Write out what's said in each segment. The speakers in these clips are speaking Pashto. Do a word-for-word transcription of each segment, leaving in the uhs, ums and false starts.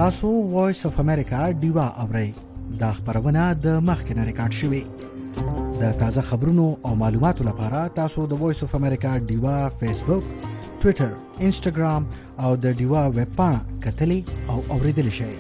تاسو وایس اف امریکا ډیوا اورئ دا خبرونه د مخکنه ریکارډ شوی د تازه خبرونو او معلوماتو لپاره تاسو د وایس اف امریکا ډیوا فیسبوک، ټوئیټر، انسټاګرام او د ډیوا ویب پاڼه کتلی او اوریدل شئ.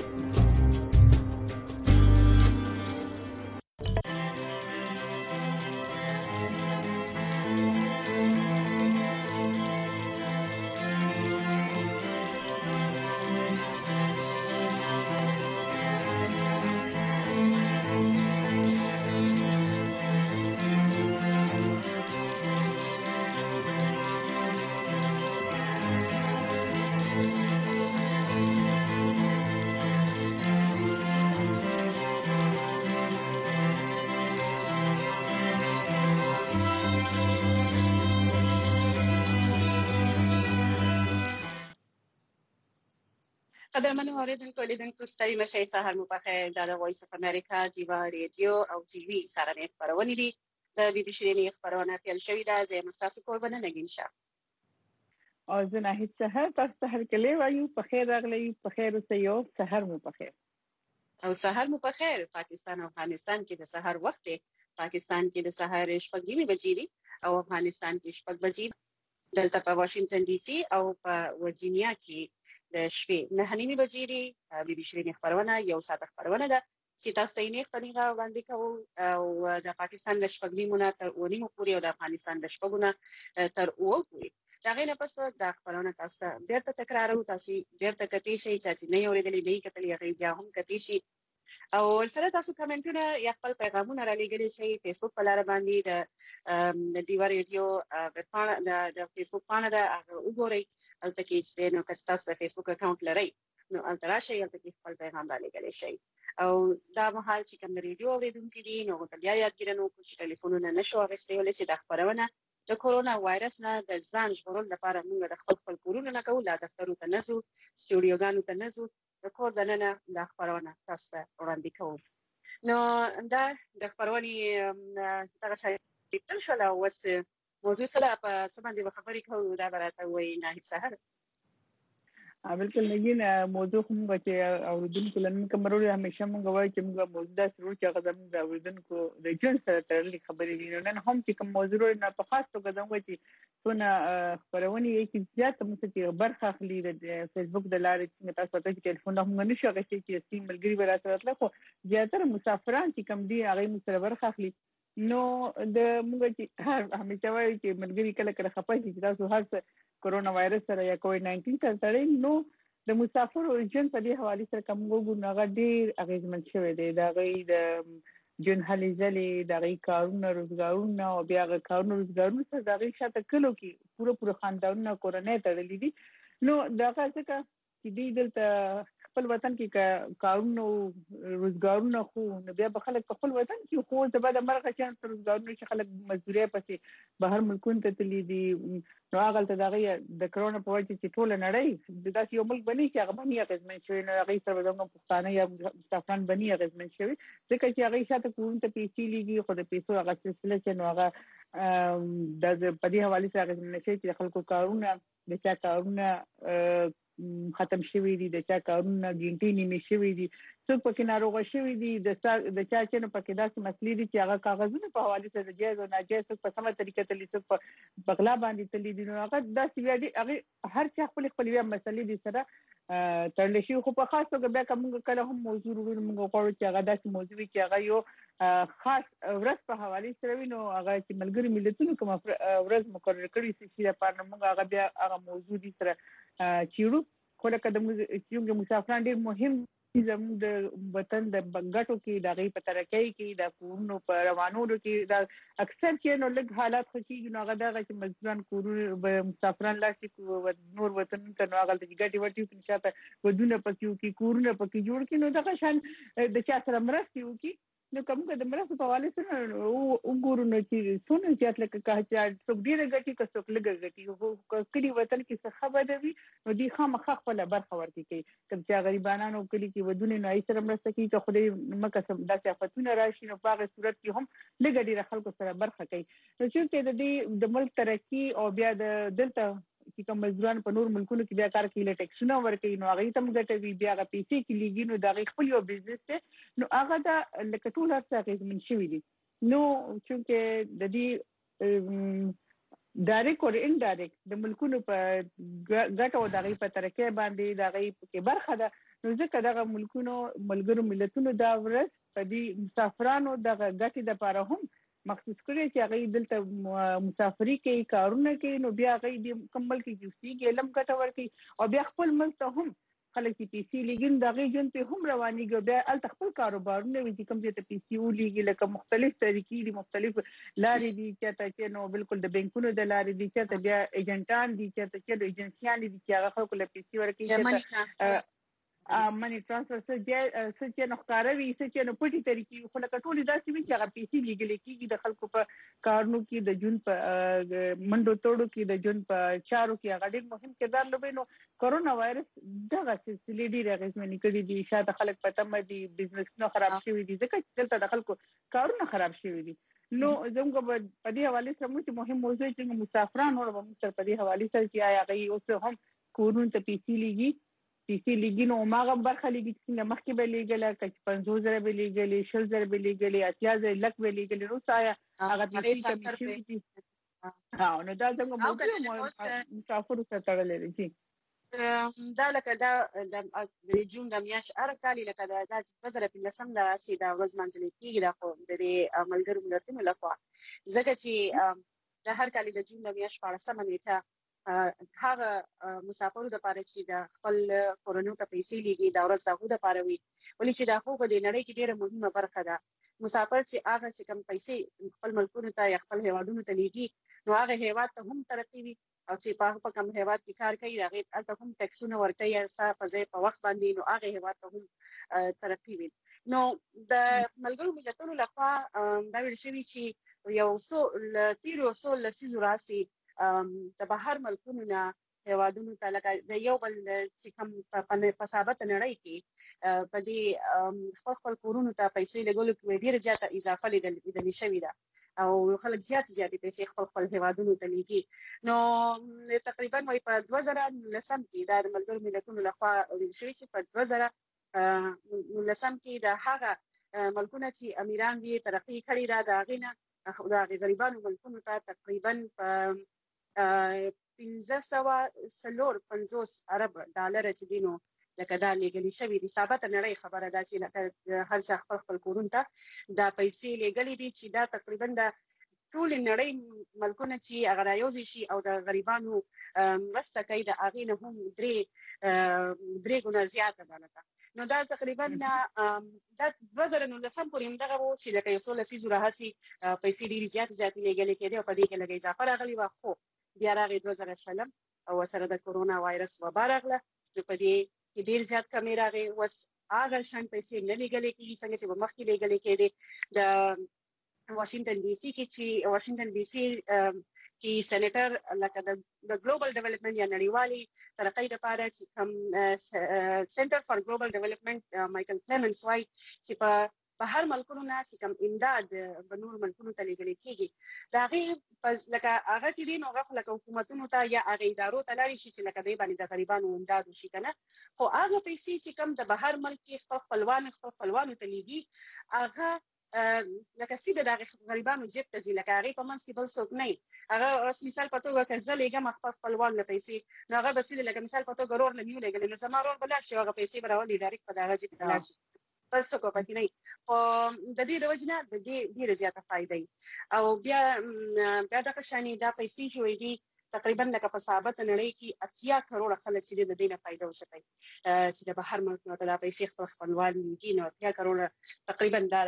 قدرمنو اوریدونکو لیدونکو ستړي مشئ، سهار مو پخیر. دا د وایس اف امریکا ډیوا ریډیو او ټي وي سره نه خبرونه دي. د بي بي سي نه خبرونه پیل شوې ده. زه مستاسو قربانه نگین شاه او زه نه هیڅ سهار تاسو سهار کلی وایو په خیر راغلی، په خیر اوسئ، یو سهار مو پخیر او سهار مو پخیر. پاکستان او افغانستان کې د سهار وخت دی. پاکستان کې د سهار شپږ نیمې بجې دي او افغانستان کې شپږ بجې. دلته په واشنگټن ډي سي او په ورجینیا کې د شپې نه نیمې بجې دي. بي بي سي نه خبرونه یو ساعت خبرونه ده چې تاسو یې نه خبرونه وړاندې کوو او د پاکستان د شپږ نیمونه تر ونیمو پورې او د افغانستان د شپږونه تر اوو پورې. دا غینه پس د خبرونه تاسو ډېر تکرارو، تاسو ډېر تکتی شي چې نه اورېدلې نه کتلې هغه بیا هم کتی شي او سره تاسو کمنټونه یا خپل پیغامونه را لګیدلی شي. فیسبوک په لار باندې د ډیوا ریډیو په پاڼه د فیسبوک پاڼه ده، هغه وګورئ. البته کې چې نو که تاسو فیسبوک اکاونټ لرئ نو البته راشئ، البته کې خپل پیغام را لګیدلی شي. او دا مهال چې کوم ریډیو اوریدونکي دي نو ورته بیا یادګیرنه وکړو چې ټلیفونونه نشو اخیستلی چې د خبرونه د کورونا وایرس نه د ځان ژغورلو لپاره موږ د خپل خپل کورونو نه کوو، لا دفترو ته نه ځو، سټوډیوګانو ته نه ځو، د کور دننه د خبرونه تاسو ته وړاندې کوو. نو دا د خبرونې دغه شی تل شول او اوس موضوع سره په څه باندې خبرې کوو دا به راته ووایي ناهید سهار. بالکل نگین، موضوع موږ چې اوریدونکو لنن کومرو همیشه موږ وایو چې موږ موضوع دا شروع چې هغه زموږ د اوریدونکو د ژوند سره تړلې خبرې دي. نو نن هم چې کوم موضوع نه په خاص توګه زموږ چې څونه خبرونه یې کې زیات موږ چې برخه اخلي د فیسبوک د لارې چې تاسو ته چې ټلیفون هم نشو غوښتي چې سیم ملګری به راته خو زیاتره مسافران چې کوم دي هغه موږ سره برخه اخلي. نو د موږ چې همیشه وایو چې ملګری کله کله خپه شي چې تاسو هر څه کورونا وایرس سره یا کووډ ناینټین سره تړئ. نو د مسافرو ژوند په دې حواله سره کوم وګورو هغه ډیر اغیزمن شوی دی. دا غي د ژوند هلي ځلې د غي کارونه روزګارونه او بیا غي کارونه روزګارونه سره د غي شاته کلو کې پوره پوره خاندانونه کورنۍ تړلې دي. نو دا څه چې دی دلته خپل وطن کې کارونه روزګارونه خو نو بیا به خلک په خپل وطن کې خو د بعد مرغه چان روزګارونه چې خلک مزدوري پسې بهر ملکونو ته تللی دي. نو هغه ته دغه د کرونا په وجه چې ټول نړۍ د داسې یو ملک بني چې هغه باندې اغیزمن شوی. نو هغه سره د پښتانه یا مسافران باندې اغیزمن شوی ځکه چې هغه شاته کوم ته پیسې لګي خو د پیسو هغه سلسله چې نو هغه د په دې حواله سره اغیزمن شي چې خلکو کارونه د چا کارونه ختم شوی دي، د چا کارونه ګینټي نیمه شوی دي، څوک پکې ناروغه شوی دي، د د چا چې نو پکې داسې مسلې دي چې هغه کاغذونه په حواله سره جایز او ناجایز په سمه طریقه تللی څوک په بغلا باندې تللی دي. نو هغه داسې بیا دي هغه هر چا خپل خپل بیا مسلې دي سره تړل شي. خو په خاص توګه بیا کوم کله هم موضوع ورو موږ غواړو چې هغه داسې موضوع چې هغه یو خاص ورځ په حواله سره وي. نو هغه چې ملګری ملتونو کوم ورځ مقرر کړی چې لپاره موږ هغه بیا هغه موضوع دي سره چیرو. خو لکه د موږ مسافران ډیر مهم زموږ د وطن د بنګټو کې د غي په ترقۍ کې د کورونو په روانولو کې د اکثر چې نو لږ حالات خوشي نو هغه دغه چې مزدوران کورونه مسافران لاسي نور وطن ته نو هغه د ګټي ورتي په نشاته ودونه پکې کې کورونه پکې جوړ کړي. نو دغه شان د چا سره مرستي وکي. نو کوم که د مرستو په حواله سره وګورو نو چې څونه زیات لکه که چې څوک ډېره ګټي که څوک لږه ګټي خو کلي وطن کې څه خبره وي نو دوی خامخا خپله برخه ورکړي کوي. کوم چې غریبانانو کلي کې ودونه نو هغې سره مرسته کوي که خدای مکه داسې افتونه راشي نو په هغه صورت کې هم لږه ډېره خلکو سره برخه کوي. نو چونکې د دې د ملک ترقي او بیا د دلته چې کوم مزدوران په نور ملکونو کې بیا کار کوي له ټیکسونه ورکوي نو هغه تم ګټوي بیا هغه پیسې کې لګي نو دا خپل یو بزنس ته نو هغه دا لکه ټول هڅه کوي من شوی دي نو چې د دې ډایرکټ او انډایرکټ د ملکونو په ګټو دغه په طریقې باندې دغه کې برخه ده نو ځکه دغه ملکونو ملګرو ملتونو دا ورس په دې مسافرانو دغه ګټې د لپاره هم مخصوص کړی چې هغه دلته مسافري کوي کارونه کوي نو بیا هغه د کمل کې جوسي علم ګټه ورکي او بیا خپل ملک ته هم خلک چې پیسې لګین دغه جون په هم روانيږي بیا ال خپل کاروبارونه وي چې کوم چې ته پیسې ولېږي لکه مختلف طریقې دي مختلف لارې دي چې ته چې نو بالکل د بانکونو د لارې دي چې ته بیا ایجنټان دي چې ته چې د ایجنسیان دي چې هغه خلکو له پیسې ورکړي مانی ترانسفر څه چې نو ښکاروي څه چې نو پټي طریقې خو لکه ټول داسې وي چې هغه پیسې لګل کېږي د خلکو په کارونو کې د جون په منډو توړو کې د جون په چارو کې هغه ډېر مهم کردار لوبوي نو کورونا وایرس دغه سلسله ډېر اغېزمنې کړي دي شاته خلک په تمه دي بزنس نو خراب شوی دي ځکه چې دلته د خلکو کارونه خراب شوی دي نو زموږ په دې حواله سره موږ مهم موضوع چې مسافرانو او موږ په دې حواله سره چې آیا غي اوس هم کورون ته پیسې لګي پیسې لګي نو ماغه برخه لګي چې مخکې به لګل کچ پنځوس زره به لګل شل زره به لګل اتیا زره لک به لګل نو سایا هغه پیسې کم شي دي ها نو دا څنګه موضوع مسافر سره تړلې دي دا لکه دا د جون د میاش ار کال لکه دا د وزر په لسم د سیده ورځ منځلې کېږي د خو د ملګرو ملتونو لخوا ځکه چې د هر کال د جون د میاش په سم نیټه هغه مسافرو د پاره چې د خپل کورونو ته پیسې لګي دا ورځ دغه د پاره وي ولې چې دا خو په دې نړۍ کې ډیره مهمه برخه ده مسافر چې هغه چې کم پیسې خپل ملکونو ته یا خپل هیوادونو ته لګي نو هغه هیواد ته هم ترقی وي او چې په په کم هیواد کې کار کوي هغه ته هم ټیکسونه ورکوي یا څه په ځای په وخت باندې نو هغه هیواد ته هم ترقی وي نو د ملګرو ملتونو لخوا دا ویل شوی چې یو څو تیرو څو لسیزو راسي د بهر ملکونو نه هیوادونو ته لکه د یو بل چې کوم په ثابت نړۍ کې په دې خپل خپل کورونو ته پیسې لګولو کې ډېر زیاته اضافه لیدل شوې ده او خلک زیات زیات پیسې خپل خپل هیوادونو ته لګي نو تقریبا وای په دوه زره لسم کې د ملګرو ملتونو لخوا ویل شوی چې په دوه زره لسم کې د هغه ملکونه چې امیران دي ترقی کړې ده د غینه د غریبانو ملکونو ته تقریبا په پنځه سوه څلور پنځوس ارب ډالر چې دینو لکه دا لګلې شوی دي ثابت نړۍ خبره ده چې لکه هر څه خپل خپل کورون ته دا پیسې لګلې دي چې دا تقریبا د ټول نړۍ ملکونه چې هغه رايوځي شي او د غریبانو مرسته کوي د هغې نه هم درې درې ګونه زیاته ده نو دا تقریبا دا دوه زره نولسم پورې همدغه و چې لکه یو څو لسیزو راهسې پیسې ډېرې زیاتې زیاتې لګلې کېدې او په دې کې لږه اضافه راغلې وه خو بیا راغی دوه زره شلم او سره د کورونا وایرس وبا راغله نو په دې کې ډېر زیات کمې راغی اوس هغه شان پیسې نه لګلې کېږي څنګه چې به مخکې لګلې کېدې د واشنگټن ډي سي کې چې واشنگټن ډي سي کې سېنیټر لکه د ګلوبل ډیولپمنٹ یا نړیوالي ترقۍ لپاره چې کوم سنټر فار ګلوبل ډیولپمنٹ مایکل کلیمنس وايي چې په په هر ملکونو نه چې کوم امداد په نور ملکونو ته لګل کېږي دا غي لکه هغه چې دین هغه لکه حکومتونو ته یا هغه ادارو ته لاري شي چې لکه دی باندې د غریبانو امداد وشي کنه خو هغه پیسې چې کوم د بهر ملک خپل خپلوان خپل خپلوانو ته لګي هغه لکه سیده د غریبانو جیب ته ځي لکه هغه په منځ کې بل څوک نه هغه مثال په توګه که زه لګم خپل خپلوان له پیسې نو هغه به سیده لکه مثال په توګه رور لمیو لګل نو زما رور بل شي هغه پیسې براولي ډایرکټ په هغه جیب ته لاړ شي بس څه کو پاتې نه او د دې د وجنه د دې ډیره زیاته فائدې او بیا بیا د قشانی دا پیسې شوې دي تقریبا لکه په ثابت نړۍ کې اتیا کروڑ خلک چې د دې نه فائدہ وشي چې د بهر ملک نه د پیسې خپل خپلوان دي نو اتیا کروڑ تقریبا دا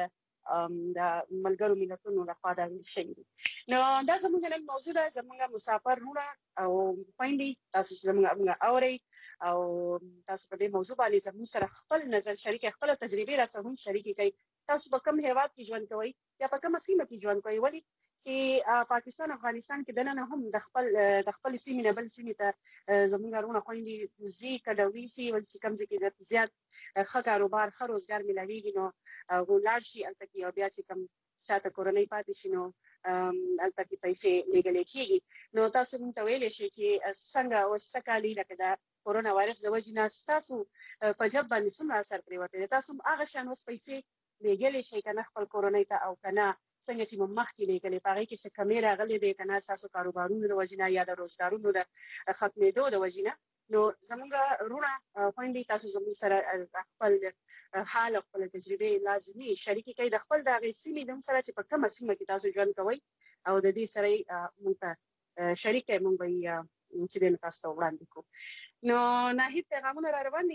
د ملګرو ملتونو لخوا دا شي نو دا زموږ نن موضوع ده زموږ مسافر روړه او خويندې تاسو چې زموږ اوري او تاسو په دې موضوع باندې زموږ سره خپل نظر شریک خپل تجربه را سره هم شریک کړئ تاسو په کوم هیواد کې ژوند کوئ یا په کومه سیمه کې ژوند کوئ ولې چې پاکستان افغانستان کې دنه هم د خپل د خپل سیمې نه بل سیمې ته زموږ غرونه خويندې زی کډوي سي ول چې کوم ځکه د زیات ښه کاروبار ښه روزګار ملويږي نو غولار شي البته یو بیا چې کوم شاته کورنۍ پاتې شي نو البته کې پیسې لګل کېږي نو تاسو مونږ ته ویل شي چې څنګه وسکالي لکه دا کورونا وایرس د وجې نه تاسو په جواب باندې څومره اثر پریوته تاسو هغه شان اوس پیسې لګل شي کنه خپل کورونا ته او کنه څنګه چې مخ کې لګلې پاره کې څه کمیره غلې دي کنه تاسو کاروبارونو د وجې نه یا د روزګارونو د ختمېدو د وجې نه نو زموږ رونه خويندې تاسو زموږ سره خپل حال خپل تجربه لازمي شریکي کوي د خپل د غیسمې د سره چې په کومه سیمه کې تاسو ژوند کوي او د دې سره موږ شریکه موږ به چې د تاسو وړاندې کو نو نه پیغامونه را روان دي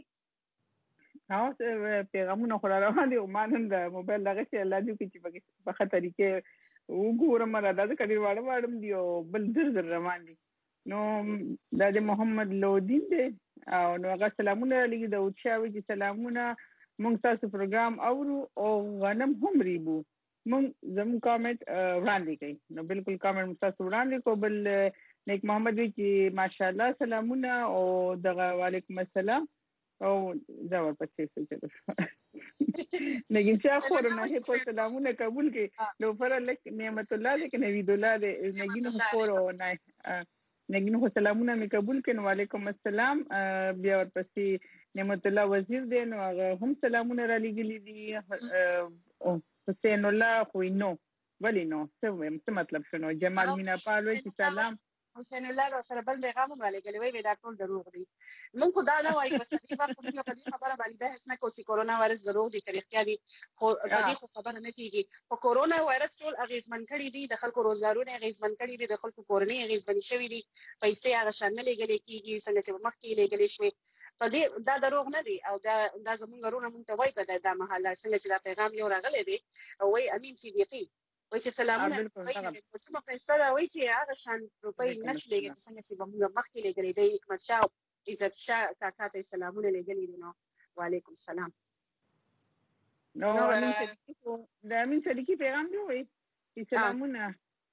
او پیغامونه خو را روان دي او مانم د موبایل دغه چې الله دې چې په خطر کې وګورم را د کډیر واړم واړم دی او بل در در روان دي نو د محمد لودین دی او نو هغه سلامونه لګي د اوچاوي چې سلامونه مونږ تاسو پروګرام اورو او غنم هم ریبو مونږ زمو کامنټ وړاندې کوي نو بالکل کامنټ تاسو وړاندې کو بل نیک محمد وی چې ماشاءالله سلامونه او دغه وعلیکم السلام او دا ورپسې څه نګین چې خو نه هي په سلامونه قبول کې نو پر لک نعمت الله دې کې نوید الله دې نګین خو ورو نه نګین خو سلامونه مې قبول کړي وعلیکم السلام بیا ورپسې نعمت الله وزیر دې نو هغه هم سلامونه را لګلې دي او حسین الله خو نو ولی نو څه مطلب شنو جمال مینا پالوي چې سلام حسین الله سره بل پیغام ولګلې وی دا ټول دروغ دي مونږ خدای نه وایي بس دې وخت په دې خبره باندې بحث نه کوو چې کورونا وایرس دروغ دي کړي دي خو دې خو خبره نه کیږي په کورونا وایرس ټول اغیزمن کړي دي د خلکو روزګارونه اغیزمن کړي دي د خلکو کورنۍ اغیزمن شوي دي پیسې هغه شان نه لګلې کیږي څنګه چې مخکې لګلې شوې په دې دا دروغ نه دي او دا دا زمونږ غرونه مونږ ته وایي په دا محله څنګه چې دا پیغام یو راغلی دی او وایي امین صدیقی وای چې سلامونه وای چې په پیسې وای چې هغه شان روپۍ نشلېږي څنګه چې موږ مخکې لګلې دی حکمت شاه عزت شاه کاکا ته سلامونه لګلې نو وعلیکم السلام نو د امین صدیقی پیغام دی وای چې سلامونه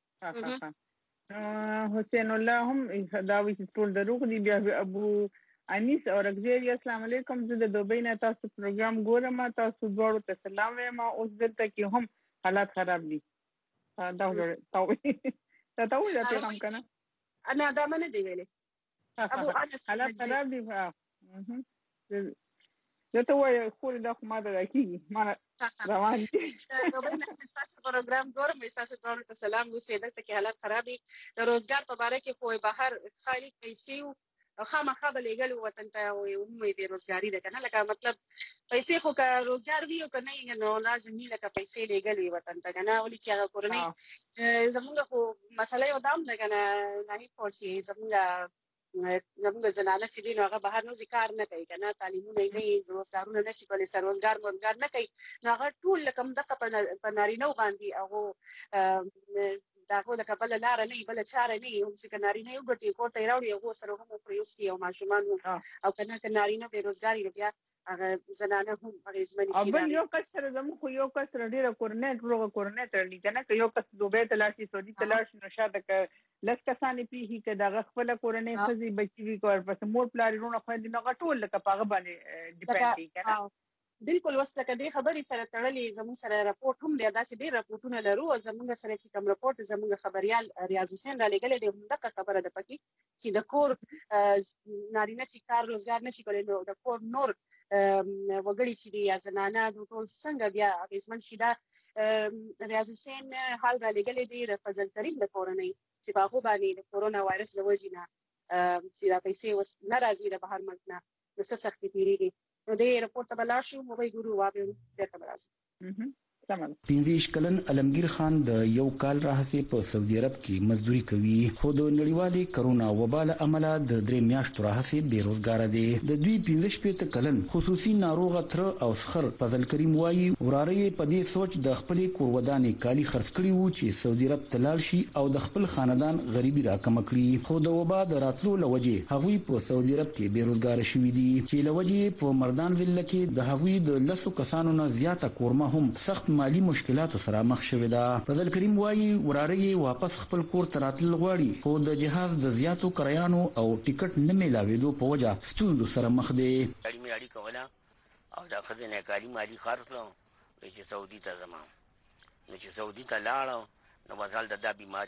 حسین الله هم دا وی چې ټول دروغ دي بیا ابو انیس او رغزیری السلام علیکم زه د دوبۍ نه تاسو پروګرام ګورم تاسو ډوړو ته سلام وایم اوس دلته کې هم حالات خراب دي دا وړه تاوي دا تاوي دا پیغام کنه انا دا منه دی ویلې ابو انس حالات خراب دي ها زه ته وای خو دا خو ما دا کیږي ما روان دي دوبۍ نه تاسو پروګرام ګورم تاسو ډوړو ته سلام وسیدل ته کې حالات خراب دي د روزګار په اړه کې خو بهر خالي پیسې خامخا به لګل وطن ته او امید روزګاری ده کنه لکه مطلب پیسې خو که روزګار وي او کنه یې نو لازم نه لکه پیسې لګل وي وطن ته کنه ولې چې هغه کورنۍ زموږ خو مسله یو دام ده کنه نه هیڅ پورسي زموږ زموږ زنانه چې دین هغه بهر نو ذکر نه کوي کنه تعلیمونه نه روزګارونه نشي کولای سر روزګار مونږ نه کوي نو هغه ټول لکه دغه په نارینه باندې هغه دا خو د کبل لار نه بل چاره نه هم چې کناري نه یو ګټي کوټه راوړي هغه سره هم پریوستي او ماشومان او کنه کناري نه بیروزګاری بیا هغه زنانه هم غیزمن شي او بل یو کس سره زمو خو یو کس سره ډیره کورنیټ روغه کورنیټ لري کنه که یو کس دوبه تلاشي سعودي تلاشي نو شاده ک لس کسانې پیږي ک دغه خپل کورنۍ خزي بچي وی کور پس مور پلارونه خو دې نه غټول لکه پاغه باندې ډیپند دي کنه بالکل وسله کدي خبري سره تړلې زموږ سره راپورټ هم دی داسې ډېر راپورټونه لرو او زموږ سره چې کوم راپورټ زموږ خبريال ریاض حسین را لګلې دی دغه خبره ده پکې چې د کور نارینه چې کار روزګار نشي کولای نو د کور نور وګړي چې دی یا زنانه د ټول څنګه بیا اغیزمن شي دا ریاض حسین حال را لګلې دی د فضل کریم د کورنۍ چې باغو باندې د کورونا وایرس د وجې نه چې دا پیسې وس ناراضي د بهر ملک نه د څه سختي تیریږي نو دې رپورټ ته بلار شو موږ ګورو واپس د خبرازو پینځه کلن علمگیر خان د یو کال راهسې په سعودي عرب کې مزدوري کوي خو د نړیوالې کرونا وبا له امله د درې میاشتو راهسې بیروزګار دي د دوی پینځه شپږ کلن خصوصي ناروغ تر او سخر فضل کریم وایي وراره په دې سوچ د خپل کور ودانې کالی خرڅ کړي وو چې سعودي عرب تلل شي او د خپل خاندان غریبي راکم کړي خو د وبا د راتلو لوجه هغوی په سعودي عرب کې بیروزګار شوي دي چې لوجه په مردان ضلع کې د هغوی د لسو کسانو نه زیاته کورمه هم سخت مالی مشکلات سره مخ شوی دا فضل کریم وایي وراره واپس خپل کور ته راتل غواړي خو د جهاز د زیاتو کرایانو او ټیکټ نه ملاوېدو په وجه ستونزو سره مخ دي اړي مې کوله او دا خزینه کاری مالی خرڅ کړو چې سعودي ته زما نو چې سعودي ته لاړم نو وزال د دا بیماری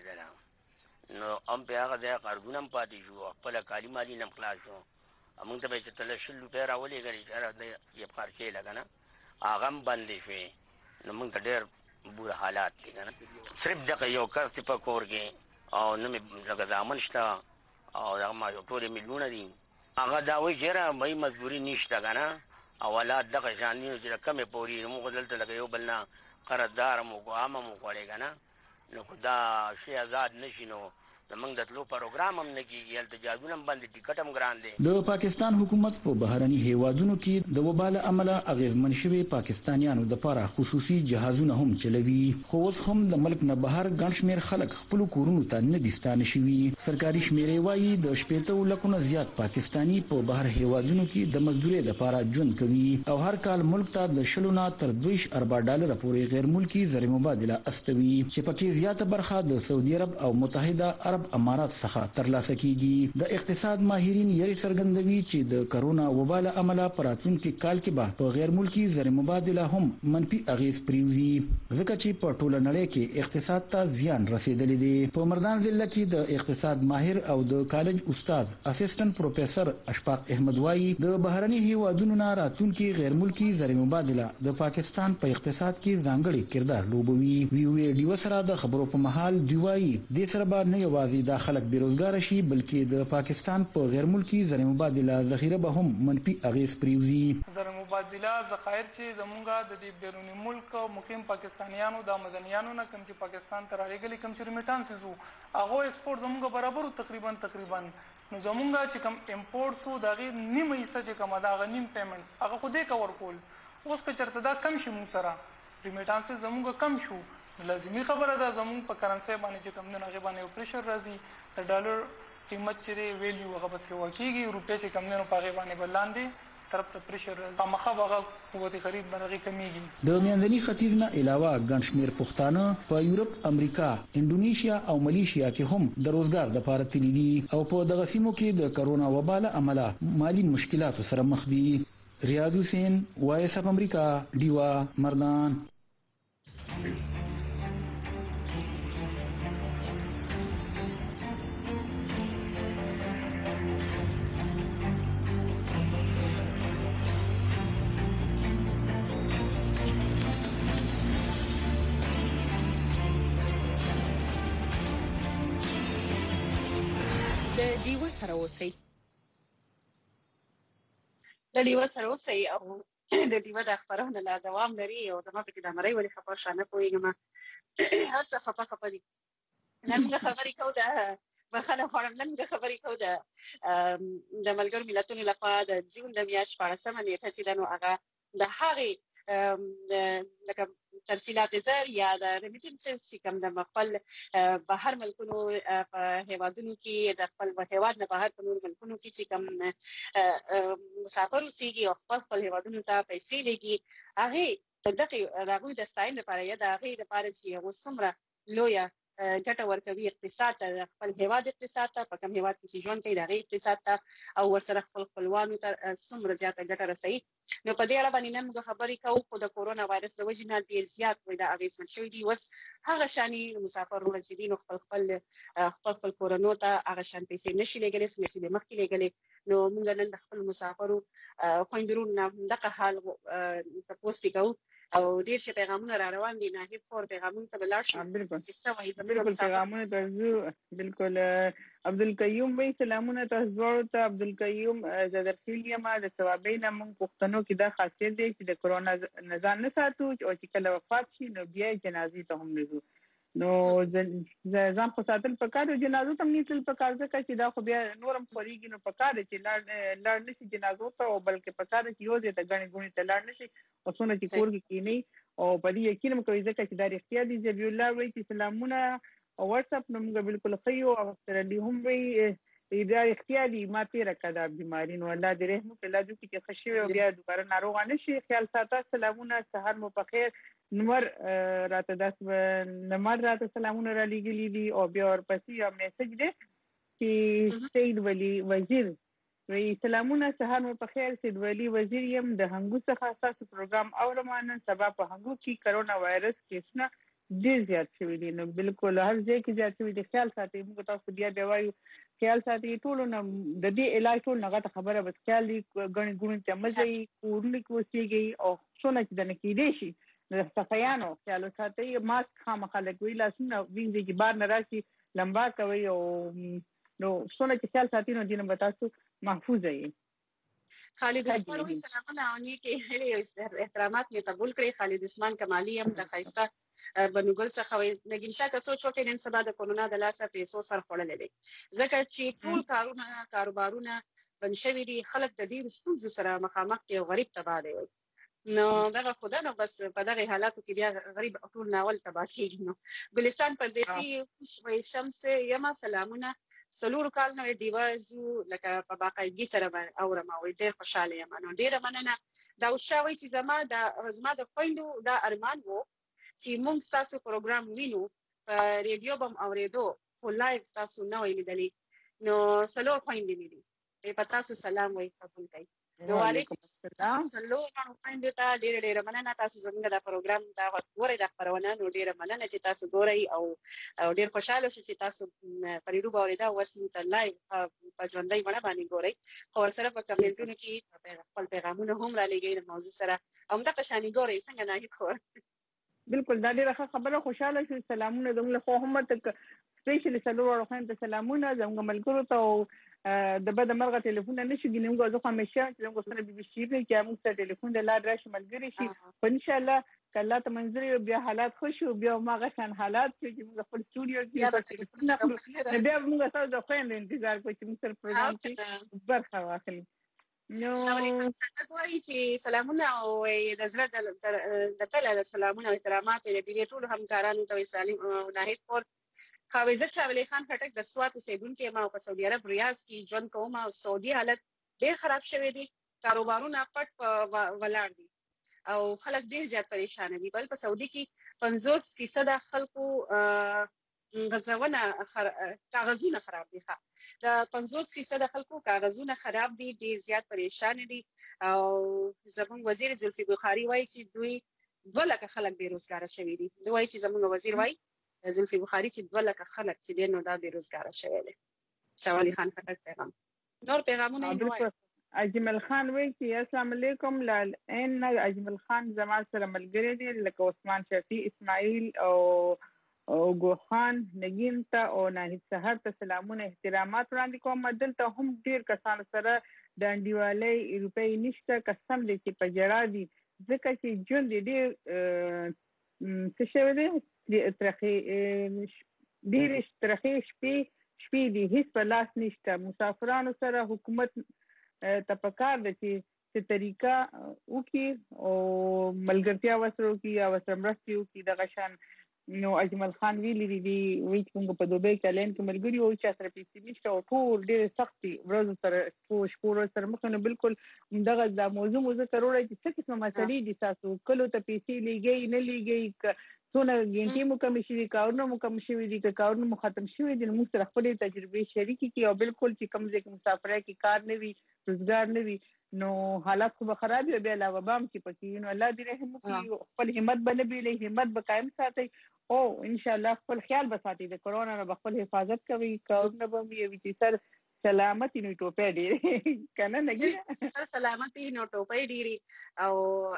ولګېدله نو هم په هغه ځای قرضونه هم پاتې شو خپله کالي مالي نه هم خلاص شو موږ ته به یې چې تله شل روپۍ راولېږلې چې هره د یې خرچې لګه نه هغه هم بندې شوې نو موږ ته ډېر بوره حالات دي که نه صرف دغه یو کس دی په کور کې او نه مې لکه زامن شته او دغه ما ټولې میلیونه دي هغه دا وایي چې یاره بهی مزدوري نشته که نه او حالات دغه شان دي نو چې د کمې پورې موږ دلته لکه یو بل نه قرضدار هم وکړو عام هم وخوړې که نه نو که دا شی آزاد نه شي نو زمونږ د تلو پروګرام هم نه کېږي هلته جادونه هم بند دي ټیکټ هم ګران دی د پاکستان حکومت په بهرني هیوادونو کې د وبا له امله اغیزمن شوي پاکستانیانو دپاره خصوصي جهازونه هم چلوي خو اوس هم د ملک نه بهر ګڼ شمېر خلک خپلو کورونو ته نه دي ستانه شوي سرکاري شمېرې وایي د شپېته لکونه زیات پاکستاني په بهر هیوادونو کې د مزدورۍ دپاره ژوند کوي او هر کال ملک ته د شلو نه تر دویش اربه ډالره پورې غیر ملکي زر مبادله استوي چې پکې زیاته برخه د سعودي عرب او متحده عرب امارات څخه ترلاسه کیږي د اقتصاد ماهرین یې څرګندوي چې د کرونا وبا له امله په راتلونکي کال کې به په غیر ملکي زر مبادله هم منفي اغیز پریوزي ځکه چې په ټوله نړۍ کې اقتصاد ته زیان رسیدلی دی په مردان ضلع کې د اقتصاد ماهر او د کالج استاد اسسټنټ پروفیسور اشفاق احمد وایي د بهرني هیوادونو نه راتلونکي غیر ملکي زر مبادله د پاکستان په اقتصاد کې ځانګړي کردار لوبوي وی وی ډیو سره د خبرو په محل دی وایي د سره به نه یوازې دا خلک بیروزګار شي بلکې د پاکستان په غیر ملکی زر مبادله ذخیره به هم منفي اغیز پریوزي زر مبادله ذخایر چې زمونږه د دې بیرونی ملک مقیم پاکستانیانو د مدنیانو نه کوم چې پاکستان ته راغلي کوم چې ریمیټانسز وو هغه ایکسپورټ زمونږه برابر تقریبا تقریبا نو زمونږه چې کوم امپورټ سو دغه نیمه حصہ چې کوم دا غنیم پیمنټس هغه خو دې کور کول اوس که چرته دا کم شي مون سره ریمیټانسز زمونږه کم شو لازمي خبره ده زموږ په کرنسي باندې چې کوم نه هغه باندې پریشر راځي د ډالر قیمت چې دی ویلیو هغه بس یو کېږي روپیا چې کوم نه په هغه باندې بلاندې طرف ته پریشر راځي مخه هغه قوت خرید باندې کمیږي د میانځني ختیځ نه علاوه ګڼ شمېر پښتانه په یورپ امریکا انډونیشیا او ملیشیا کې هم د روزګار د پاره تللي دي او په دغه سیمو کې د کرونا وبا له امله مالی مشکلاتو سره مخ دي ریاض حسین وایس اف امریکا دیوا مردان دیو سره اوسئ د دیو سره اوسئ او د دیو د خبرونه لا دوام لري او د ما په کې د مړی ولې خبر شانه پوهیږم هر څه خپه خپه دي نن موږ خبرې کوو د بخښنه غواړم نن موږ خبرې کوو د د ملګرو ملتونو لخوا د جون د میاشتې شپاړسمه نیټه چې ده نو هغه د هغې لکه ترسیلات زر یا د ریمیټنسز چې کوم د خپل بهر ملکونو په هیوادونو کې د خپل هیواد نه بهر په نور ملکونو کې چې کوم مسافر اوسېږي او خپل خپل هیوادونو ته پیسې لګي هغې دغه د هغوی د ستاینې لپاره یا د هغې لپاره چې هغوی څومره لویه ګټه ورکوي اقتصاد ته خپل هیواد اقتصاد ته په کوم هیواد کې چې ژوند کوي د هغې اقتصاد ته او ورسره خپل خپلوانو ته څومره زیاته ګټه رسوي نو په دې اړه باندې نن موږ خبرې کوو خو د کورونا وایرس د وجې نه ډېر زیات وایي دا اغېزمن شوي دي اوس هغه شانې مسافر وروڼه چې دي نو خپل خپل خپل خپل کورنو ته هغه شان پیسې نشي لېږلی څنګه چې د مخکې لېږلې نو موږ نن د خپل مسافرو خویندو وروڼو نه همدغه حال تپوس دې کوو او ډېر چې پیغامونه را روان دي ناهید فور پیغامونو ته به لاړ شو بالکل بالکل پیغامونه ته ځو بالکل عبدالقیوم وایي سلامونه تاسو دواړو ته عبدالقیوم زه درخیل یم د ثوابۍ نه موږ پښتنو کې دا خاصیت دی چې د کرونا نه ځان نه ساتو او چې کله وفات شي نو بیا یې جنازې ته هم نه ځو نو ځان خو ساتل پکار او جنازو ته هم نه تلل پکار ځکه چې دا خو بیا نور هم خورېږي نو پکار دی چې لاړ لاړ نه شي جنازو ته او بلکې پکار دی چې یو ځای ته ګڼې ګوڼې ته لاړ نه شي او څونه چې کور کې کښېنئ او په دې یقین هم کوي ځکه چې دا رښتیا دي ذبیح الله وایي چې سلامونه او واتساپ نه موږ بالکل ښه یو او اختر علي هم وایي دا رښتیا دي ما تېره کړه دا بیماري نو الله دې رحم وکړي الله دې وکړي چې ښه شوې او بیا دوباره ناروغه نه شي خیال ساته سلامونه سهار مو په خیر نمر راته داسې نمر راته سلامونه را لېږلي دي او بیا ورپسې یو میسج دی چې سید ولی وزیر وی سلامونه سهار مو په خیر سید ولی وزیر یم د هنګو څخه تاسو پروګرام اورم نن سبا په هنګو کې کرونا وایرس کیسونه ډیر زیات شوی دي. نو بالکل هر ځای کې زیات شوی دي. خیال ساتي، موږ تاسو بیا بیا وایو خیال ساتي. ټول نه د دې علاج ټول نه غته خبره بس خیال دي غني ګون ته مزي کورنی کوسيږي او څونه چې د نکیدې شي د صفایانو خیال ساتي. ماسک خامخا لګوي، لاسونه وینځي چې بار نه راشي، لمبا کوي او نو څونه چې خیال ساتي نو دینه تاسو محفوظ یې. خالد عثمان وی سلامونه او نیکه احترامات می قبول کړی. خالد عثمان کمالی هم د خیسته بنوګل څخه وي نګین شاکه سوچ وکړي نن سبا د کورونا د لاسه پیسو سر خړلې دي ځکه چې ټول کارونه کاروبارونه بند شوي دي. خلک د دې ستونزو سره مخامخ دي او غریب تباہ دي. نو دغه خدا نو بس په دغه حالاتو کې بیا غریب ټول ناول تباہ کیږي. نو ګلستان پردیسي وي شمس یما سلامونه سلور کال نو دیوازو لکه په باقاعدګي سره اورم او ډېر خوشاله یم. نو ډېر مننه دا وشاوي چې زما د زما د خويندو دا ارمان وو چې موږ تاسو پروګرام وینو په ریډیو بم اوریدو خو لایو تاسو نه ویلیدلې. نو سلور خويندې مې دي په تاسو سلام وایي قبول کړئ. نو علیکم السلام سلور خويندې ته ډېر ډېر مننه. تاسو زموږ د پروګرام دا غوړې د خبرونه نو ډېر مننه چې تاسو ګورئ او ډېر خوشاله شو چې تاسو په ریډیو باندې دا وسیم ته لایو په ژوندۍ باندې باندې ګورئ. خو سره په کمنټونو کې خپل پیغامونه هم را لګئ د موضوع سره او موږ ته شانې ګورئ څنګه نه خو بالکل دا ډیره خبره. خوشاله شو. سلامونه زموږ خو هم ته سپیشلی سلور خويند ته سلامونه زموږ ملګرو ته د بده مرغه ټلیفون نه شي ګینې موږ ځکه همیشه چې موږ سره بي بي سي کې موږ ته ټلیفون د لار راشي ملګری شي په ان شاء الله کله ته منځري بیا حالات خوش او بیا ما غشن حالات چې موږ خپل سټوډیو کې ټلیفون نه بیا موږ تاسو د خويند انتظار کوو چې موږ سره پروګرام کې برخه واخلي. نو شاولې چې سلامونه او د زړه د تل سلامونه او احترامات د دې ټول همکارانو ته سلام او ناهید پور خاویزه شاولې خان خټک د سوات اوسیدونکو ما په سعودي عرب ریاض کې ژوند کوم او سعودي حالت ډېر خراب شوی دی. کاروبارونه پټ ولاړ دي او خلک ډېر زیات پریشان دي. بل په سعودي کې پنځوس فیصد خلکو غزونه کاغذونه خراب دي. د پنځوس فیصد خلکو کاغذونه خراب دي، ډېر زیات پریشان دي او زموږ وزیر زلفی بخاری وایي چې دوی دوه لکه خلک بیروزګار شوي دي. دوی وایي چې زموږ وزیر وایي زلفی بخاری چې دوه لکه خلک چې دي نو دا بیروزګار شوي دي. شاولې خان خټک پیغام نور پیغامونه یې اجمل خان وایي چې السلام علیکم لال ان اجمل خان زما سره ملګری دي لکه عثمان شفیع اسماعیل او او ګوخان نگین ته او ناهید سحر ته سلامونه احترامات وړاندې کوم. دلته هم ډیر کسان سره د انډیوالۍ روپۍ نشته قسم دې چې په جړا دي ځکه چې ژوند ډیر څه شوی دی ترخی ډیر ترخی شپې شپې دي هیڅ په لاس نشته. مسافرانو سره حکومت ته پکار دی چې څه طریقه وکړي او ملګرتیا وسره وکړي یا وسره مرستې وکړي دغه شان. نو اجمل خان ویلي دي وایي چې موږ په دوبۍ کې لین کې ملګري وو چې سره پیسې نشته او ټول ډېر سختي ورځ سره شپو شپو سره مخ نه بالکل دغه د موضوع موضوع کروړی چې څه قسمه مسلې دي تاسو کلو ته پیسې لګي نه لګي څونه ګنټې مو کم شي کارونه مو کم شي دي کارونه مو ختم شي دي. موږ سره خپل تجربه شریکي کی او بالکل چې کم ځای کې مسافرای کې کار نه وي روزګار نه وي نو حالات خو خراب وي. بیا لا وبام کې پکې نو الله دې رحم وکړي خپل همت باندې به همت به قائم ساتي او ان شاء الله خپل خیال به ساتي د کرونا نه خپل حفاظت کوي کارونه به وي چې سر سلامتی نو ټوپه ډیری کنه نګي سر سلامتی نو ټوپه ډیری او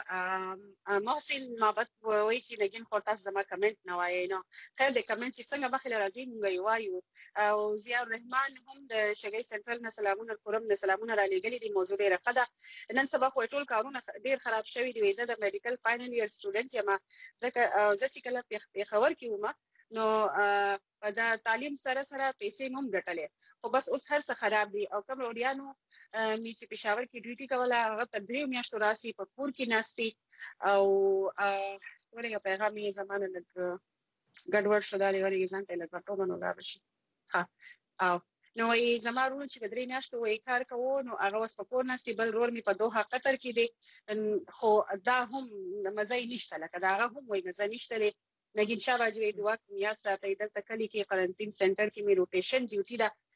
محسن مابت وایي چې نګین خورتا زما کمنټ نه وایي نو خیر د کمنټ چې څنګه بخیل راځي موږ وایو او ضیاء الرحمن هم د شګي سنټرل نه سلامونه کوم د سلامونه را لګلې دي موضوع ډیره خده نن سبا خو ټول کارونه ډیر خراب شوی دی. زه د میډیکل فاینل ایئر سټوډنټ یم ځکه زه چې کله په خبر کې ومه نو دا تعلیم سره سره پیسې هم ګټلې خو بس اوس هر څه خراب دي او کوم وړیانو می چې پېښور کې ډیوټي کوله هغه تر درې میاشتو راسي په کور کې ناستي او ورګه پیغام یې زمانه لګ ګډوډ شو دا لري ځان ته لګ ټوګه نو لا شي ها او نو یې زمارو چې درې میاشتو وې کار کوو نو هغه وس په کور ناستي بل رور می په دوه قطر کې دي خو دا هم مزه نشته لکه دا هغه هم وې مزه نشته نګین شاه راځي دوه یا ساتي دلته کلی کې قرنټین سنټر کې مې روټیشن ډیوټي دا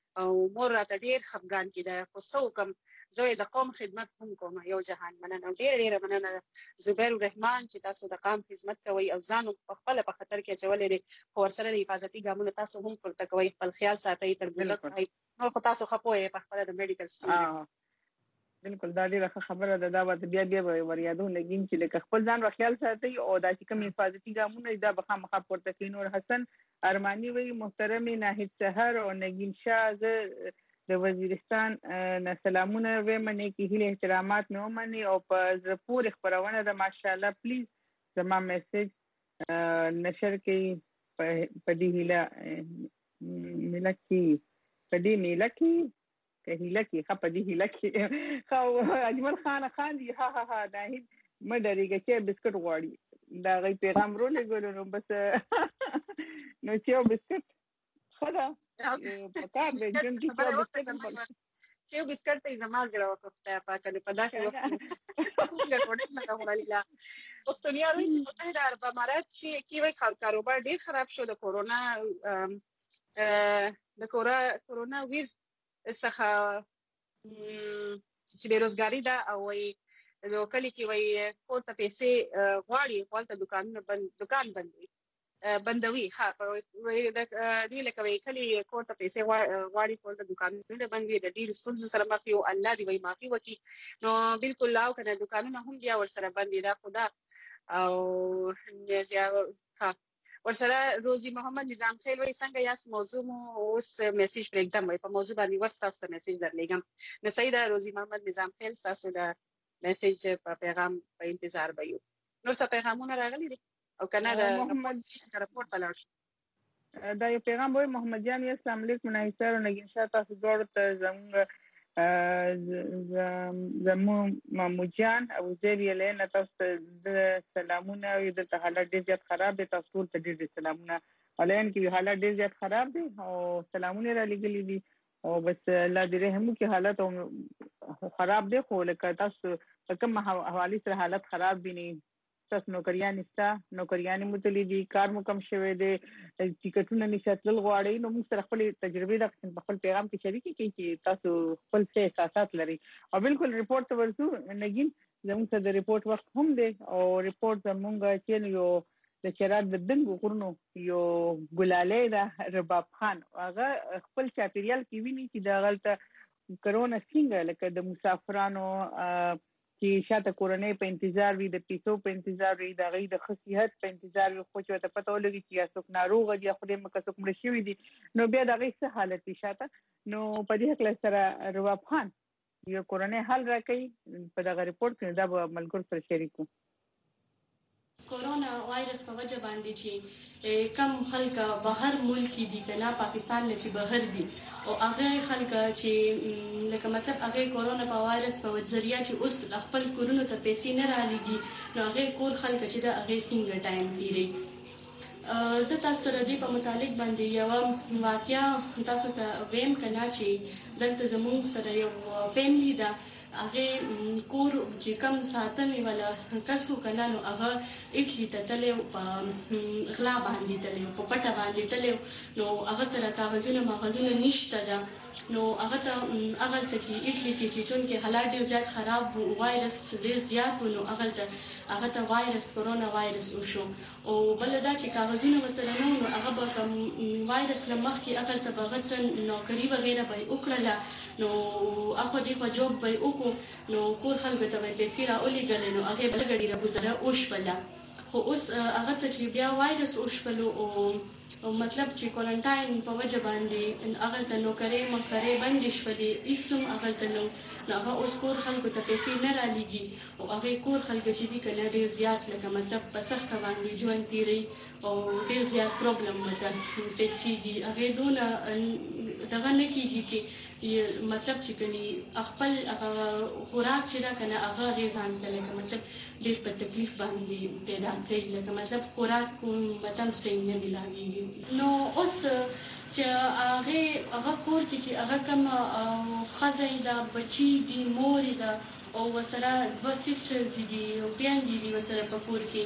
او مور راته ډیر خفګان کیده خو څو کوم زه د قوم خدمت هم کوم یو جهان مننه ډیر ډیر مننه زبیر الرحمن چې تاسو د قوم خدمت کوي او ځان په خپل په خطر کې چولې دي خو ورسره د حفاظتي ګامونو تاسو هم پورته کوي خپل خیال ساتي تر ګذر کوي نو خو تاسو خپوي په خپل د میډیکل سټډي بالکل دا ډیره خبره ده دا به بیا بیا وریادو لګین چې لکه خپل ځان او خیال ساتي او دا چې کوم حفاظتي ګامونه دا به خامخا پورته کوي. نور حسن ارمانی وی محترم ناهید سحر او نگین شاه د وزیرستان نه سلامونه ومني کې هله احترامات نو مني او په زپور خبرونه ده ماشاءالله پلیز زما میسج نشر کې په دې هله ملکی په دې ملکی هیله کې خپه دي هیله کې خو اجمل خان خان دی ها ها ها ناهید مډریږي چې بسکټ غواړي دا غي پیغام رو لګولو نو بس نو چې بسکټ خدا په کار دې جن کې چې بسکټ چې بسکټ ته زما زړه وکړه په کله په داسې وخت څنګه کوډ نه دا وړاله اوسترالیا ریس متحده عرب امارات چې کیوي کاروبار ډیر خراب شو د کورونا د کورونا ویروس څخه چې بیروزګاری ده او وي نو کلی کې وي کوته پیسې غواړي خپل دکانونه بند دکان بندوي بندوي ها وي د دې لکه وي کلی کوته پیسې غواړي خپل دکانونه بندوي د ډیر ستونزو سره مخ یو الله دی وي معافي وکي نو بالکل لاو کنه دکانونه هم بیا ور سره بندي دا خدا او زیا ها ورسره روزي محمد نظام خیل وای څنګه یاس موضوع مو اوس میسج پرېږدم وای په موضوع باندې ورسته میسج درلېږم نو سیدا روزي محمد نظام خیل تاسو د میسج په پیغام په انتظار بایو نو څه پیغامونه راغلي دي او کنه د محمد رپورټ پلاړ دا یو پیغام وای محمد جان السلام علیکم نایسر او نگین شاه تاسو ډور ته زموږ زمو ماموجان او زیری لنه تاسو د سلامونه او د حالت ډیر زیات خراب دي تاسو ته ډیر سلامونه ولین کې حالت ډیر زیات خراب دي او سلامونه را لګلې دي او بس الله دې رحم وکړي حالت خراب دي خو لکه تاسو کوم حواله سره حالت خراب دي نه تاسو نوکریان نشته نوکریان متلی دي کار مو کم شوه دي ټیکټونه نشاتل غواړي نو موږ سره خپل تجربه د خپل پیغام کې شریکي کوي چې تاسو خپل څه احساسات لري او بالکل رپورت ورسو نگین زموږ ته د رپورت وخت هم دی او رپورت زموږ چې یو د چرات د دنګ غورنو یو ګلاله ده رباب خان هغه خپل چاپیریال کې ویني چې د غلطه کرونا څنګه لکه د مسافرانو چې شاته کورنۍ په انتظار وي د پیسو په انتظار وي د غي د خصيحت په انتظار وي خو چې ته پته ولګي چې څوک ناروغ دي خو دې مکه څوک مړ شوی دي نو بیا د غي څه حالت شاته نو په دې حق سره رباب خان یو کورنۍ حل راکړي په دغه ریپورت کې دا به ملګر سره شریکو کورونا وایرس په وجه باندې چې کم خلک بهر ملک دي کنه پاکستان نه چې بهر دي او هغه خلک چې لکه مطلب هغه کورونا په وایرس په ذریعہ چې اوس خپل کورونو ته پیسې نه رالېږي نو هغه کور خلک چې دا هغه څنګه ټایم تیری زه تاسو سره دې په متعلق باندې یو واقعیا تاسو ته ویم کنه چې دلته زموږ سره یو فیملی ده هغه کور چې کم ساتنې ولا کسو کنه نو هغه اټلی ته تلو په غلا باندې تلو په پټه باندې تلو نو هغه سره کاغذونه ماغذونه نشته ده نو هغه ته هغه ته کې اټلی کې چې چون کې حالات ډیر زیات خراب وایرس ډیر زیات نو هغه ته هغه ته وایرس کورونا وایرس وشو او بل دا چې کاغذونه مثلا نو هغه به کوم وایرس لمخ کې هغه ته بغت نوکری وغیرہ به وکړه نو هغه دې په جوب به وکړو نو کور خلک ته به پیسې را ولېږل نو هغه بل غړي را گزاره اوښپله خو اوس هغه ته چې بیا وایرس اوښپلو او مطلب چې کوارنټاین په وجه باندې هغه ته نوکری مکرې بندې شولې اسم هغه ته نو هغه اوس کور خلکو ته پیسې نه را لېږي او هغه کور خلک چې دي کنه ډېر زیات لکه مطلب په سخت باندې ژوند تیری او ډېر زیات پرابلم ورته فیس کیږي هغه دونه دغه نه کیږي چې مطلب چې کني خپل خوراک چې دا کنه هغه غیزان ته لکه مطلب ډېر په تکلیف باندې پیدا کوي لکه مطلب خوراک متم څنګه نه ملاويږي نو اوس چې هغه هغه کور کې چې هغه کوم خزې دا بچي دي مور دا او وسره دوه سیسټرز دي او بیان دي وسره په کور کې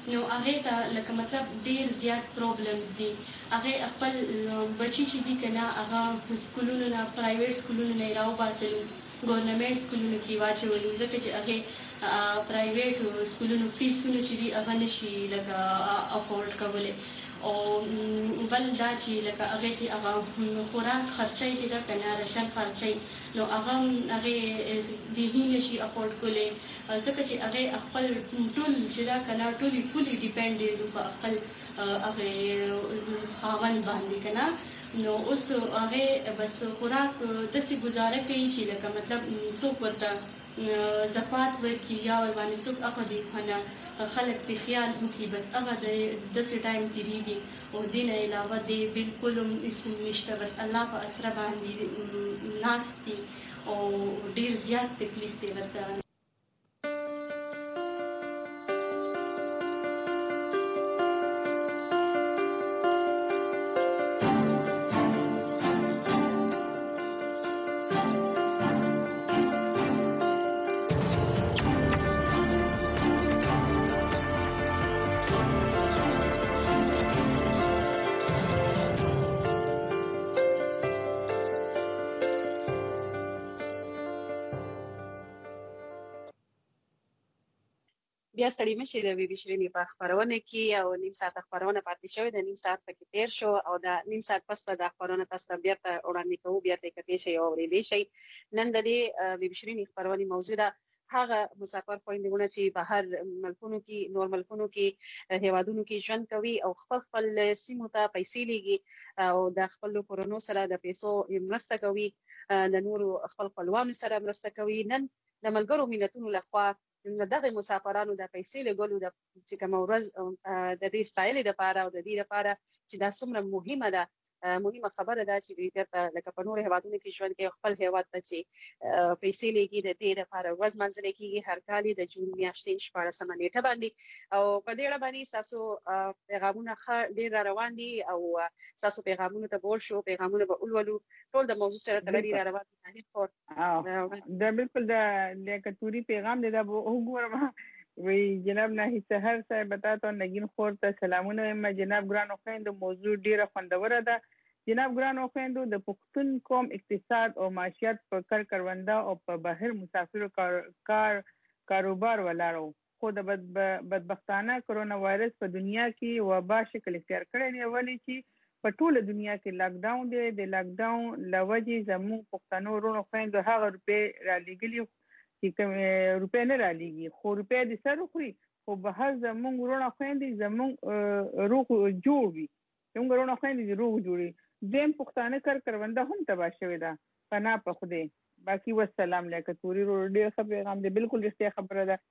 نو هغه ته لکه مطلب ډیر زیات پرابلمز دي هغه خپل بچی چې دي کنه هغه سکولونو نه پرایویټ سکولونو نه راو باسل ګورنمنت سکولونو کې واچول ځکه چې هغه پرایویټ سکولونو فیسونه چې دي هغه نشي لکه افورد کولای او بل دا چې لکه هغه چې هغه خوراک خرچي چې دا کنه راشن خرچي نو هغه هغه دې نشي افورد کولای ځکه چې هغه خپل ټول چې دا کنه ټولي فولي ډیپندنت په خپل هغه خاون باندې کنه نو اوس هغه بس خوراک د سي گزاره کوي چې لکه مطلب څوک ورته زکات ورکړي یا ور باندې څوک اخو دي کنه خلک په خیال وکړي بس هغه د د سي ټایم تیریږي او دین علاوه دې بالکل اسم نشته بس الله په اسره باندې ناشتي او ډیر زیات تکلیف دی ورته بیا ستړي مشي د بي بي شيرينې په خبرونه کې او نیم ساعت خبرونه پاتې شوې د نیم ساعت پکې تیر شو او د نیم ساعت پس د خبرونه تاسو ته بیا ته وړاندې کوو بیا ته کتې شي او ورېدې شي نن د دې بي بي شيرينې خبرونه موضوع ده هغه مسافر خويندونه چې بهر ملکونو کې نور ملکونو کې هیوادونو کې ژوند کوي او خپل خپل سیمو ته پیسې لګي او د خپل کورونو سره د پیسو مرسته کوي د نورو خپل خپلوانو سره مرسته کوي نن د ملګرو ملتونو لخوا دغه مسافرانو د پیسې لګولو د چې کوم ورځ د دې ستایل د پاره او د دې لپاره چې دا څومره مهمه ده مهمه خبره ده چې دې لکه په نور هیوادونو کې ژوند کوي خپل هیواد ته چې پیسې لګي د دې لپاره ورځ منځل کېږي هر کال د جون میاشتې شپږمه نیټه باندې او په دې اړه باندې تاسو پیغامونه ډیر روان دي او تاسو پیغامونه ته بول شو پیغامونه به اولولو ټول د موضوع سره تړلي روان دي او دا بالکل د لیکتوري پیغام دی دا وګورم وی جناب نه سحر صاحب بتاته نگین خور ته سلامونه ما جناب ګرانو خويند موضوع ډیره خوندوره ده جناب ګرانو خويندو د پښتون قوم اقتصاد او معیشت په کار کرونده او په بهر مسافرو کار کار کاروبار ولاړو خو د بدبختانه کرونا وایرس په دنیا کې وبا شکل اختیار کړی دی ولی چې په ټوله دنیا کې لاک ډاون دی د لاک ډاون لوجې زموږ پښتنو ورونو خويندو هغه روپې را لګلي چې کوم روپې نه را لګي خو روپې د سر خوري خو به هر زموږ ورونه خويندې زموږ روح جوړ وي زموږ ورونه خويندې روح جوړي دیم پښتانه کار کرونده هم تبا شوی دا پنا په خوده باقي والسلام علیکم توري ډیر ښه پیغام دی بالکل رښتیا خبره ده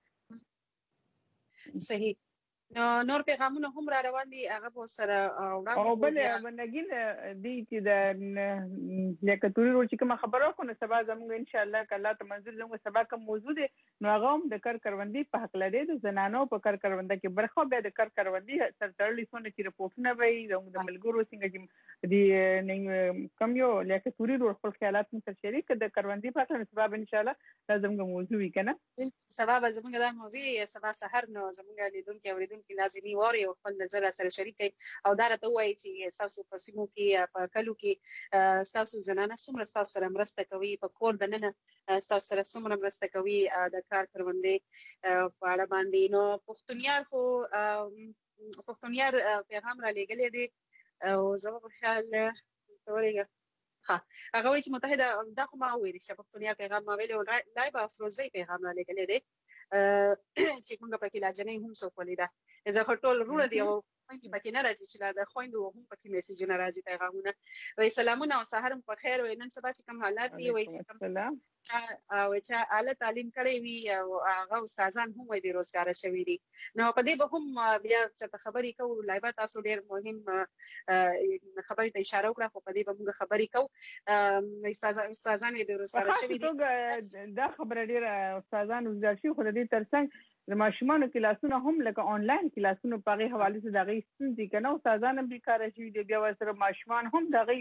صحیح نو نور پیغامونه هم را روان دي هغه په سره وړاندې او بل ونګین دي چې د لیکتوري ورو چې کوم خبرو کو نو سبا زموږ ان شاء الله کله ته منزل زموږ سبا کوم موضوع دي نو هغه هم د کار کروندې په حق لري د زنانو په کار کرونده کې برخه به د کار کروندې سر تړلې سونه چې رپورټونه وي د ملګرو څنګه چې د کم یو لیکتوري ورو خپل خیالات مو سره شریک د کروندې په اړه سبا ان شاء الله لازم موضوع وي کنه سبا زموږ د موضوع سبا سحر نو زموږ لیدونکو اوریدونکو لازمي واري او خپل نظر سره شریک او دا راته وایي چې تاسو په سیمو کې په کلو کې تاسو زنانه څومره تاسو سره مرسته کوي په کور دننه تاسو سره څومره مرسته کوي د کار کروندې په اړه باندې نو پښتونیار خو پښتونیار پیغام را لګلې دي او زه په خیال تورېږه ها هغه وایي چې متحده دا کومه وایي چې پښتونیار پیغام ما ویلو لایب افروزي پیغام را لګلې دي چې کومه پکې لاجنې هم څوک ولیدا زه خټول روړ دی او پکې پکې نه راځي چې دا خويندو هم پکې میسجونه راځي پیغامونه وای سلامونه او سحر په خیر وای نن سبا چې کوم حالات دی وای چې کوم او چې اعلی تعلیم کړی وي او هغه استادان هم وای بیروزګار شوي دي نو په دې به هم بیا چې خبرې کوو لایبه تاسو ډېر مهم خبرې ته اشاره وکړه خو په دې به موږ خبرې کوو استادان استادان بیروزګار شوي دي دا خبره ډېر استادان وزګار شي خو د دې ترڅنګ د ماشومانو کلاسونه هم لکه انلاین کلاسونه په غي حواله سره دغه ستونزې کنه استادان هم بیکاره شي دي بیا سره ماشومان هم دغه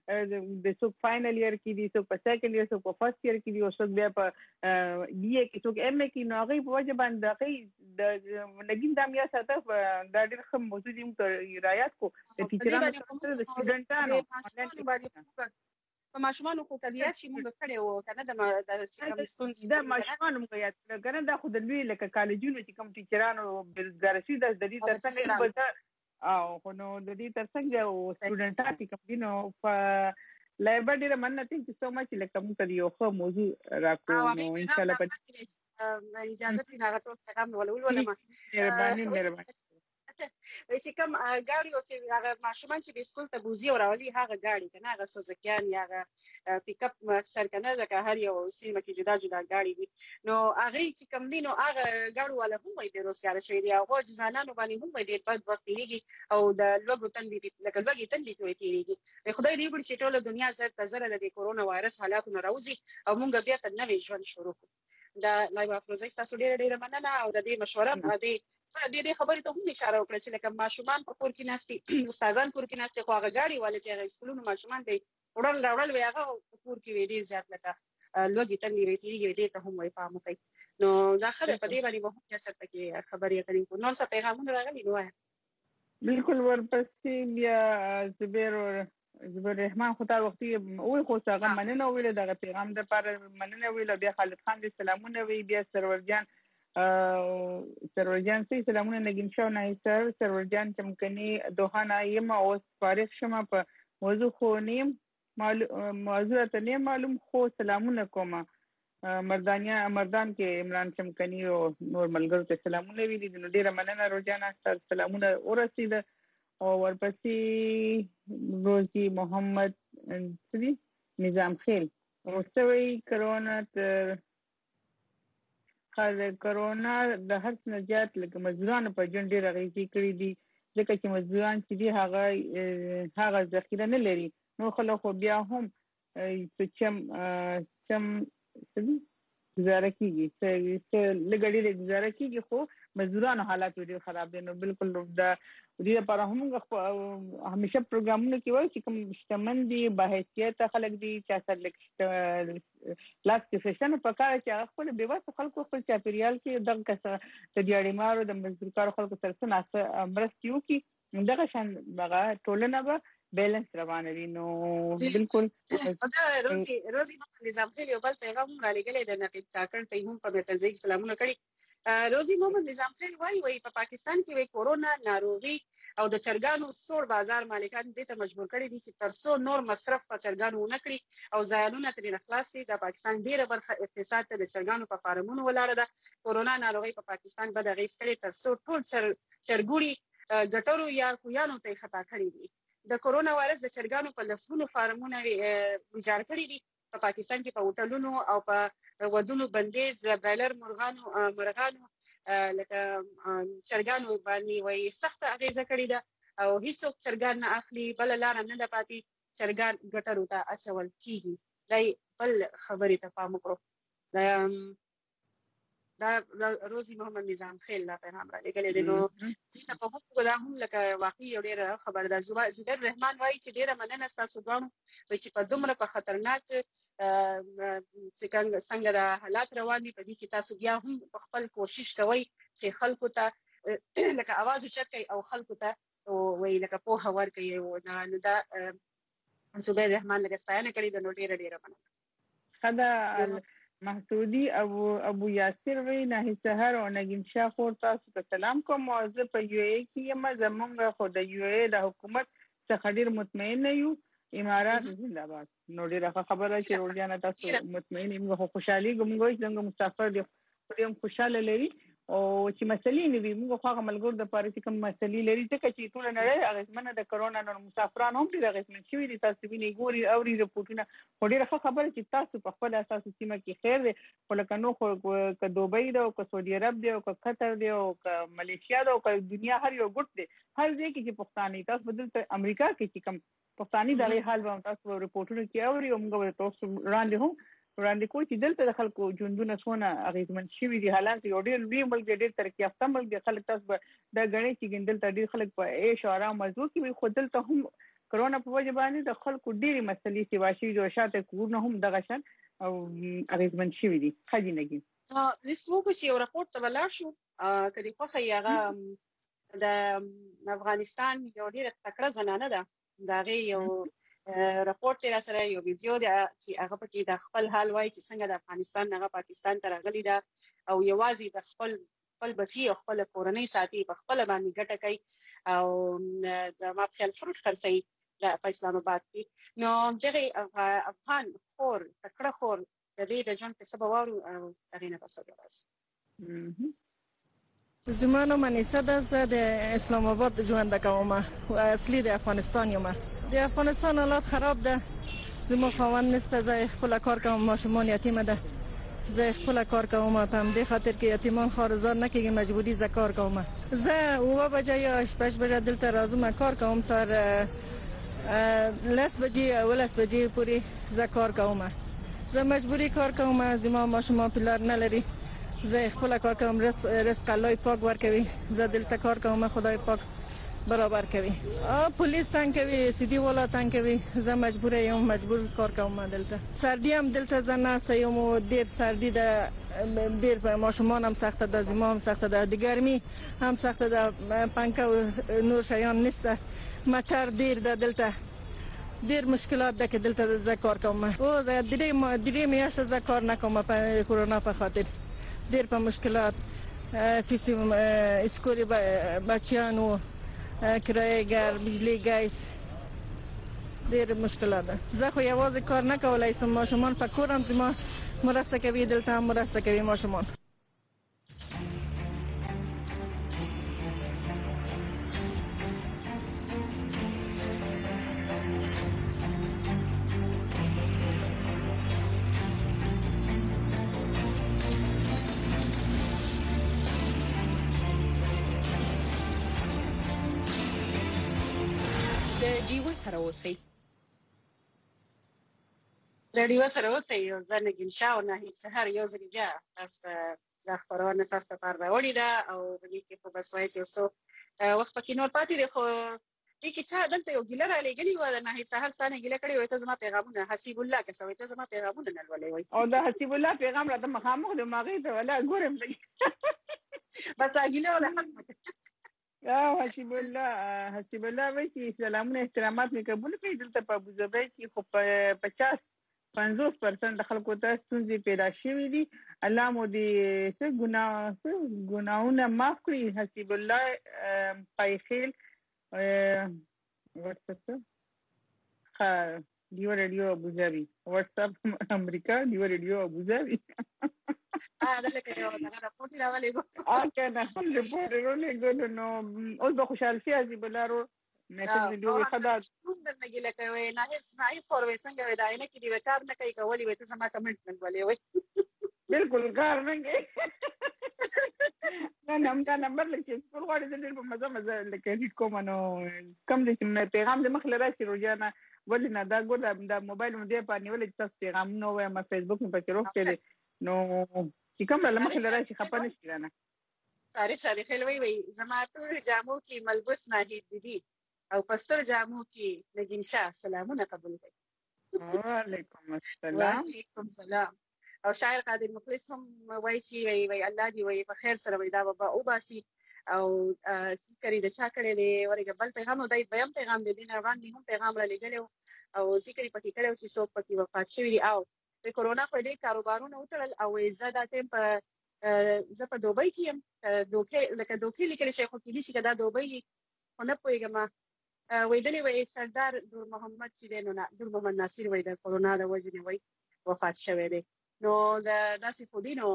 د څوک فاینل ایئر کې دي، څوک په سیکنډ ایئر، څوک په فرست ایئر کې دي، او څوک بیا په بی اے کې، څوک ایم اے کې. نو هغه په وجه باندې هغه د نګین د امیا ساته دا ډېر ښه موضوع دي موږ رعایت کو د ټیچرانو سره د سټوډنټانو په ماشومان خو کلیات شي موږ کړي وو کنه د د ستونزې د ماشومان موږ یاد کړه دا خو د لوی لکه کالجونو چې کوم ټیچرانو بیروزګار شي د دې ترڅنګ به او خو نو د دې ترڅنګ او سټوډنټات چې کوم دي نو په لایبر ډیره مننه ثانک یو سو مچ لکه موږ ته یو ښه موضوع راکو نو ان شاء الله په اجازه دې هغه ټول پیغام ولول ولما مهرباني مهرباني چې کوم ګاډي او چې هغه ماشومان چې د سکول ته بوزي او راولي هغه ګاډي کنه هغه سوزکیان یا هغه پیک اپ سر کنه لکه هر یو سیمه کې جدا جدا ګاډي دي نو هغه چې کوم دي نو هغه ګاډو ولا هم وي د روزګار شوی دی او ځانانو باندې هم وي د بد وخت لري او د لوګو تندې لکه لوګي تندې توې تیریږي خدای دې وکړي چې ټول دنیا زر ته زر د کورونا وایرس حالاتونو راوځي او مونږ بیا په نوې ژوند شروع کوو دا لایو افروزي تاسو ډېر ډېر مننه او د دې مشوره د دې دې خبرې ته هم اشاره وکړه چې لکه ماشومان په کور کې ناشتي استادان کور کې ناشتي خو هغه ګاډي ولې چې هغه سکولونو ماشومان دی وړل راوړل وی هغه کور کې وی ډیر زیات لکه لوګي تنګي وی تیږي دې ته هم وای پام کوي نو دا خبره په دې باندې مو هم څه کې خبرې کړې نو څه پیغامونه راغلي نو بالکل ورپسې بیا زبیر زبیر رحمان خو تا وختي او خو څنګه مننه ویل دغه پیغام د پر مننه ویل بیا خالد خان دې سلامونه وی بیا سرور جان سرور جان سي سلامونه نګین شو نه سر سرور جان چمکني دوهانه یم او فارغ شمه په موضوع خو نیم موضوع ته نه معلوم خو سلامونه کوم مردانیا مردان کې عمران چمکني او نور ملګرو ته سلامونه ویلي نو ډیره مننه روزانه سر سلامونه ورسید او ورپسې روزي محمد سری نظام خیل او سوي کرونا تر خاص کرونا د هر څه زیات لکه مزدورانو په جون ډیر غیږي کړی دي لکه چې مزدوران چې دي هغه هغه ذخیره نه لري نو خلک بیا هم چې چم څه گزاره کیږي چې لګړي گزاره کیږي خو مزدورانو حالات ډیر خراب دي نو بالکل دا دې لپاره هم همیشه پروګرامونه کې وایي چې کوم شتمن دي باحثیت خلک دي چې اثر لکه لاس کې فیشن په کار چې خپل بیواسه خلکو خپل چاپیریال کې دغه کسه د دیاړمارو د مزدورکار خلکو سره څنګه مرستيو کې دغه شان دغه ټولنه به بیلنس روانه وي نو بالکل دا روزي روزي نظام خیل یو بل پیغام را لګلې د نقیب کاکړ ته هم په مرکزي سلامونه کړي روزي محمد نظام خیل وایي وایي په پاکستان کې وایي کورونا ناروغي او د چرګانو سور بازار مالکان دې ته مجبور کړي دي چې ترڅو نور مصرف په چرګانو ونه کړي او ځایونه ترې خلاص شي د پاکستان ډیره برخه اقتصاد ته د چرګانو په فارمونو ولاړه ده کورونا ناروغي په پاکستان بد اغیز کړي ترڅو ټول چرګوړي ګټورو یا کویانو ته خطا کړي دي د کورونا وایرس د چرګانو په لسګونو فارمونه ویجاړ کړي دي په پاکستان کې په هوټلونو او په ودونو بندیز بایلر مرغانو مرغانو لکه چرګانو باندې وایي سخت اغیزه کړې ده او هیڅوک چرګان نه اخلي بل لار نه ده پاتې چرګان ګټرو ته اچول کیږي دا بل خبرې ته پام وکړو دا روزي محمد نظام خیل لا پیغام را لګلې دي نو چې په هغه دا هم لکه واقعي یو ډېر خبر ده زبیر رحمان وایي چې ډېر مننه تاسو غواړم چې په دومره په خطرناک څنګه څنګه د حالات روان دي په دې کې تاسو بیا هم په خپل کوشش کوئ چې خلکو ته لکه आवाज وشکي او خلکو ته وایي لکه په هوار کوي نو دا زبیر رحمان لکه ستاینه کړې د نو ډېر ډېر مننه خدا محسودی ابو ابو یاسر وی نه سحر او نگین شاه خور تاسو ته سلام کوم او زه په یو ای کې یم زمونږ خو د یو ای د حکومت څخه ډیر مطمئن یو امارات زنده باد نو ډیره خبره چې ورجانه تاسو مطمئن یم خو خوشحالي ګمګوي څنګه مسافر دي خو خوشاله لري او چې مسلې نه وي موږ خو هغه ملګر د پاره چې کوم مسلې لري ځکه چې ټول نړۍ اغیزمنه د کرونا نو مسافرانو هم ډیر اغیزمن شوي دي تاسو ویني ګوري او ریپورتونه خو ډیره خبره چې تاسو په خپل اساس سیمه کې خیر دی خو لکه نو خو ک دوبۍ دی او ک سعودي عرب دی او ک قطر دی او ک ملیشیا دی او ک دنیا هر یو ګټ دی هر ځای کې چې پښتاني تاسو بدل ته امریکا کې چې کوم پښتاني دغه حال به تاسو ریپورتونه کې اوري او موږ تاسو وړاندې هم وړاندې کوی چې دلته د خلکو ژوندونه څونه اغیزمن شوي دي حالانکه یو ډېر لوی ملک ډېر ترقي یافته ملک دی خلک تاسو به دا غني چې ګندل ته ډېر خلک په عيش او آرام مزو کې وي خو دلته هم کرونا په وجه باندې د خلکو ډېری مسلې چې واشي د شاته کورونه هم دغه شان او اغیزمن شوي دي. خدي نګي ا لسمو چې یو راپورټ ته ولاړ شو کدي خو هغه د افغانستان یو ډېر تکړه زنانه ده دا غي یو راپورټ را سره یو ویډیو ده چې هغه پکې د خپل حال وایي چې څنګه د افغانستان نه پاکستان ته راغلي ده او یوازې د خپل خپل بچي او خپل کورنۍ ساتي په خپل باندې ګټه کوي او د ما خپل فروټ خرڅي د اسلام آباد کې نو دغه افغان خور تکړه خور د دې د ژوند په سبب وارو هغه نه پسه راځي. زمانو منیسه ده زه د اسلام آباد ژوند کوم او اصلي د افغانستان یم. د افغانستان حالات خراب ده. زمو خواند نسته زه خپل کار کوم ماشومان یتیم ده. زه خپل کار کوم په دې خاطر کې یتیمان خارزار نه کېږي مجبوری ز کار کوم. زه او بجې یا شپږ بجې دلته راځم کار کوم تر لاس بجې او لاس بجې پورې ز کار کوم. زه مجبوری کار کوم زما ماشومان پلار نه لري. زه خپل کار کوم رزق الله پاک ورکوي. زه دلته کار کوم خدای پاک برابر کوي. پولیس تنگ کوي سیدی ولا تنگ کوي. زه مجبور یم مجبور کار کوم دلته. سردی هم دلته زنه سیم و ډیر سردی ده ډیر په ماشومان هم سخت ده زما هم سخت ده د ګرمي هم سخت ده پنکه او نور شیان نشته مچر ډیر ده دلته ډیر مشکلات ده که دلته ز کار کوم او د درې درې میاشتې ز کار نکوم په کرونا په خاطر ډیر په مشکلات فیس اسکولی بچیانو کرایه ګر بجلی ګیس ډیر مشکلات ده. زه خو یوازې کار نه کولای سم ماشومان په کورم زما مرسته کوي دلته هم مرسته کوي ماشومان. ډیو سره اوسئ د ډیو سره اوسئ یو ځنه ګنشاو نه هیڅ هر یو ځل بیا تاسو د خبرونه تاسو ته پر راوړی دا او د دې کې په بسوي چې اوسو وخت پکې نور پاتې دی خو دې کې چې دلته یو ګیلر علی غلی و نه هیڅ هر ثانه ګیله کړي وي ته زما پیغامونه حسیب الله که سوي ته زما پیغامونه نه ولې وي او د حسیب الله پیغام راته مخامخ د ماغې ته ولا ګورم بس ګیله ولا حق یا حسیب الله حسیب الله وایي چې سلامونه احترامات مې قبول کړي دلته په ابوظبي کې خو په پچاس پنځوس پرسنټ د خلکو ته ستونزې پیدا شوې دي. الله مو دې څه ګناه څه ګناهونه معاف کړي. حسیب الله پایخیل واتساپ ها دیو ریډیو ابوظبي واتساپ امریکا دیو ریډیو ابوظبي اه ده لکه یو دغه راپورټ راولې ګو اه کنه خپل راپورټ راولې ګو نو اوس به خوشاله شي حسیب الله رو میسج ویډیو خدا څنګه نه ګیله کوي نه هیڅ نه هیڅ فور وې څنګه وې دا نه کې دی وکړ نه کوي کولی وې ته سما کمنټ نه ولې وې بالکل کار نه کوي نه نم کا نمبر لکه سپور غواړي د دې په مزه مزه لکه هیڅ کوم نو کم دې چې پیغام دې مخ لري چې روزانه ولې نه دا ګور د موبایل مو دې باندې ولې تاسو پیغام نو وې ما فیسبوک په کې روح کې نو چې کوم له مخ لري چې خپه نشي نه تاریخ تاریخ وی وی زما ټول جامو کې ملبوس ناهید دي او پستر جامو کې نگین شاه سلامونه قبول کړي. وعلیکم السلام. وعلیکم السلام. او شاعر قادر مخلص هم وایي چې وی وی الله دی وی په خیر سره وی دا وبا او باسي او ذکر د چا کړي دی ورګه بل پیغام دای بیم پیغام دی نه باندې هم پیغام را لګلو او ذکر پکې کړو چې څوک پکې وفات شوی دی او د کورونا په دې کاروبارونو وتړل او زړه د ټیم په زه په دوبۍ کې يم دوکې لکه دوکې لیکل شي خو کې دي چې دا دوبۍ خو نه پوهیږم ویدلی وی سردار دور محمد چې دی نو دور محمد ناصر وی د کورونا د وجې وی وفات شوی دی نو د داسې خو دي نو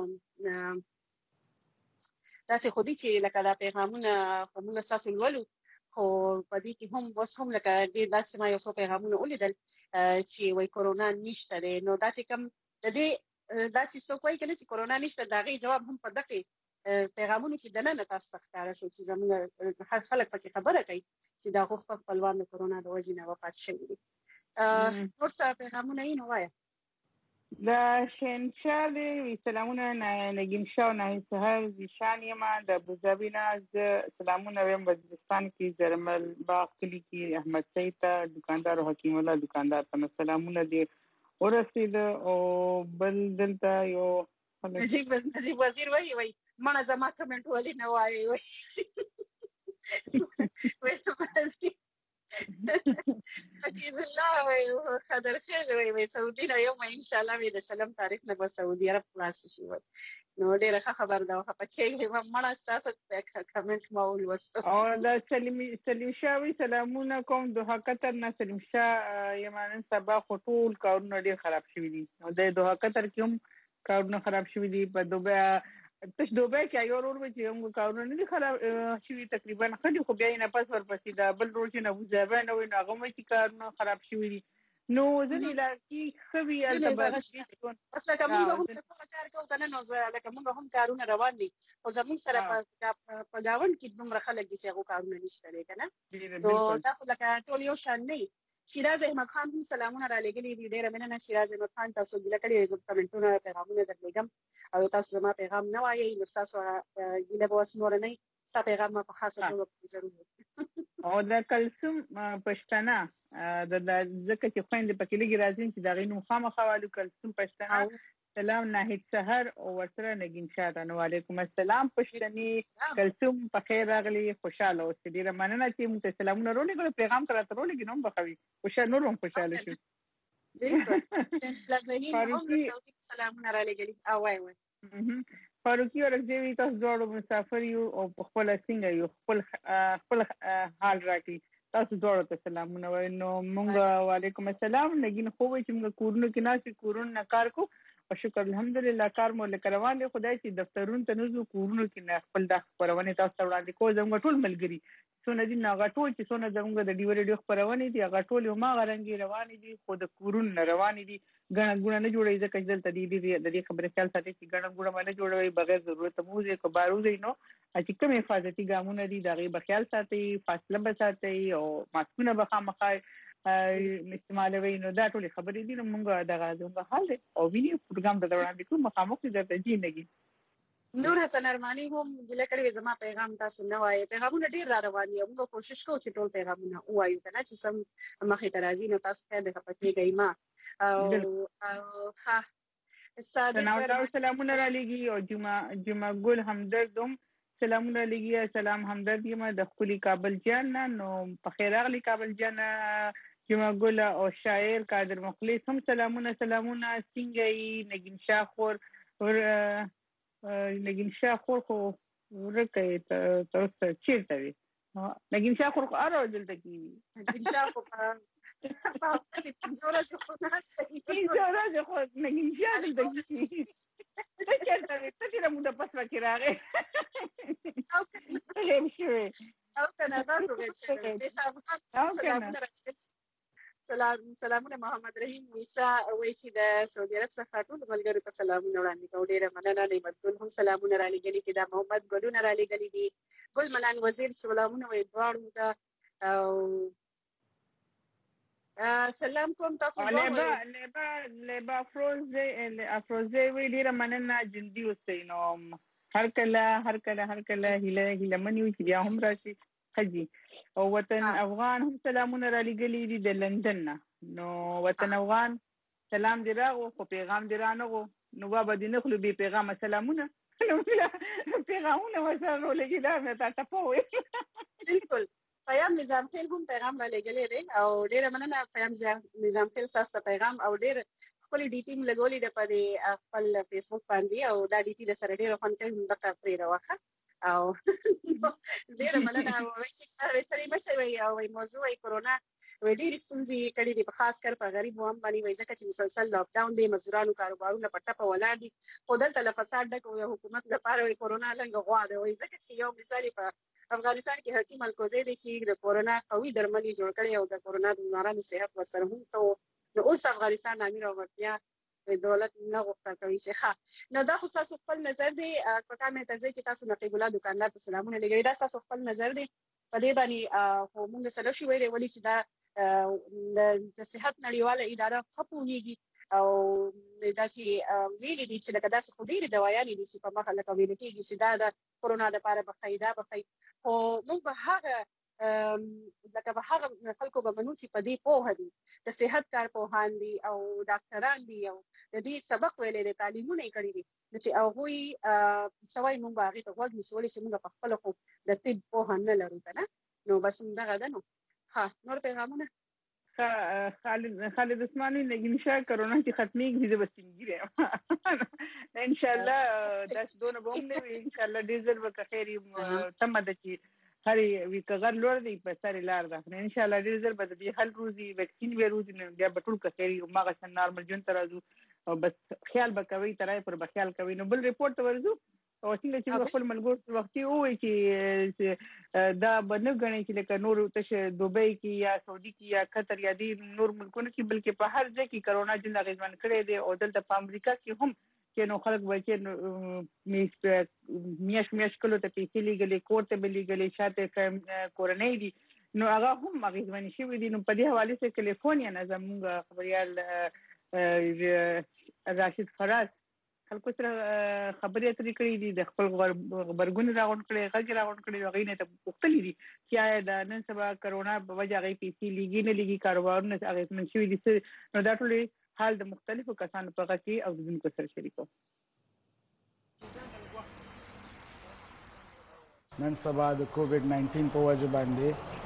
داسې خو دي چې لکه دا پیغامونه خو موږ ستاسو لولو خو په دې کې هم اوس هم لکه ډېر داسې ما یو څو پیغامونه ولیدل چې وی کورونا نشته دی نو داسې کم د دې داسې څوک وایي که نه چې کورونا نشته د هغې جواب هم په دغې پیغامونو کې دننه تاسو ته ښکاره شو چې زموږ هر خلک پکې خبره کوي چې دا خپل خپلوان د کورونا د وجې نه وفات شوي دي. نور څه پیغامونه یې نو وایه د شینشاه دی سلامونه نگین شاه نه سهار زیشان یما د ابوظبی نه سلامونه ویم وزیرستان کې زرمل باغ کلی کې احمد سید ته دکاندار حکیم الله دکاندار ته سلامونه دی ورسید او بل دلته یو نجیب نجیب وزیر وای وای مړه زما کمنټ ولې نه وایي وای حفیظ الله وای خضر خیر وای وای سعودي نه یو ان شاء الله د سلام تاریخ نه به سعودي عرب خلاص شي وای نو ډیره خبر ده خو پکې مړه تاسو کمنټ ما ولوستو او د سلیم سلیم شاوی سلامونه کوم دوه قطر نه سلیم شاه یمن سبا خطول کارونه ډیر خراب شوی دي او د دوه قطر کې هم کارونه خراب شوی دي په دوبه تش دوبه کې یو ورور چې موږ کارونه نه خراب شوی تقریبا خدي خو بیا نه پس ورپسې دا بل ورور چې نه ابوظبی نه وي هغه مې چې کارونه خراب شوی دي نو ځنې لکه خوي البته اصل کوم هم کار کوو کنه نو لکه موږ هم کارونه روان دي او زموږ سره په گاوند کې دومره خلک دي چې هغه کارونه نشته لري کنه نو دا خو لکه ټول یو شان نه شیراز احمد خان هم سلامونه را لګلې دي ډیره مننه شیراز احمد خان تاسو ګل کړی زه کمنټونه پیغامونه درلګم او تاسو زما پیغام نه وایي نو تاسو ګل به وسمور نه تاسو پیغام په خاصه توګه ضروري او د کلثوم پښتنه د ځکه چې خويند پکې لګي راځي چې دا غینو خامخوالو کلثوم پښتنه سلام ناهید سحر او ورسره نگین شاه نو علیکم السلام پښتني کلثوم په خیر راغلی خوشاله اوسئ ډیره مننه چې موږ سلامونه رولې پیغام تر ترولې نوم بخوي خوشاله نورم خوشاله شو سلامونه را لګلی او وای وای فاروقي ورځوي تاسو دوړو مسافر یو او خپل څنګه یو خپل خپل حال راکړي تاسو دوړو ته سلامونه وای نو مونږ وعلیکم السلام نگین خو چې موږ کورونو کې ناسي کورونه کار کو او شکر الحمدلله کار مو لکه روان دي خدای چې دفترونو ته نوزو کورونو کې نه خپل د خبرونه تاسو وړاندې کو زموږ ټول ملګری څونه دي نه غټول چې څونه زموږ د ډیو ریډیو خبرونه دي غټول یو ما غرنګي روان دي خو د کورونو روان دي غنا غنا نه جوړي ځکه چې دلته دي د دې خبره خیال ساتي چې غنا غنا نه جوړوي بغیر ضرورت موزه کو باروزي نو چې کوم حفاظتي ګامونه دي دغه بخیال ساتي فاصله بساتي او ماسکونه بخامخای استعمالوي نو دا ټول خبرې دي نو موږ دغه زموږ حال دي او ویني پروګرام د وړاندې کوم مخامخ دي د جینګي نور حسن ارمانی هم ګل کړي زما پیغام تاسو نه وایي پیغامونه ډیر را روان دي موږ کوشش کوو چې ټول پیغامونه وایو کنه چې سم مخې ته راځي نو تاسو ته د خپلې ګایما او ها سلام سلامونه را لګي او جمعه جمعه ګل همدردم سلامونه لګي سلام همدرد یم د خولي کابل جان نو په خیر اغلی کابل جان جمعه ګل او شاعر قادر مخلص هم سلامونه سلامونه څنګه نگین شاه خور ور نگین شاه خور خو ورکه تر څه چیرته وي نگین شاه خور اره دلته کی نگین شاه خو په زوره خو ناسته ای زوره خو نگین شاه دلته کی ته چیرته وي ته چې موږ په پسره کې راغې او کنه او کنه تاسو غواړئ سلام سلامونه محمد رحیم موسی وای چې د سعودي عرب څخه ټول ملګرو ته سلامونه وړاندې کوم ډیره مننه نعمت ګل هم سلامونه را لګلي چې دا محمد ګلونه را لګلي دي ګل ملان وزیر سلامونه وای دواړو ته او سلام کوم تاسو لبا لبا لبا افروزه افروزه وی ډیره مننه جندي اوسئ نو هر کله هر کله هر کله هله هله منیو چې بیا هم راشي خجي او وطن افغان هم سلامونه را لګلي دي د لندن نو وطن افغان سلام دی راغو خو پیغام دی رانغو نو بابا دې نخلو به پیغام سلامونه پیغامونه وسره لګي دا مې تا ټپوي بالکل پیام نظام خیل هم پیغام را لګلې دي او ډیره مننه پیام نظام خیل تاسو پیغام او ډیر خپل ډی پی لګولې د پدې خپل فیسبوک باندې او دا ډی پی د سره ډیر خونته هم د پرې راوخه او ډیره مننه وای چې سره مشه وي او موضوع کورونا وې ډېری ستونزې کړي دي په خاص کر په غریب هم باندې وای ځکه چې مسلسل لاک ډاون دی مزدورانو کاروبارونه په ټپه ولاړ دي خو دلته له فساد ډک او حکومت لپاره وای کورونا لنګ غواړي وای ځکه چې یو مثال په افغانستان کې حکیم الکوزی دی چې د کورونا قوي درمل جوړ کړي او د کورونا د بیمارانو صحت ورسره هم ته نو اوس افغانستان امیر او ورتیا دولت نه غوښتل کوي چې ښه نو دا خو تاسو خپل نظر دی کوټه مې ته ځکه تاسو نقیب الله دکاندار ته سلامونه لګوي دا تاسو خپل نظر دی په دې باندې خو موږ سره شو ویلې ولې چې دا د صحت نړیواله اداره خپوږي او داسې ویلي دي چې لکه داسې خو ډېرې دوايانې دي چې په مخه لکه ویل کېږي چې دا د کورونا دپاره به ښایي دا به ښایي خو موږ به هغه لکه به هغه خلکو به منو چې په دې پوهه دي د صحت کارپوهان دي او ډاکټران دي او د دې سبق ویلی دی تعلیمونه یې کړي دي نو چې هغوی څه وایي موږ به هغې ته غوږ نیسو ولې چې موږ په خپله خو د طب پوهه نه لرو که نه نو بس همدغه ده نو ها نور پیغامونه خالد خالد عثماني لګین شاه کرونا چې ختمېږي زه به سپینګیری یم انشاءالله داسې دونه به هم نه وي انشاءالله ډېر ژر به که خیر تمه ده چې هرې وي که غر لوړ دی په سرې لار ده نو انشاءالله ډېر ژر به د دې حل روزي ویکسین به روزي نو بیا به ټول که خیر یو هماغسې نارمل ژوند ته راځو او بس خیال به کوئ ترای پر به خیال کوئ نو بل ریپورټ ته ورځو او څنګه چې خپل ملګرو وختي ووایي چې دا به نه ګڼئ چې لکه نور تش دوبۍ کې یا سعودي کې یا قطر یا دې نور ملکونو کې بلکې په هر ځای کې کرونا ژوند اغېزمن کړی دی او دلته په امریکا کې هم چې نو خلک به چې میاشت میاشت کلو ته پیسې لیږلې کور ته به لیږلې شاته کورنۍ دي نو هغه هم اغېزمنې شوي دي نو په دې حوالې سره کلیفورنیا نه زموږ خبریال راشد فراز خلکو سره خبرې اترې کړې دي د خپل غبرګون راغونډ کړی غږ راغونډ کړی هغې نه ته پوښتلي دي چې آیا د نن سبا کرونا په وجه هغې پیسې لیږي نه لیږي کاروبارونه اغېزمن شوي دي نو دا ټول حال د مختلفو کسانو په غږ کې اورېدونکو سره شریکو نن سبا د کووډ ناینټین په وجه باندې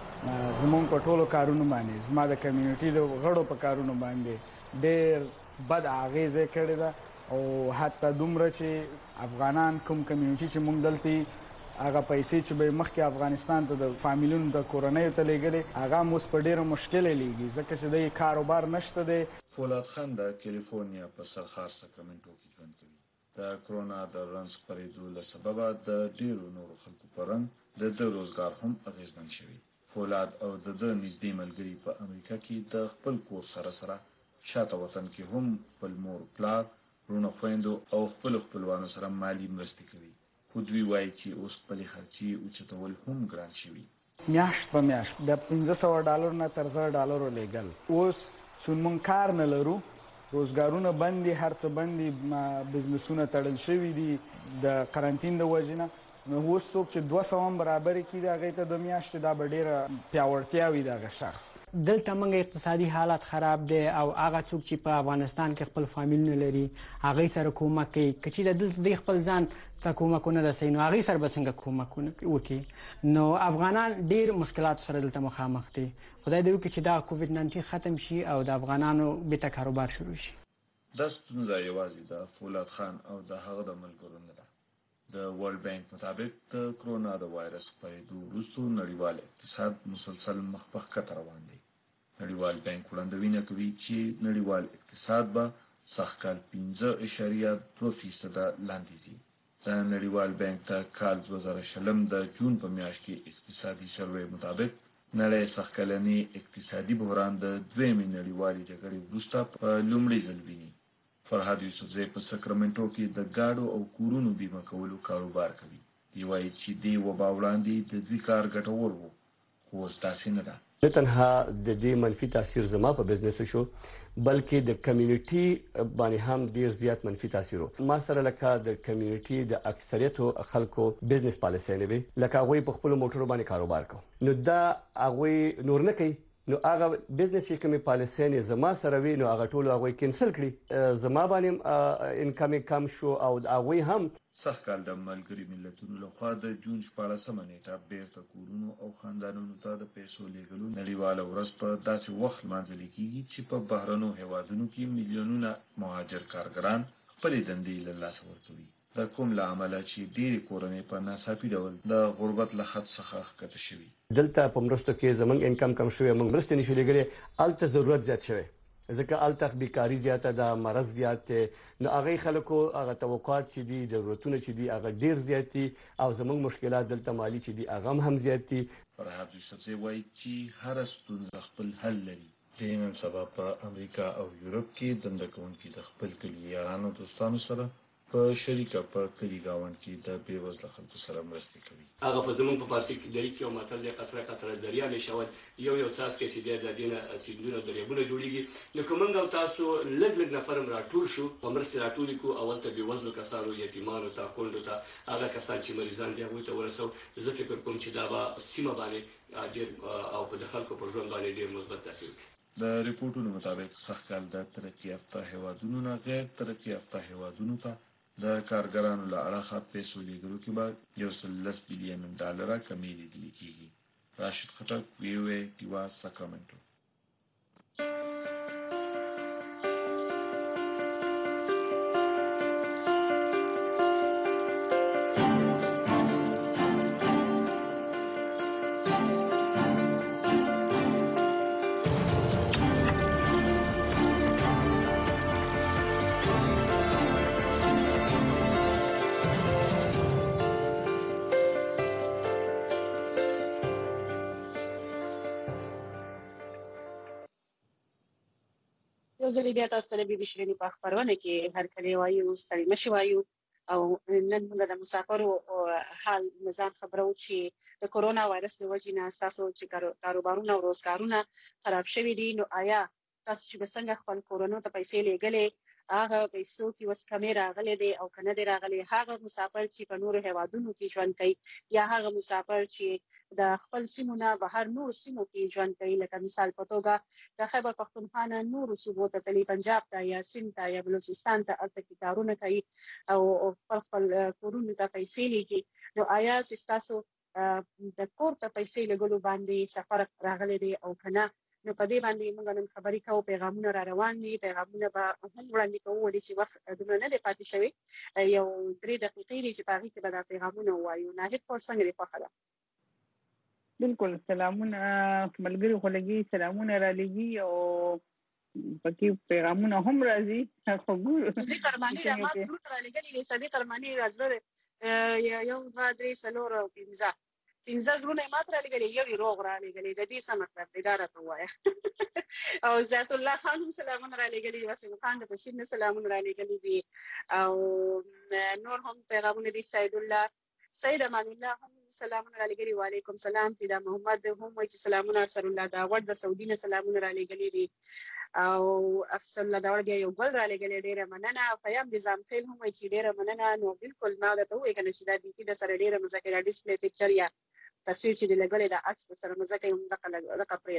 زموږ په ټولو کارونو باندې زما د کمیونټي د غړو په کارونو باندې ډېر بد اغېزه کړې ده او حتی دومره چې افغانان کوم کمیونټي چې موږ دلته هغه پیسې چې به مخکې افغانستان ته د فامیلونو د کورنیو ته لیږلې هغه هم اوس په ډېره مشکله لیږي ځکه چې د کاروبار نشته دی فولاد خان د کیلیفورنیا په سرخار ساکرامنټو کې ژوند کوي د کرونا د رنځ خپرېدو له سببه د ډېرو نورو خلکو په رنګ د ده روزګار هم اغېزمن شوي فولاد او د ده نږدې ملګري په امریکا کې د خپل کور سره سره شاته وطن کې هم خپل مور پلار رونه خویندو او خپل خپلوانو سره مالی مرستې کوي خو دوی وایي چې اوس خپلې خرچې اوچتول هم ګران شوي میاشت په میاشت د پنځه سوه ډالرو نه تر زر ډالرو لیږل اوس چې موږ کار نه لرو روزګارونه بند دي هر څه بند دي بزنسونه تړل شوي دي د قرنطین د وجې نه نو اوس څوک چې دوه سوه هم برابرې کړي د هغې ته د میاشتې دا به ډېره پیاوړتیا وي د هغه شخص دلته موږ اقتصادي حالت خراب دی او هغه څوک چې په افغانستان کې خپل فامیلونه لري هغې سره کومک کوي که چېرې دلته دوی خپل ځان ته کومکونه رسوي نو هغې سره به څنګه کومکونه وکړي نو افغانان ډېر مشکلاتو سره دلته مخامخ دي خدای دې وکړي چې دا کووډ ناینټین ختم شي او د افغانانو بېرته کاروبار شروع شي دا ستونزه یوازې د فولاد خان او د هغه د ملګرو نه ده د ورلد بانک مطابق د کرونا د وایرس خپرېدو وروسته نړیوال اقتصاد مسلسل مخ په ښکته روان دی نړیوال بانک وړاندوینه کوي چې نړیوال اقتصاد به سږکال پنځه اعشاریه دوه فیصده لاندې ځي د نړیوال بانک د کال دوه زره شلم د جون په میاشت کې اقتصادي سروې مطابق نړۍ سږکلنی اقتصادي بحران د دویمې نړیوالې جګړې وروسته په لومړي ځل ویني فرهاد یوسفزی په ساکرامنټو کې د ګاډو او کورونو بیمه کولو کاروبار کوي دی وایي چې دې وبا وړاندې د دوی کار ګټور و خو اوس داسې نه ده نه تنها د دې منفي تاثیر زما په بزنس شو بلکې د کمیونټي باندې هم ډیر زیات منفي تاثیر و ما سره لکه د کمیونټي د اکثریت خلکو بزنس پالیسي نه وي لکه هغه په خپل موټرو باندې کاروبار کوي نو دا هغه نور نه کوي نو هغه بزنس چې کومه پالیسي نه زما سره وي نو هغه ټول هغه کینسل کړي زما باندې انکم کم شو او هغه هم سږکال د ملګري ملتونو لخوا د جون شپاړسمه نیټه بیرته کورونو او خاندانونو ته د پیسو لیږلو نړیواله ورځ په داسې وخت لمانځل کیږي چې په بهرنو هیوادونو کې میلیونونه مهاجر کارګران خپلې دندې له لاسه ورکوي د کوم له امله چې ډېرې کورنۍ په ناڅاپي ډول د غربت له خط څخه ښکته شوي دلته په مرستو کې زمونږ انکم کم شوی موږ مرستې نشو لیږلی هلته ضرورت زیات شوی ځکه هلته بیکاري زیاته ده مرض زیات دی نو هغې خلکو هغه توقعات چې دي ضرورتونه چې دي هغه ډېر زیات دي او زموږ مشکلات دلته مالي چې دي هغه هم زیات دي فرهاد یوسفزی وایي چې هره ستونزه خپل حل لري د نن سبا په امریکا او یورپ کې دنده کوونکي د خپل کلي یارانو دوستانو سره په شریکه په کلی گاوند کې د بیوزله خلکو سره مرسته کوي. هغه په زمون په فارسی کې درې کې او متل د قطره قطره دریا نشول یو یو تاسو کې چې د دینه سیندونو دریابونه جوړیږي نو کومنګ او تاسو لګ لګ نفر راټول شو او مرسته راټول کو اول ته بیوزله کسانو یتیمانو ته کولډو ته هغه کسان چې مریضان دي هغه ته ورسو زه فکر کوم چې دا به سیمه باندې ډېر او په خلکو په ژوند باندې ډېر مثبت تاثیر کوي. د ریپورتونو مطابق سږکال د ترقی یافته هیوادونو نه غیر ترقی یافته هیوادونو ته د کارګرانو له اړخه پیسو لیږلو کې به یو سل لس بلین ډالر کمی لیدل کېږي. راشد خټک وی او ای ډیوا ساکرامنټو. زه بیا تاسو ته د بي بي شيرینی په خبرونه کې هر کله وایو ستړي مشي وایو او نن موږ د مسافرو حال نظام خبرو چې د کورونا وایرس د وجې نه تاسو چې کاروبارونه او روزګارونه خراب شوي دي نو آیا تاسو چې بسنګ خپل کورونا ته پیسې لګلې هغه پیسو کې وس کمې راغلي دي او کنه دي راغلي هغه مسافر چې په نورو هیوادونو کې ژوند کوي یا هغه مسافر چې د خپل سیمونه بهر نور سیمو کې ژوند کوي لکه مثال په توګه د خیبر پختونخوا نه نور صوبو ته تللی پنجاب ته یا سند ته یا بلوچستان ته الته کارونه کوي او خپل خپل کورونو ته پیسې لګي نو آیا تاسو د کور ته پیسې لګولو باندې سفر راغلي دي او کنه نو په دې باندې موږ نن خبرې کوو پیغامونه را روان دي پیغامونه به هم وړاندې کوو ولې چې وخت دومره نه دی پاتې شوی یو درې دقیقې دي چې په هغې کې به دا پیغامونه ووایو ناهید خور څنګه دی خوښه ده بالکل سلامونه ملګري خو لګي سلامونه را لګي او پکې پیغامونه هم راځي خو ګورو صدیق ارماني د ما سرود را لګلي دی صدیق ارماني راځره یو دوه درې څلور او پنځه پنځه زرونه ماته را لګلي یو روغ را لګلي د دې څه مطلب دی دا راته ووایه او ذات الله خان هم سلامونه را لګلي وسیم خان د بشیر نه سلامونه را لګلي دي او نور هم پیغامونه دي سید الله سید امان الله هم سلامونه را لګلي وعلیکم سلام پیدا محمد هم وایي چې سلامونه ارسل الله دا ور د سعودي نه سلامونه را لګلي دي او افسر الله دا ور بیا یو بل را لګلي ډیره مننه پیام نظام خیل هم وایي چې ډیره مننه نو بالکل ما دا ته وایي کنه چې دا بي د سره ډیره مذاکره ډیسپلی پکچر یا تصویر چې د لګلې د عکس سره مزه کوي دغه دغه پرې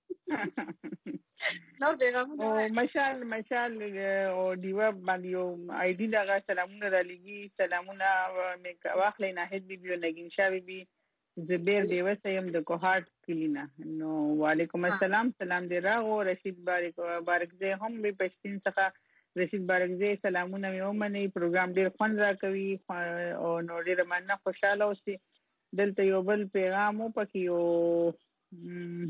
دا نو پیغامونه او مشال مشال او دیوا باندې او آی ډی دغه سلامونه را لګي سلامونه مې واخلې نه هډ بي بي نګین شاوي بي زبیر دیو سیم د کوهات کلینا نو وعلیکم السلام سلام دی راغو رشید بارک بارکزه هم به پښتین څخه رشید بارکزه سلامونه مې ومني پروګرام ډیر خوند را کوي او نو ډیر مننه خوشاله اوسئ دلته یو بل پیغام و پکې او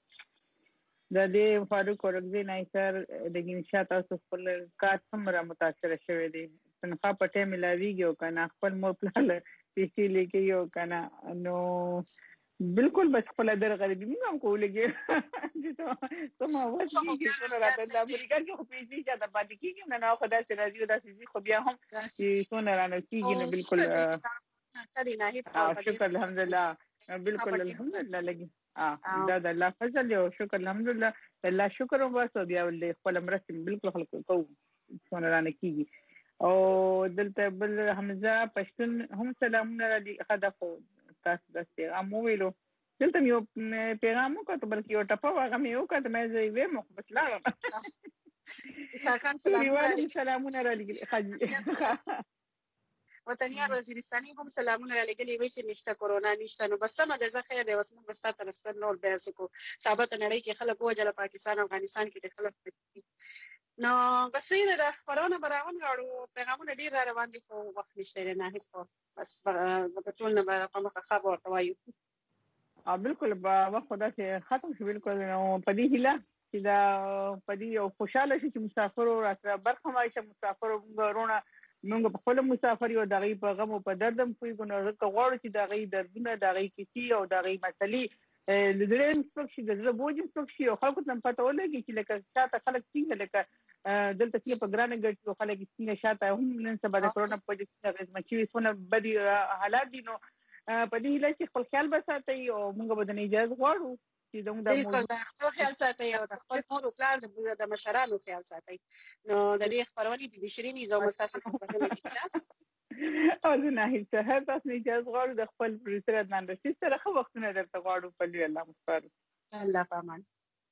د دې فاروق اورګزی نایسر د ګینشا تاسو خپل کار څومره متاثر شوی دی تنخوا پټه ملاویږي او کنه خپل مور پلان پیسې لیکي او کنه نو بالکل بس خپل در غریبي موږ هم کولګي چې ته ما وځي چې څنګه راته د امریکا کې خو پیسې چې د پاتې کېږي نه نو خدای سره راځي دا سيزي خو بیا هم چې څونه رانه کېږي نو بالکل شکر الحمدلله بالکل الحمدلله لګي اه دا د الله فضل او شکر الحمدلله الله شکر او بس بیا ولې خپل مرسته بالکل خلکو کو څونه رانه کېږي او دلته بل حمزه پښتون هم سلامونه را دي خدا خو تاسو د پیغام ویلو دلته یو پیغام وکړ بلکې یو ټپه هغه مې وکړ مې زه یې مخ بس لاړم ساکان سلامونه سلامونه را لګي وطنیار وزیرستاني هم سلامونه را لګلي وي چې نشته کورونا نشته نو بس سمه ده زه خیر دی اوس موږ بس تاسو سره نور بیا سکو ثابت نړۍ کې خلک وجله پاکستان افغانستان کې د خلک نو بس یې ده خبرونه براون غواړو پیغامونه ډیر را روان دي خو وخت نشته نه هیڅ بس په ټول نه به کومه خبر توایو ا بالکل با وخت خدا چې ختم شو بالکل نو پدې هله چې دا پدې او خوشاله شي چې مسافر او راځه برخه وایي چې مسافر ورونه موږ په خپل مسافر یو دغې په غم او په دردم کوي ګناه غواړو چې دغې دردونه دغې کیسې او دغې مسلې د درې سپک شي د زړه بوج سپک شي او خلکو ته پته ولګي چې لکه شاته خلک څنګه لکه دلته کې په ګرانه ګټ او خلک څنګه شاته هم نن سبا د کرونا په وجه کې چې څونه بدی حالات دي نو په دې لاره چې خپل خیال وساتئ او موږ به د اجازه غواړو چې دوی د موضوع خپل خیال ساتي او د خپل مور او پلار د مشرانو خیال ساتي نو د دې خبرونه د بشرینی زو مستاسو په اړه دي او نه هیڅ هر تاسو اجازه غواړو د خپل پروډوسر عدنان رشید سره خو وختونه درته غواړو په لوی الله مستر الله پامان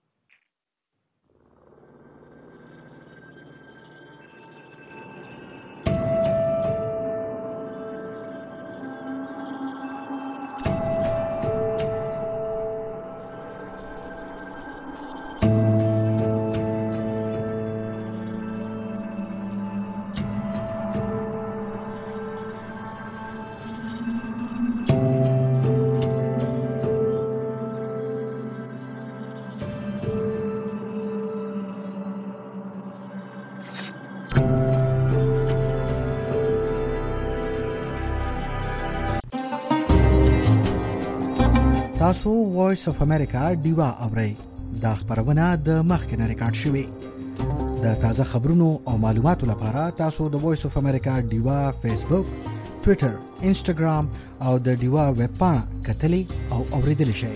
تاسو وایس اف امریکا ډیوا اورئ دا خبرونه د مخکنه ریکارډ شوې د تازه خبرونو او معلوماتو لپاره تاسو د وایس اف امریکا ډیوا فیسبوک ټوئیټر انسټاګرام او د ډیوا ویب پاڼه کتلی او اوریدل شئ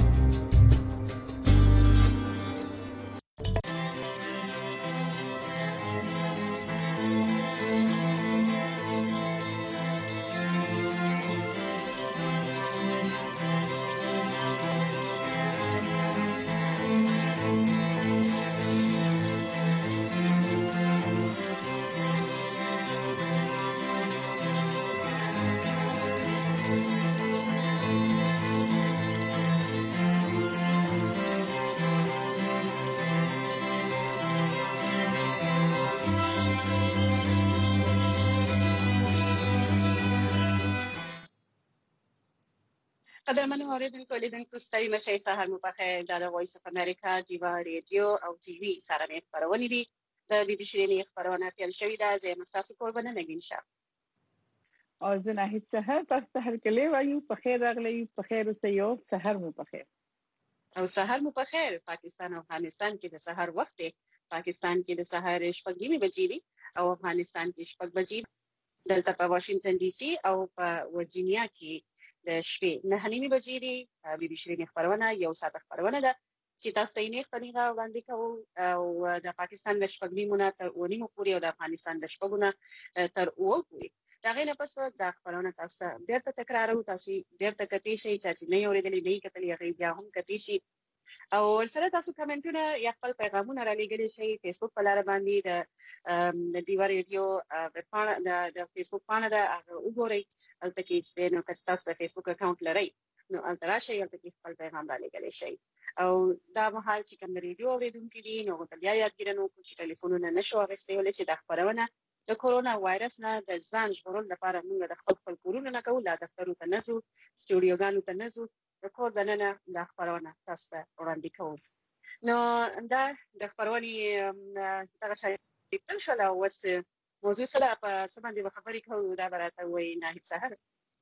قدرمن اوریدونکو لیدونکو ستړي مشئ سهار مو په خیر دا د وایس اف امریکا ډیوا ریډیو او ټي وي سره نه خبرونه دي د بي بي سي نه خبرونه پیل شوې ده زه مستاسو قربانه نګین شه او زه نه هیڅ سهار تاسو هر کله وایو په خیر راغلی په خیر اوسئ او سهار مو په خیر او سهار مو په خیر پاکستان او افغانستان کې د سهار وخت دی پاکستان کې د سهار شپږ نیمې بجې دي او افغانستان کې شپږ بجې دلته په واشنگټن ډي سي او په ورجینیا کې د شپې نه نیمې بجې دي بي بي سي نه خبرونه یو ساعت خبرونه ده چې تاسو یې نه خبرونه وړاندې کوو او د پاکستان د شپږ نیمو نه تر ونیمو پورې او د افغانستان د شپږو نه تر اوو پورې دا غینه پس د خبرونه تاسو ډېر تکرارو تاسو ډېر تکتی شي چې نه اورېدلې نه کتلې هغه بیا هم کتی شي او سره تاسو کمنټونه یا خپل پیغامونه را لګیلی شئ فیسبوک په لار باندې د د ډیوا ریډیو په پاڼه د د فیسبوک پاڼه ده هغه وګورئ البته کې نو که تاسو فیسبوک اکاونټ لرئ نو البته راشئ البته کې خپل پیغام را لګیلی شئ او دا مهال چې کوم ریډیو اوریدونکي دي نو ته بیا یادګیرنو چې ټلیفونونه نشو اخیستلی چې د خبرونه د کورونا وایرس نه د ځان ژغورلو لپاره موږ د خپل خپل کورونو نه کوو لا دفترو ته نه ځو سټوډیوګانو ته نه ځو د کور دننه د خبرونه تاسو ته وړاندې کوو نو دا د خبرونې دغه شی تل شول او اوس موضوع سره په څه باندې خبرې کوو دا به راته ووایي ناهید سهار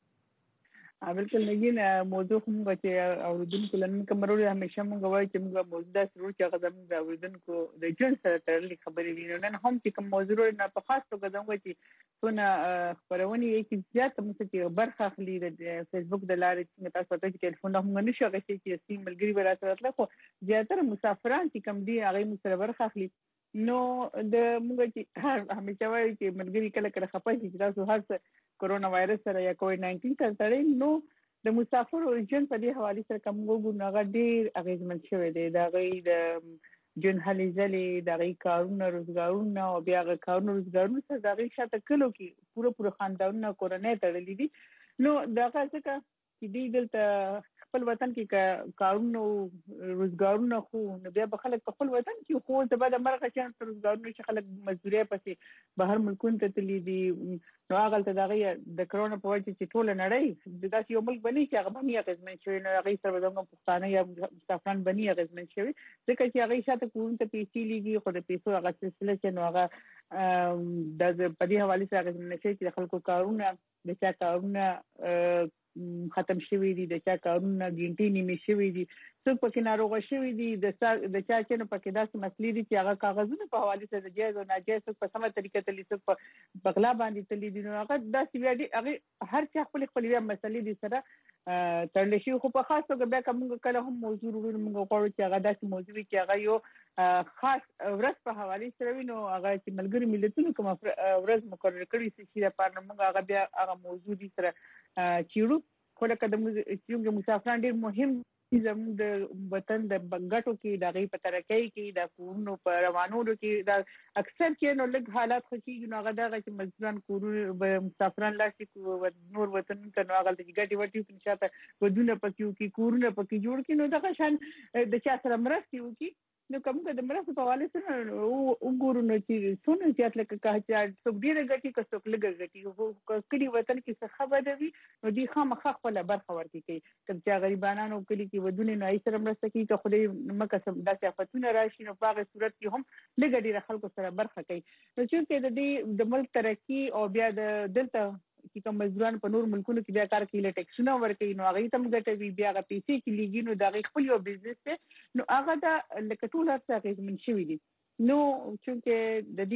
بالکل نګین موضوع هم چې اوریدونکو لنن کومرو همیشه موږ وایو چې موږ موضوع دا شروع چې هغه زموږ د اوریدونکو د ژوند سره تړلې خبرې دي نن هم چې کوم موضوع نه په خاص توګه زموږ چې څونه خبرونه یې کې زیات موږ چې برخه اخلي د فیسبوک د لارې چې تاسو ته چې ټلیفون هم نشو غوښتي چې سیم ملګری ورته راتله خو زیاتره مسافران چې کم دي هغه مو سره برخه اخلي نو د موږ چې همیشه وایو چې ملګری کله کله خپه شي چې تاسو هر څه کورونا وایرس سره یا کووډ ناینټین سره تړئ نو د مسافرو ژوند په دې حواله سره کوم وګورو هغه ډیر اغیزمن شوی دی دا غي د جون هلي ځلې دا غي کارونه روزګارونه او بیا غي کارونه روزګارونه سره دا غي شاته کلو کې پوره پوره خاندانونه کورنۍ تړلې دي نو دا څه چې دی دلته خپل وطن کې کارونه روزګارونه خو نو بیا به خلک په خپل وطن کې خو د بعد مرغه چې روزګارونه چې خلک مزدوري پسې بهر ملکونو ته تللی دي نو هغه ته دغه د کرونا په وجه چې ټول نړۍ د داسې یو ملک بني چې هغه باندې اغیزمن شوی نو هغه سره د پښتانه یا مسافران بني اغیزمن شوی ځکه چې هغه شاته کوم ته پیسې لګي خو د پیسو هغه سلسله چې نو هغه د په دې حواله سره چې د خلکو کارونه د چا کارونه ختم شوی دي د چا کارونه ګینټي نیمه شوی دي څوک پکې ناروغ شوی دي د د چا چې نو پکې داسې مسلې دي چې هغه کاغذونه په حواله سره جایز او ناجایز په سمه طریقه تللی څوک په بغلا باندې تللی دي نو هغه داسې بیا دي هغه هر چا خپل خپل مسلې دي سره تړل شي خو په خاص توګه بیا کوم کله هم موضوع ورو موږ غواړو چې هغه داسې موضوع چې هغه یو خاص ورځ په حواله سره وینو هغه چې ملګری ملتونو کوم ورځ مقرر کړی چې لپاره موږ هغه بیا هغه موضوع دي سره چیرو خو لکه د موږ مسافران ډیر مهم زموږ د وطن د بنګټو کې د غي په ترکۍ کې د کورونو په روانولو کې د اکثر کې نو لږ حالات خچي نو هغه دغه چې مزدوران کورونه مسافران لاسي نور وطن ته نو هغه د ګټي ورتي په نشاته ودونه پکيو کې کورونه پکې جوړ کې نو دغه شان د چا سره مرستي وکي نو کوم د مرستې په حواله سره وګورو نو چې څونه چې لکه که چې څوک ډیره ګټي که څوک لږه ګټي خو کلی وطن کې څه خبره وي نو دی خامخا خپل برخه ورکړي کوي چې غریبانو کلی کې ودونه نه سره مرسته کوي که خدای مکه سم داسې افتونه راشي نو په هغه صورت کې هم لږه ډیره خلکو سره برخه کوي نو چې د دې د ملک ترقی او بیا د دلته چې کوم مزدوران په نور ملکونو کې بیا کار کوي له ټیکسونه ورکوي نو هغه تم ګټوي بیا هغه پیسې کې لګي نو دا خپل یو بزنس دی نو هغه دا لکه ټول هڅه کوي من شوی دي نو چې د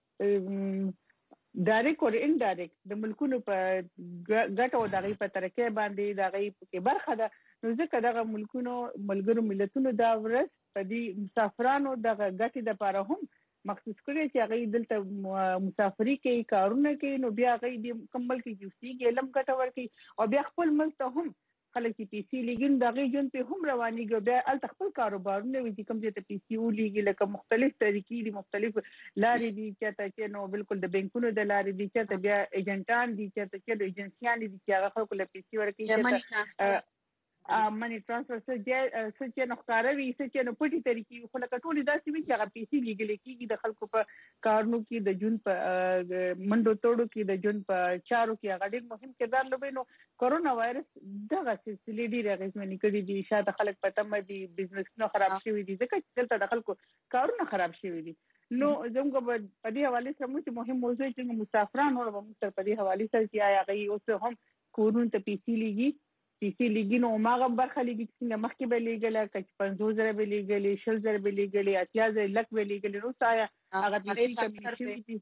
دې ډایرکټ او انډایرکټ د ملکونو په ګټو د غي په ترکه باندې د غي په برخه ده نو ځکه دغه ملکونو ملګرو ملتونو دا ورس په دې مسافرانو د ګټې د لپاره هم مخصوص کړی چې هغه دلته مسافری کوي کارونه کوي نو بیا هغه د کمبل کې جوړیږي علم ګټور کوي او بیا خپل ملک ته هم خلک چې پیسې لګین د غي جون په هم روانيږي بیا ال خپل کاروبارونه وي چې کوم چې ته پیسې ولېږي لکه مختلف طریقې دي مختلف لارې دي چې ته چې نو بالکل د بانکونو د لارې دي چې ته بیا ایجنټان دي چې ته چې د ایجنسیان دي چې هغه خلکو له پیسې ورکړي مانی ترانسفر څه چې نو ښکاروي څه چې نو پټي طریقې خو لکه ټولې داسې وي چې هغه پیسې لګل کېږي د خلکو په کارونو کې د جون په منډو توړو کې د جون په چارو کې هغه ډېر مهم کردار لوبوي نو کورونا وایرس دغه سلسله ډېر اغېزمنې کړې دي شاته خلک په تمه دي بزنس نو خراب شوی دي ځکه چې دلته د خلکو کارونه خراب شوی دي نو زموږ په دې حواله سره موږ مهم موضوع چې مسافران ورو موږ په دې حواله سره چې آیا غي اوس هم کورون ته پیسې لګي پیسې لګي نو ماغه برخه لګي چې مخکې به لګل کچ پنځوس زره به لګل شل زره به لګل اتیا زره لک به لګل نو سایا هغه پیسې کمی شي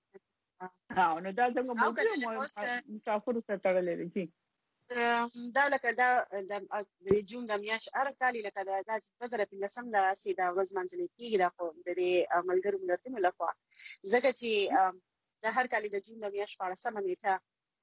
ها نو دا څنګه موږ مسافر سره تړلې دي دا لکه دا د جون د میاش هر کال لکه دا د وزارت لسم د سیده ورځ منځلې کېږي د خو د ملګرو ملتونو لخوا ځکه چې د هر کال د جون د میاش په اړه سم نیټه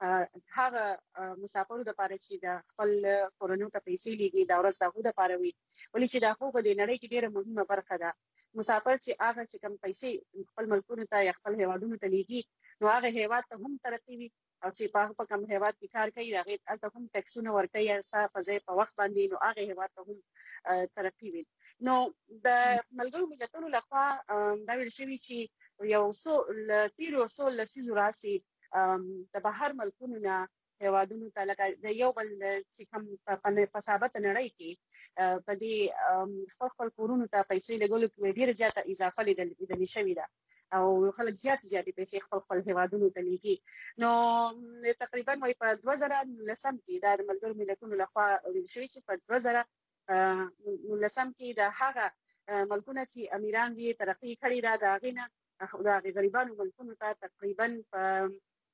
هغه مسافرو د پاره چې د خپل کورونو ته پیسې لګي دا ورځ دغه د پاره وي ولې چې دا خو په دې نړۍ کې ډیره مهمه برخه ده مسافر چې هغه چې کم پیسې خپل ملکونو ته یا خپل هیوادونو ته لګي نو هغه هیواد ته هم ترقی وي او چې په په کم هیواد کې کار کوي هغه ته هم ټیکسونه ورکوي یا څه په ځای په وخت باندې نو هغه هیواد ته هم ترقی وي نو د ملګرو ملتونو لخوا دا ویل شوی چې یو څو تیرو څو لسیزو راسي د بهر ملکونو نه هیوادونو ته لکه د یو بل چې کوم په ثابت نړۍ کې په دې خپل خپل کورونو ته پیسې لګولو کې ډېر زیاته اضافه لیدل شوې ده او خلک زیات زیات پیسې خپل خپل هیوادونو ته لګي نو تقریبا وای په دوه زره لسم کې د ملګرو ملتونو لخوا ویل شوی چې په دوه زره لسم کې د هغه ملکونه چې امیران دي ترقی کړې ده د غینه د غریبانو ملکونو ته تقریبا په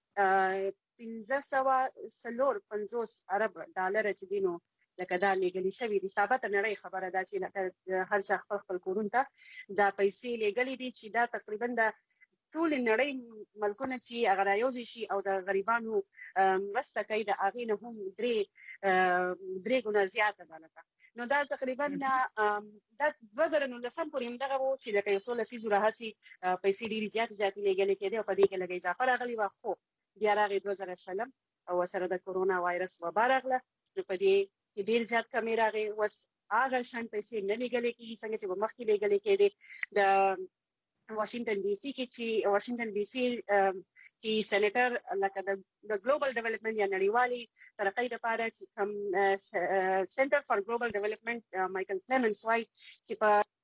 پنځه سوه څلور پنځوس ارب ډالر چې دینو لکه دا لګلې شوی دي ثابت نړۍ خبره ده چې لکه هر څه خپل خپل کورون ته دا پیسې لګلې دي چې دا تقریبا د ټول نړۍ ملکونه چې هغه رايوځي شي او د غریبانو مرسته کوي د هغې نه هم درې درې ګونه زیاته ده لکه نو دا تقریبا دا دوه زره نولسم پورې همدغه و چې لکه یو څو لسیزو راهسې پیسې ډېرې زیاتې زیاتې لګلې کېدې او په دې کې لږه اضافه راغلې وه خو بیا راغی دوه زره شلم او سره د کورونا وایرس وبا راغله نو په دې کې ډېر زیات کمی راغی اوس هغه شان پیسې نه لګلې کېږي څنګه چې به مخکې لګلې کېدې د واشنگټن ډي سي کې چې واشنگټن ډي سي کې سېنیټر لکه د ګلوبل ډیولپمنٹ یا نړیوالي ترقۍ لپاره چې کوم سنټر فار ګلوبل ډیولپمنٹ مایکل کلیمنس وايي چې په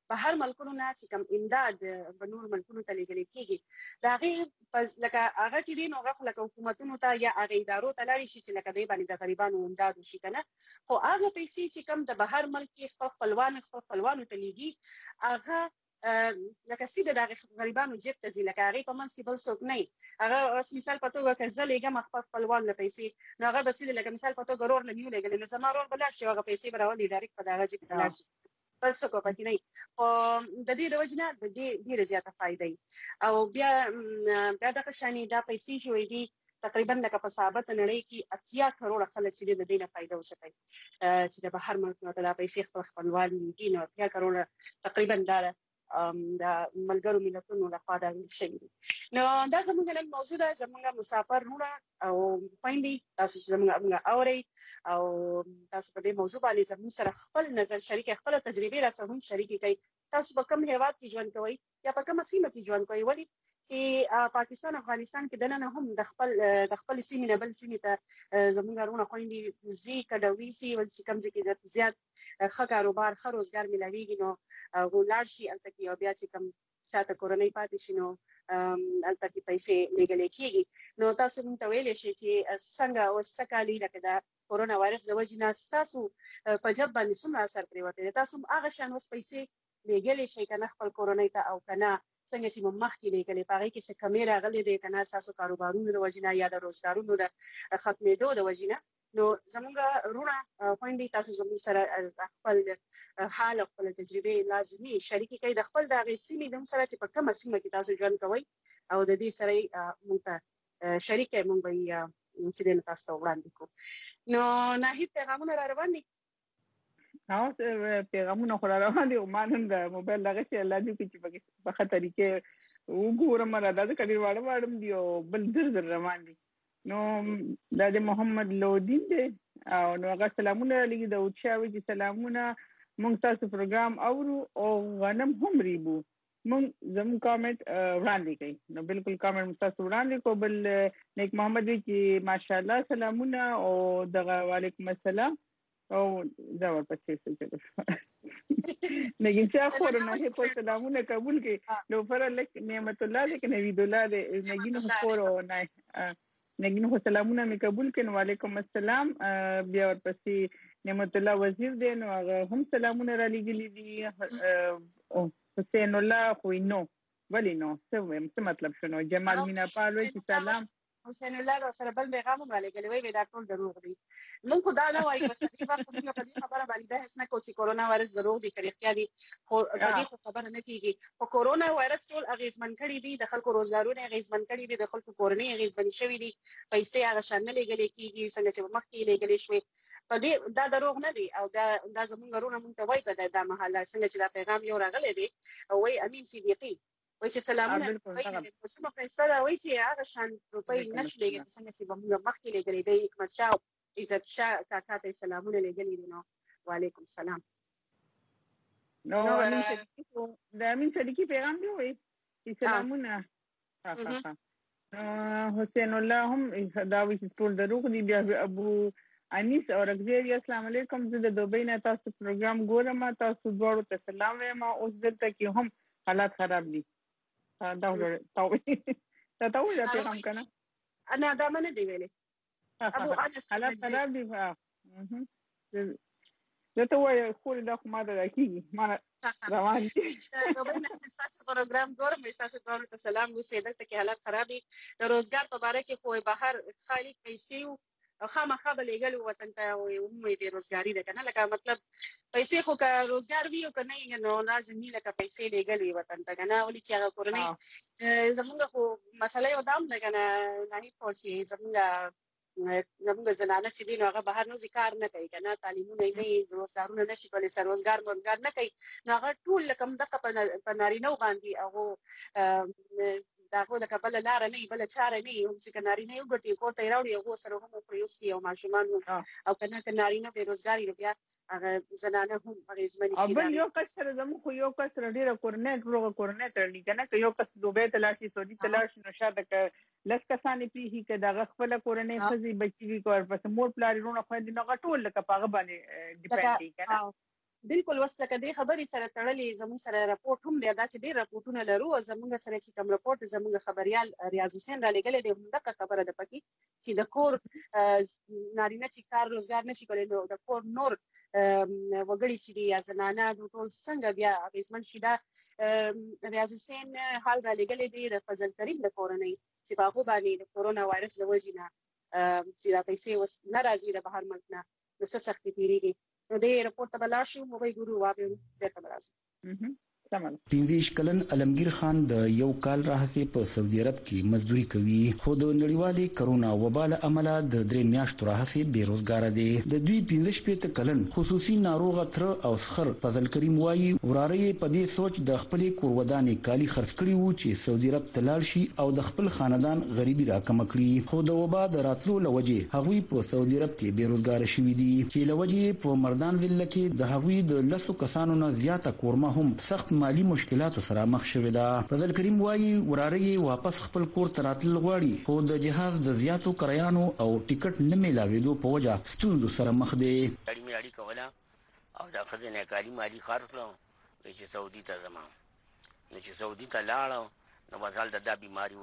بهر ملکونو نه چې کوم امداد په نور ملکونو ته لېږل کېږي دا غي لکه هغه چې دین او هغه لکه حکومتونو ته یا هغه ادارو ته لاري شي چې لکه دوی باندې د غریبانو امداد وشي کنه خو هغه پیسې چې کوم د بهر ملک خپل خپلوان خپلوانو ته لېږي هغه لکه سیده د غریبانو جیب ته ځي لکه هغه په منځ کې بل څوک نه هغه مثال په توګه که زه لېږم خپل خپلوان له پیسې نو هغه به سیده لکه مثال په توګه رور لنیو لېږل نو زما رور بل شي هغه پیسې براولې ډایرکټ په دغه جیب ته لاړ شي بل څه کو پاتې نه او د دې د وجنه د دې ډیره زیاته فائدې او بیا بیا د شانی دا پیسې شوې دي تقریبا لکه په ثابت نړۍ کې اتیا کروڑ خلک چې د دې نه فائدہ وشي چې د بهر ملک نه د پیسې خپل خپلوان دي نو اتیا کروڑ تقریبا دا د ملګرو ملتونو لخوا دا شي نو دا زموږ نن موضوع ده زموږ مسافر رونه او پاینده تاسو زموږ اوري او تاسو په دې موضوع باندې زموږ سره خپل نظر شریک خپل تجربه را سره هم شریک کړئ تاسو په کوم هیواد کې ژوند کوئ یا په کومه سیمه کې ژوند کوئ ولی چې پاکستان افغانستان کې دنه هم د خپل د خپل سیمې نه بل سیمې ته زموږ غرونه خويندې زی کډوي سي ول چې کم ځکه د زیات ښه کاروبار ښه روزګار ملويږي نو غولار شي الته کې او بیا چې کم شاته کورنۍ پاتې شي نو الته کې پیسې لګلې کیږي نو تاسو موږ ته ویلې شي چې څنګه او سکالي لکه دا کورونا وایرس د وجې نه تاسو په جواب باندې څومره اثر پریوته تاسو هغه شان اوس پیسې لګلې شي کنه خپل کورنۍ ته او کنه څنګه چې مخ کې لګلې پاره کې څه کمیره غلې دي کنه تاسو کاروبارونو د وجې نه یا د روزګارونو د ختمېدو د وجې نه نو زموږ رونه خويندې تاسو زموږ سره خپل حال خپل تجربه لازمي شریکي کوي د خپل د غیسمې د سره چې په کومه سیمه کې تاسو ژوند کوئ او د دې سره موږ ته شریکه موږ به چې د تاسو وړاندې کوو نو ناهید پیغامونه را روان دي او پیغامونه خو را روان دي او ما نن د موبایل دغه چې الله دې چې په ښه طریقې وګورم را دا کډیر واړه واړم دی او بل در در روان دي نو د محمد لودین دی او نو هغه سلامونه لګي د اوچاوي چې سلامونه مونږ تاسو پروګرام اورو او غنم هم ریبو مونږ زموږ کامنټ وړاندې کوي نو بالکل کامنټ تاسو وړاندې کو بل نیک محمد چې ماشاءالله سلامونه او دغه وعلیکم السلام او دا ورپسې څه نګین چې خورونه هي په سلامونه قبول کړي نو پر لک نعمت الله لیک نوید الله دې نګین خورو نه نګین خو سلامونه مې قبول کړي وعلیکم السلام بیا ورپسې نعمت الله وزیر دی نو هغه هم سلامونه را لګلې دي او حسین الله خو نو ولی نو څه مطلب شنو جمال مینا پالوي چې سلام حسین الله سره بل پیغام هم رالګلې وی دا ټول دروغ دي نو خدای نه وایي بس دې وخت په دې خبره باندې بحث نه کوو چې کورونا وایرس دروغ دي کړي اختیاري خو دې خبره نه کیږي په کورونا وایرس ټول اغیزمن کړي دي د خلکو روزګارونه اغیزمن کړي دي د خلکو کورنۍ اغیزمن شوي دي پیسې هغه شان نه لګلې کیږي څنګه چې مخکې لګلې شوې په دې دا دروغ نه دي او دا دا زموږ غرونه مونږ ته وایي په دا محله څنګه چې دا پیغام یو راغلی دی او وایي امین صدیقی وای چې سلامونه وای په سمه پیسې دا وای چې هغه شان روپۍ نشلېږي څنګه چې موږ مخکې لګلې دی حکمت شاه عزت شاه کاکا ته سلامونه لګلې دي نو وعلیکم السلام نو د امین صدیقی پیغام دی وای چې سلامونه حسین الله هم دا وی چې ټول دروغ دي بیا ابو انیس او رغبیر السلام علیکم زه د دوبۍ نه تاسو پروګرام ګورم تاسو ډوړو ته سلام وایم اوس دلته کې هم حالات خراب دي دا وړه تاوي دا تاوي دا پیغام کنه انا دا منه دی ویلې ابو انس حالات خراب دي ها زه ته وای خو دا خو ما دا کیږي ما روان دي نو به تاسو پروګرام ګورم تاسو ته سلام وسیدل ته کې حالات خراب دي د روزګار په اړه کې خو بهر خالي پیسې او خامخا به لګل وطن ته او امید روزګاری ده کنه لکه مطلب پیسې خو که روزګار وي او کنه نو لازم نه لکه پیسې لګل وي وطن ته کنه ولې چې هغه کورنۍ زمونږ خو مسله یو دام ده کنه نه هیڅ څه زمونږ زمونږ زنانه چې دین هغه بهر نو ذکر نه کوي کنه تعلیمونه نه روزګارونه نشي کولای سر روزګار روزګار نه کوي نو هغه ټول لکه دغه په نارینه باندې هغه دا خو د کبل لار نه بل چاره نه یو چې کناري نه یو ګټي کوته راوړي هغه سره هم پریوستي او ماشومان او کنه کناري نه بیروزګاری بیا هغه زنانه هم غیزمن شي او بل یو کس سره زمو خو یو کس سره ډیره کورنیټ روغه کورنیټ لري کنه که یو کس دوبه تلاشي سعودي تلاشي نو شاده ک لس کسانې پیږي که دغه خپل کورنۍ خزي بچي کو پس مور پلاری رونه خو دې نه غټول لکه پاغه باندې ډیپند دي کنه بالکل وسله کدي خبري سره تړلې زموږ سره راپورټ هم دی داسې ډېر راپورټونه لرو او زموږ سره چې کوم راپورټ زموږ خبريال ریاض حسین را لګلې دی همدغه خبره ده پکې چې د کور نارینه چې کار روزګار نشي کولای نو د کور نور وګړي چې دی یا زنانه د ټول څنګه بیا اغیزمن شي دا ریاض حسین حال را لګلې دی د فضل کریم د کورنۍ چې په هغه باندې د کورونا وایرس د وجې نه چې دا پیسې وس ناراضي د بهر ملک نه د څه سختي تیریږي نو د رپورټ ته بلار شو مو به ګورو وابه بیرته برازو پنځه کلن علمگیر خان د یو کال راهسي په سعودي عرب کې مزدوري کوي خو د نړیوالې کرونا وبا له امله د درې میاشتو راهسي بیروزګار دي د دوی پنځه کلن خصوصي ناروغ تر او سخر فضل کریم وایي وراره په دې سوچ د خپل کورودانې کالی خرڅ کړي وو چې سعودي عرب تلل شي او د خپل خاندان غریبي راکم کړي خو د وبا د راتلو لوجه هغوی په سعودي عرب کې بیروزګار شوي دي چې لوجه په مردان ضلع کې د هغوی د لسو کسانو نه زیاته کورمه هم سخت مالی مشکلات سره مخ شوې ده فضل کریم وایي وراره واپس خپل کور ته راتل غواړي خو د جهاز د زیاتو کریانو او ټیکټ نه ملاوېدو په وجه ستونزو سره مخ دي اړي ملي کوله او دا خزینه کاری مالی خرڅ کړو چې سعودي ته زما نو چې سعودي ته لاړ نو وځل د بیماری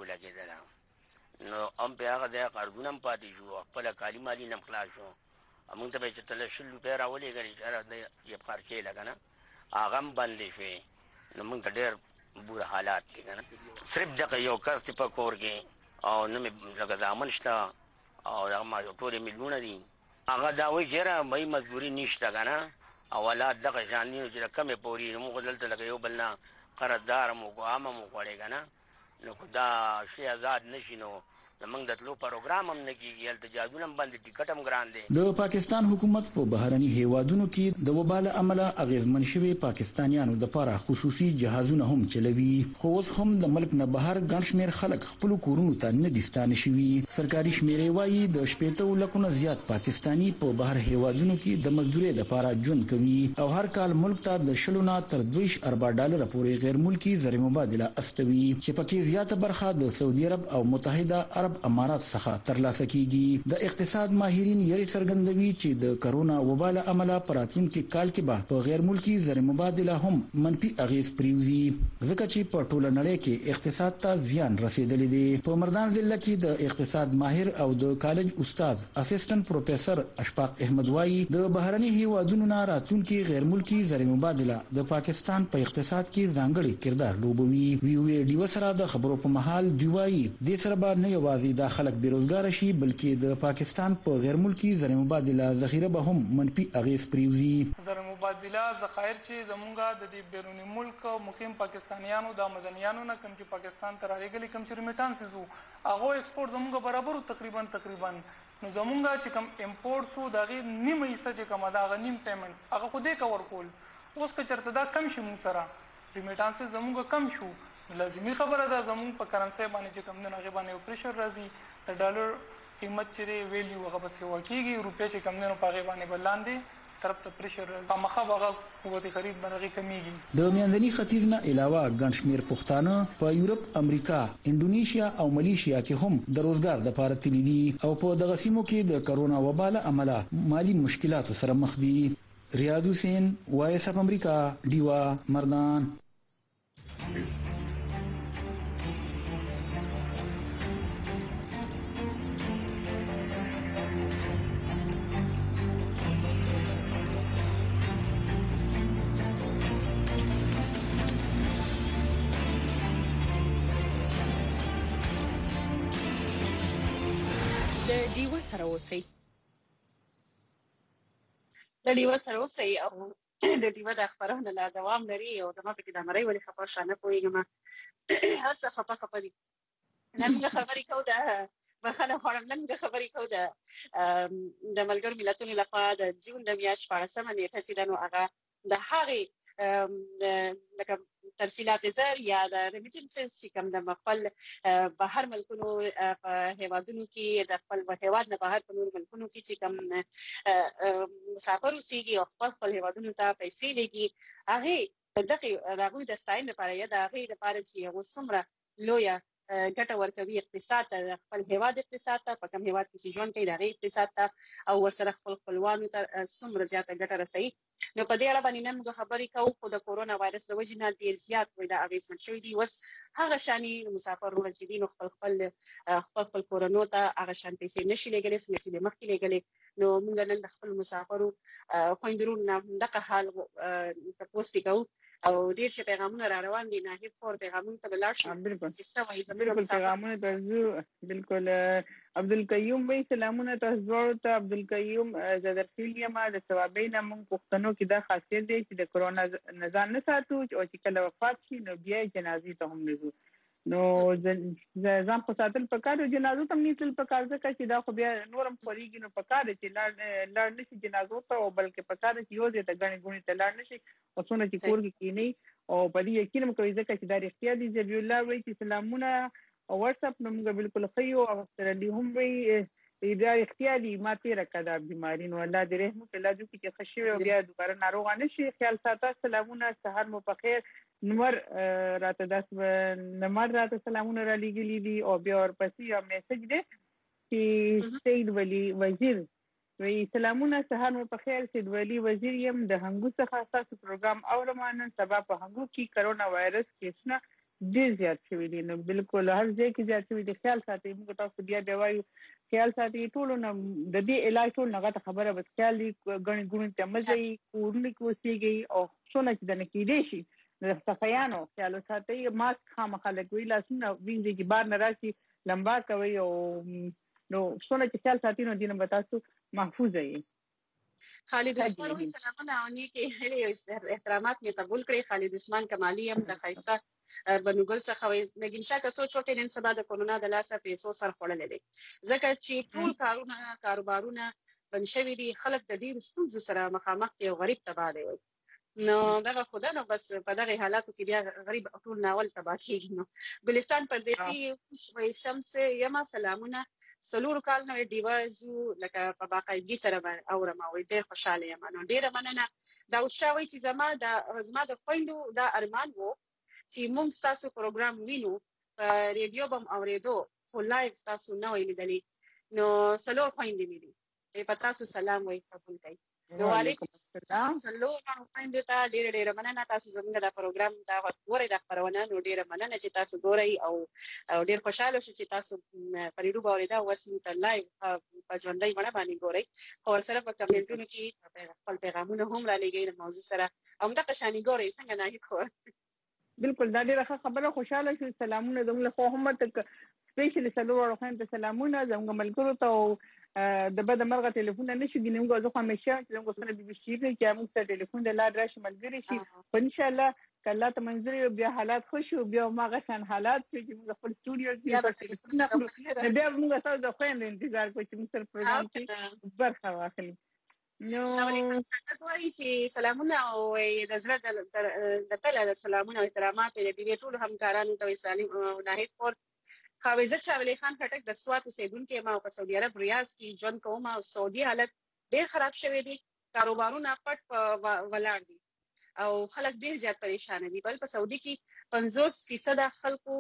ولګېدل نو ام په هغه ځای قرضونه پاتې شو خپل کالی مالی نه خلاص شو موږ ته چې تل شل روپیا راولې غري چې د یو خرچې لګنه هغه باندې شوی نو موږ ته ډېر بوره حالات دي کنه صرف دغه یو کس په کور کې او نه مې لکه ځامن شته او هغه ما ټولې میلیونه دي هغه دا وایي چې را مې مزدوري نشته کنه او اولاد دغه شان دي چې کمې پوري موږ دلته لکه یو بل نه قرضدار مو عامه مو غواړي کنه نو دا شی آزاد نشي نو زمونږ د تلو پروګرام هم نه کېږي هلته جهازونه هم بند ټیکټ هم ګران دی د پاکستان حکومت په بهرني هیوادونو کې د وبا له امله اغیزمن شوي پاکستانیانو لپاره خصوصي جهازونه هم چلوي خو اوس هم د ملک نه بهر ګڼ شمېر خلک خپل کورونو ته نه دي ستانه شوي سرکاري شمیرې وایي د شپېته لکونه زیات پاکستاني په بهر هیوادونو کې د مزدورۍ لپاره ژوند کوي او هر کال ملک ته د شلو نه تر دوه اربع ډالر پورې غیر ملکی زر مبادله استوي چې پکې زیاته برخه د سعودي عرب او متحده عرب امارات څخه ترلاسه کیږي د اقتصاد ماهرین یې څرګندوي چې د کرونا وبا له امله پراتونکو کال کې به په غیر ملکی زر مبادله هم منفي اغیز پریوزي ځکه چې په ټوله نړۍ کې اقتصاد ته زیان رسیدلی دی په مردان ضلع کې د اقتصاد ماهر او د کالج استاد اسسټنټ پروفیسور اشفاق احمد وایي د بهرني هیوادونو نه راتونکو غیر ملکی زر مبادله د پاکستان په اقتصاد کې ځانګړي کردار لوبوي وی وی ډی وسره د خبرو په محل دی وایي د سره به نه یوازې دا خلک بیروزګار شي بلکې د پاکستان په غیر ملکی زر مبادله ذخیره به هم منفي اغیز پریوزي زر مبادله ذخایر چې زمونږه د دې بیرونی ملک مقیم پاکستانیانو د مدنیانو نه کوم چې پاکستان ته راغلي کوم چې ریمیټانسز وو هغه ایکسپورټ زمونږه برابر تقریبا تقریبا نو زمونږه چې کوم امپورټ سو دغه نیمه حصہ چې کوم دا غنیم پیمنټس هغه خو دې کور کول اوس که چرته دا کم شي مون سره ریمیټانسز زمونږه کم شو لازمي خبره ده زموږ په کرنسي باندې چې کوم نه غي باندې پریشر راځي د ډالر قیمت چې ویلیو هغه به څه وکیږي روپیا چې کوم نه په غي باندې بلاندې طرف ته پریشر راځي مخه هغه قوت خرید باندې کمیږي د میانځني ختیځ نه علاوه ګڼ شمېر پښتانه په یورپ امریکا انډونیشیا او ملیشیا کې هم د روزګار لپاره تللي دي او په دغه سیمو کې د کرونا وبا له امله مالی مشکلاتو سره مخ دي ریاض حسین وایس اف امریکا دیوا مردان د دیو سره اوسئ د دیو سره اوسئ او د دیو د خبرونه لا دوام لري او د ما په کې د مړی ولې خبر شانه کویږم هڅه خپه خپه دي نن خبرې کو ده بخنه خورم نن خبرې کو ده د ملګرو ملتونو لخوا د جون د میاشتې په اړه سم نیټه چې دنو هغه د هغه لکه ترسیلات زر یا د ریمیټنسز چې کوم د خپل بهر ملکونو په هیوادونو کې د خپل هیواد نه بهر په نور ملکونو کې چې کوم مسافر اوسېږي او خپل خپل هیوادونو ته پیسې لګي هغه دغه هغه د ستاین لپاره یا د هغه لپاره چې هغه څومره لویه ګټه ورکوي اقتصاد ته، خپل هیواد اقتصاد ته، په کوم هیواد کې چې ژوند کوي دغه اقتصاد ته او ورسره خپل خپلوانو ته څومره زیاته ګټه رسوي. نو په دې اړه باندې نن موږ خبرې کوو، خو د کورونا وایرس د وجې نه ډېر زیات وایي دا اغېزمن شوي دي. اوس هغه شانې مسافرونه چې دي نو خپل خپل خپل خپل کورنو ته هغه شان پیسې نشي لېږلی څنګه چې د مخکې لېږلې. نو موږ نن د خپل مسافرو خویندرونو نه دغه حال تپوس کوو او ډېر ښه پیغامونه را روان دي. ناهید خور پیغامونو ته به لاړ شو چې څه وایي زموږ بالکل پیغامونه ته ځو. بالکل عبدالقیوم وایي سلامونه تاسو دواړو ته. عبدالقیوم زه درخیل یم د ثوابۍ نه. موږ پښتنو کې دا خاصیت دی چې د کرونا نه ځان نه ساتو او چې کله وفات شي نو بیا یې جنازې ته هم نه ځو. نو ځان خو ساتل پکار او جنازو ته هم نه تلل پکار ځکه چې دا خو بیا نور هم خورېږي. نو پکار دی چې لاړ لاړ نه شي جنازو ته او بلکې پکار دی چې یو ځای ته ګڼې ګوڼې ته لاړ نه شي او څونه چې کور کې کښېنئ او په دې یقین هم کوي ځکه چې دا رښتیا دي. ذبیح الله وایي چې سلامونه او واتساپ نه موږ بالکل ښه یو. او اختر علي هم وایي دا رښتیا دي ما تېره کړه دا بیماري. نو الله دې رحم وکړي، الله دې وکړي چې ښه شوې او بیا دوباره ناروغه نه شي. خیال ساته. سلامونه، سهار مو په خیر. نمر راته داسې نمر راته سلامونه را لېږلي دي او بیا ورپسې یو میسج دی چې سید ولی وزیر وایي سلامونه، سهار مو په خیر. سید ولی وزیر یم د هنګو څخه. ستاسو پروګرام اورم. نن سبا په هنګو کې کرونا وایرس کیسونه ډېر زیات شوي دي. نو بالکل هر ځای کې زیات شوي دي. خیال ساتئ. موږ تاسو بیا بیا وایو خیال ساتئ. ټولو نه د دې علاج ټول نه غټه خبره بس خیال دي. ګڼې ګوڼې ته مه ځئ، کورونو کې اوسېږئ او څونه چې دنه کېدی شي د صفایانو خیال وساتئ. ماسک خامخا لګوئ، لاسونه وینځئ چې بار نه راشي، لمبا کوئ او نو څونه چې خیال ساتئ نو دې نه به تاسو محفوظه یې. خالد عثمان وایي سلامونه او نیکې هیلې او احترامات مې قبول کړئ. خالد عثمان کمالي یم د ښایسته بنوګل څخه. وایي نګین شاه که سوچ وکړئ نن سبا د کورونا د لاسه پیسو سر خوړلی دی ځکه چې ټول کارونه کاروبارونه بند شوي دي. خلک د ډېرو ستونزو سره مخامخ دي او غریب تباه دی. نو دغه خدا نو بس په دغه حالاتو کې بیا غریب ټول ناول تباه کېږي. نو ګلستان پردیسي وایي شمس یما سلامونه. څلورو کال نه ډیوه زو لکه په باقاعدګي سره اورم او ډېر خوشحاله یم. نو ډېره مننه. داود شاه وایي چې زما د زما د خویندو دا ارمان و چې موږ ستاسو پروګرام وینو په ریډیو به م اورېدو خو لایف تاسو نه وئ لیدلي. نو څلور خویندې مې دي. په تاسو سلام وایي قبول کوئ. نو وعلیکم السلام. څلور خویندو ته ډېره ډېره مننه. تاسو زموږ دا پروګرام دا ګورئ دا خپرونه. نو ډېره مننه چې تاسو ګورئ او ډېر خوشحاله شو چې تاسو په ریډیو به اورېده. اوس موږ ته لایو په ژوندۍ بڼه باندې ګورئ خو ورسره په کمنټونو کې خپل پیغامونه هم را لېږئ د موضوع سره او همدغه شانې ګورئ. څنګه ناهید خور؟ بالکل دا ډېره ښه خبره. خوشحاله شو. سلامونه زموږ له خوا هم سپیشلی څلورو خویندو ته سلامونه. زموږ ملګرو ته او د بده مرغه ټلیفون نه شي ګینې. موږ زه خو همیشه چې زموږ سره بي بي شي دی چې موږ سره ټلیفون د لار راشي ملګري شي. خو انشاءالله که الله ته منظور وي بیا حالات ښه شي بیا هماغه شان حالات شي چې موږ خپل سټوډیو کې ټلیفون نه اخلو نو بیا موږ تاسو د خویندو انتظار کوو چې موږ سره پروګرام کې برخه واخلي. نو وایي چې سلامونه او د زړه د تله د سلامونه او احترامات د دې ټولو همکارانو ته سلام او ناهید خور. خاویزه شاه ولی خان خټک د سوات اوسیدونکی یم او په سعودي عرب ریاض کې ژوند کوم او سعودي حالت ډېر خراب شوی دی. کاروبارونه پټ ولاړ دي او خلک ډېر زیات پریشان دي. بل په سعودي کې پنځوس فیصده خلکو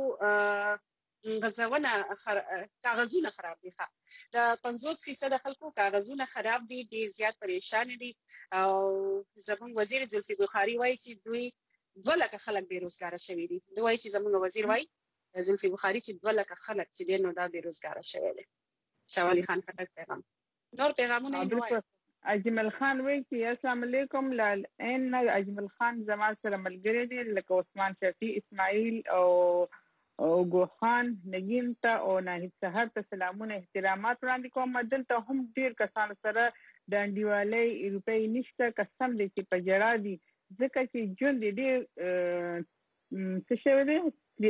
غزونه کاغذونه خراب دي. د پنځوس فیصده خلکو کاغذونه خراب دي، ډېر زیات پریشان دي. او زموږ وزیر زلفي بخاري وایي چې دوی دوه لکه خلک بېروزګاره شوي دي. دوی وایي چې زموږ وزیر وایي زلفي بخاري چې دوه لکه خلک چې دی نو دا بېروزګاره شوی دی. شاه ولي خان خټک پیغام. نور پیغامونه یې وایي. اجمل خان وایي چې السلام علیکم. لالعین اجمل خان زما سره ملګری دی لکه عثمان شفیع، اسماعیل او او ګوخان نګین ته او ناهید سحر ته سلامونه احترامات وړاندې کوم. دلته هم ډېر کسانو سره د انډیوالۍ روپۍ نشته. قسم دی چې په ژړا دي ځکه چې ژوند یې ډېر څه شوی دی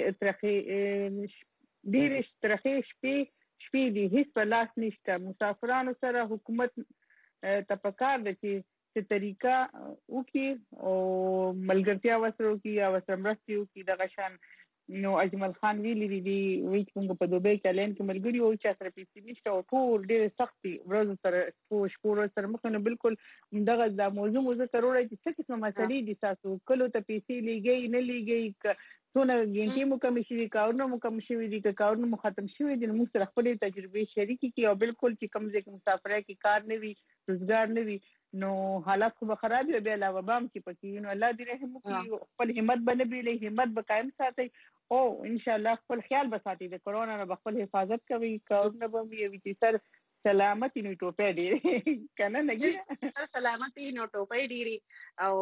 ترخې ډېرې ترخې شپې شپې دي. هېڅ په لاس نشته. مسافرانو سره حکومت ته پکار ده چې څه طریقه وکړي او ملګرتیا ورسره وکړي یا ورسره مرستې وکړي. دغه شان نو اجمل خان ویلي دي وی چې په دوبۍ کې لین کې ملګری او چې سره پیسې نشته او ټول ډېر سختي ورځ سره پوش پور سره مخ نه بالکل دغه د موضوع موضوع کروړی چې څه قسمه مسلې دي تاسو کلو ته پیسې لګي نه لګي څونه ګینټي مو کم شي کارونه مو کم شي دي کارونه مو ختم شي دي موږ سره خپل تجربه شریکي کی او بالکل چې کم ځکه مسافرای کی کار نه وي روزګار نه وي نو حالات خو خراب وي بیا علاوه بام کې پکې نو الله دې رحم وکړي خپل همت باندې به همت به قائم ساتي او ان شاء الله خپل خیال به ساتي د کرونا نه خپل حفاظت کوي کارونه به وي چې سر سلامتی نو ټوپه دی کنه نه سر سلامتی نو ټوپه دی او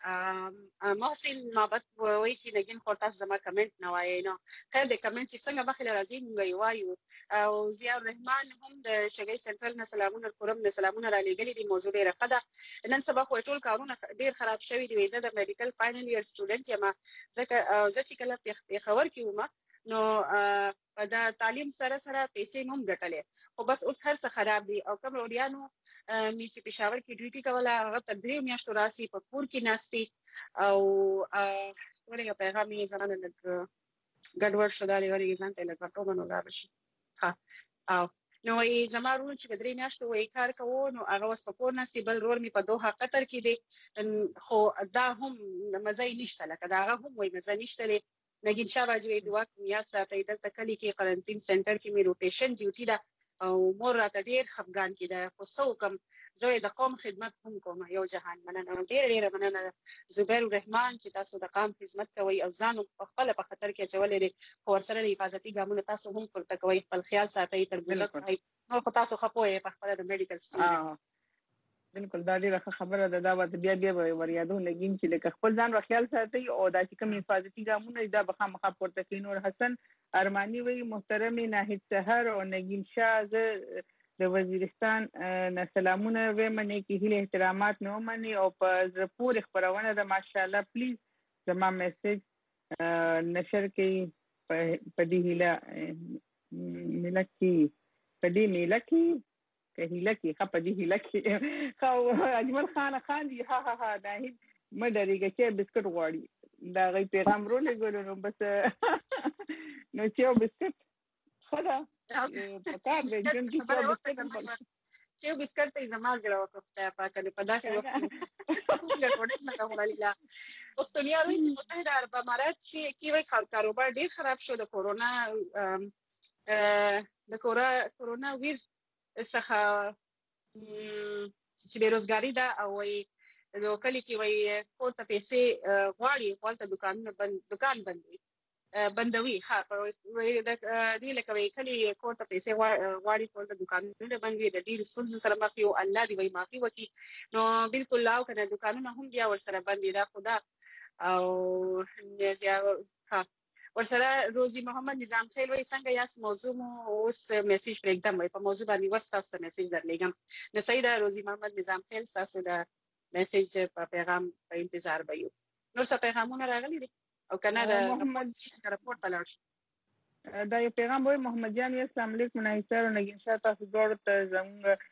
محسن نوبت وایي چې نګین خورتا زما کمنټ نه وایي نو خیر د کمنټ چې څنګه بخیل راځي موږ وایو او ضیاء الرحمن هم د شګي سنټرل نه سلامونه کوم نه سلامونه را لګلې دي موضوع ډیره خده نن سبا خو ټول کارونه ډیر خراب شوی دی زه د میډیکل فائنل ایئر سټوډنټ یم ځکه زه چې کله په خبر کې ومه نو دا تعلیم سره سره پیسې هم ګټلې خو بس اوس هر څه خراب دي او کوم وړیانو می چې پېښور کې ډیوټي کوله هغه تر درې میاشتو راسي په کور کې ناستي او ورګه پیغام یې زمانه لګ ګډوډ شو دا لري ځان ته لګ ټوګه نو لا بشي ها او نو یې زمارو چې درې میاشتو وې کار کوو نو هغه وس په کور ناستي بل رور می په دوه قطر کې دي خو دا هم مزه نشته لکه دا هغه هم وې مزه نشته نګین شابه جوړې دوه میاشتې ساتي دلته کلی کې قرنټین سنټر کې مې روټیشن ډیوټي ده او مور راته ډېر خفګان کې ده خو څه وکم زه د قوم خدمت هم کوم یو جهان مننه ډېر ډېر مننه زبیر الرحمن چې تاسو د قوم خدمت کوي او ځان په خپل په خطر کې اچولې دي خو ورسره د حفاظتي ګامونو تاسو هم پورته کوي خپل خیال ساتي تر بوزت کوي نو تاسو خپوي په خپل د میډیکل سټډي بالکل دا ډیره خبره ده دا به بیا بیا وریادو لګین چې لکه خپل ځان او خیال ساتي او دا چې کوم حفاظتي ګامونه دا به خامخا پورته کوي نور حسن ارمانی وی محترم ناهید سحر او نګین شاه د وزیرستان نه سلامونه و منی کې هله احترامات نو منی او په زپور خبرونه ده ماشاءالله پلیز زما میسج نشر کړئ په دې هله ملکی په دې ملکی هیله کې خپه دي هیله کې خو اجمل خان خان دی ها ها ها دا هیڅ مډریږي چې بسکټ غواړي دا غي پیغام رو لګول نو بس نو چې بسکټ خدا پکا به جن کې بسکټ چې بسکټ ته زما زړه وکړه پاکه په داسې وخت څنګه کوډ نه کوله اوسترالیا ریاست متحده عرب امارات چې کیوي کاروبار ډیر خراب شو د کورونا د کورونا ویروس څخه چې بیروزګاری ده او وي نو کلی کې وي کور ته پیسې غواړي خپل دکانونه بند دکان بندوي بندوي ها وي د دې لکه وي کلی کور ته پیسې غواړي خپل دکانونه بندوي د ډیر ستونزو سره مخ یو الله دی وي معافي وکي نو بالکل لاو کنه دکانونه هم بیا ور سره بندي دا خدا او زیا ها ورسره روزي محمد نظام خیل وای څنګه یاس موضوع مو اوس میسج پرېږدم وای په موضوع باندې وساسته میسج درلېږم نو سیدا روزي محمد نظام خیل تاسو د میسج په پیغام په انتظار به یو نور څه پیغامونه راغلي دي او کنه د محمد رپورټ تلل دا یو پیغام وای محمد جان السلام علیکم نه سره نګین شاه تاسو ډور ته زموږ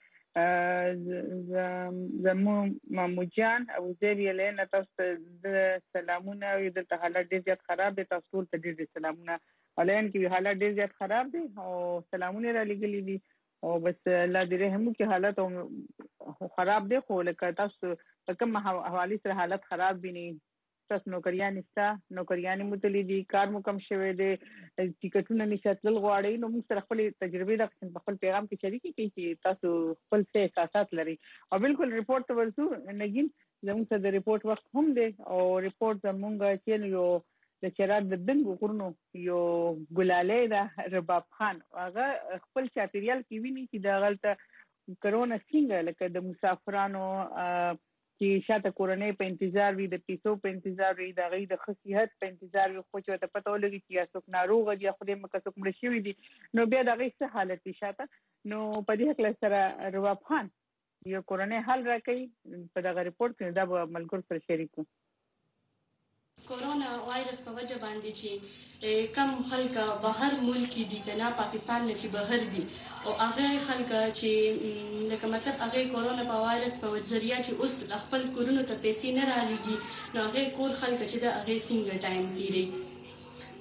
زمو ماموجان او زیریلې نه تاسو د سلامونه او د حالت ډیر زیات خراب دي تاسو ته ډیر سلامونه ولین کې حالت ډیر زیات خراب دي او سلامونه را لګلې دي او بس الله دې رحم وکړي حالت خراب دي خو لکه تاسو کوم حواله سره حالت خراب دي نه تاسو نوکریان نشته نوکریان متلی دي کار مو کم شوه دي ټیکټونه نشاتل غواړي نو موږ سره خپل تجربه د خپل پیغام کې شریکي کوي چې تاسو خپل څه احساسات لري او بالکل رپورت ورسو نګین زموږ ته د رپورت وخت هم دی او رپورت زموږ چې یو د چرات د دنګ غورنو یو ګلالې دا رباب خان هغه خپل چاپیریال کې ویني چې دا غلطه کرونا څنګه لکه د مسافرانو چې شاته کورنۍ په انتظار وي د پیسو په انتظار وي د غي د خصيحت په انتظار وي خو چې ته پته ولګي چې څوک ناروغ دي خو دې مکه څوک مړ شوی دي نو بیا د غي څه حالت شاته نو په دې حق سره رباب خان یو کورنۍ حل راکړي په دغه رپورت کې دا به ملګر سره شریکو کورونا وایرس په وجه باندې چې کم خلک بهر ملک دي کنه پاکستان نه چې بهر دي او هغه خلک چې لکه مطلب هغه کورونا په وایرس په ذریعہ چې اوس خپل کورونو ته پیسې نه رالېږي نو هغه کور خلک چې د هغه سنگل ټایم پیری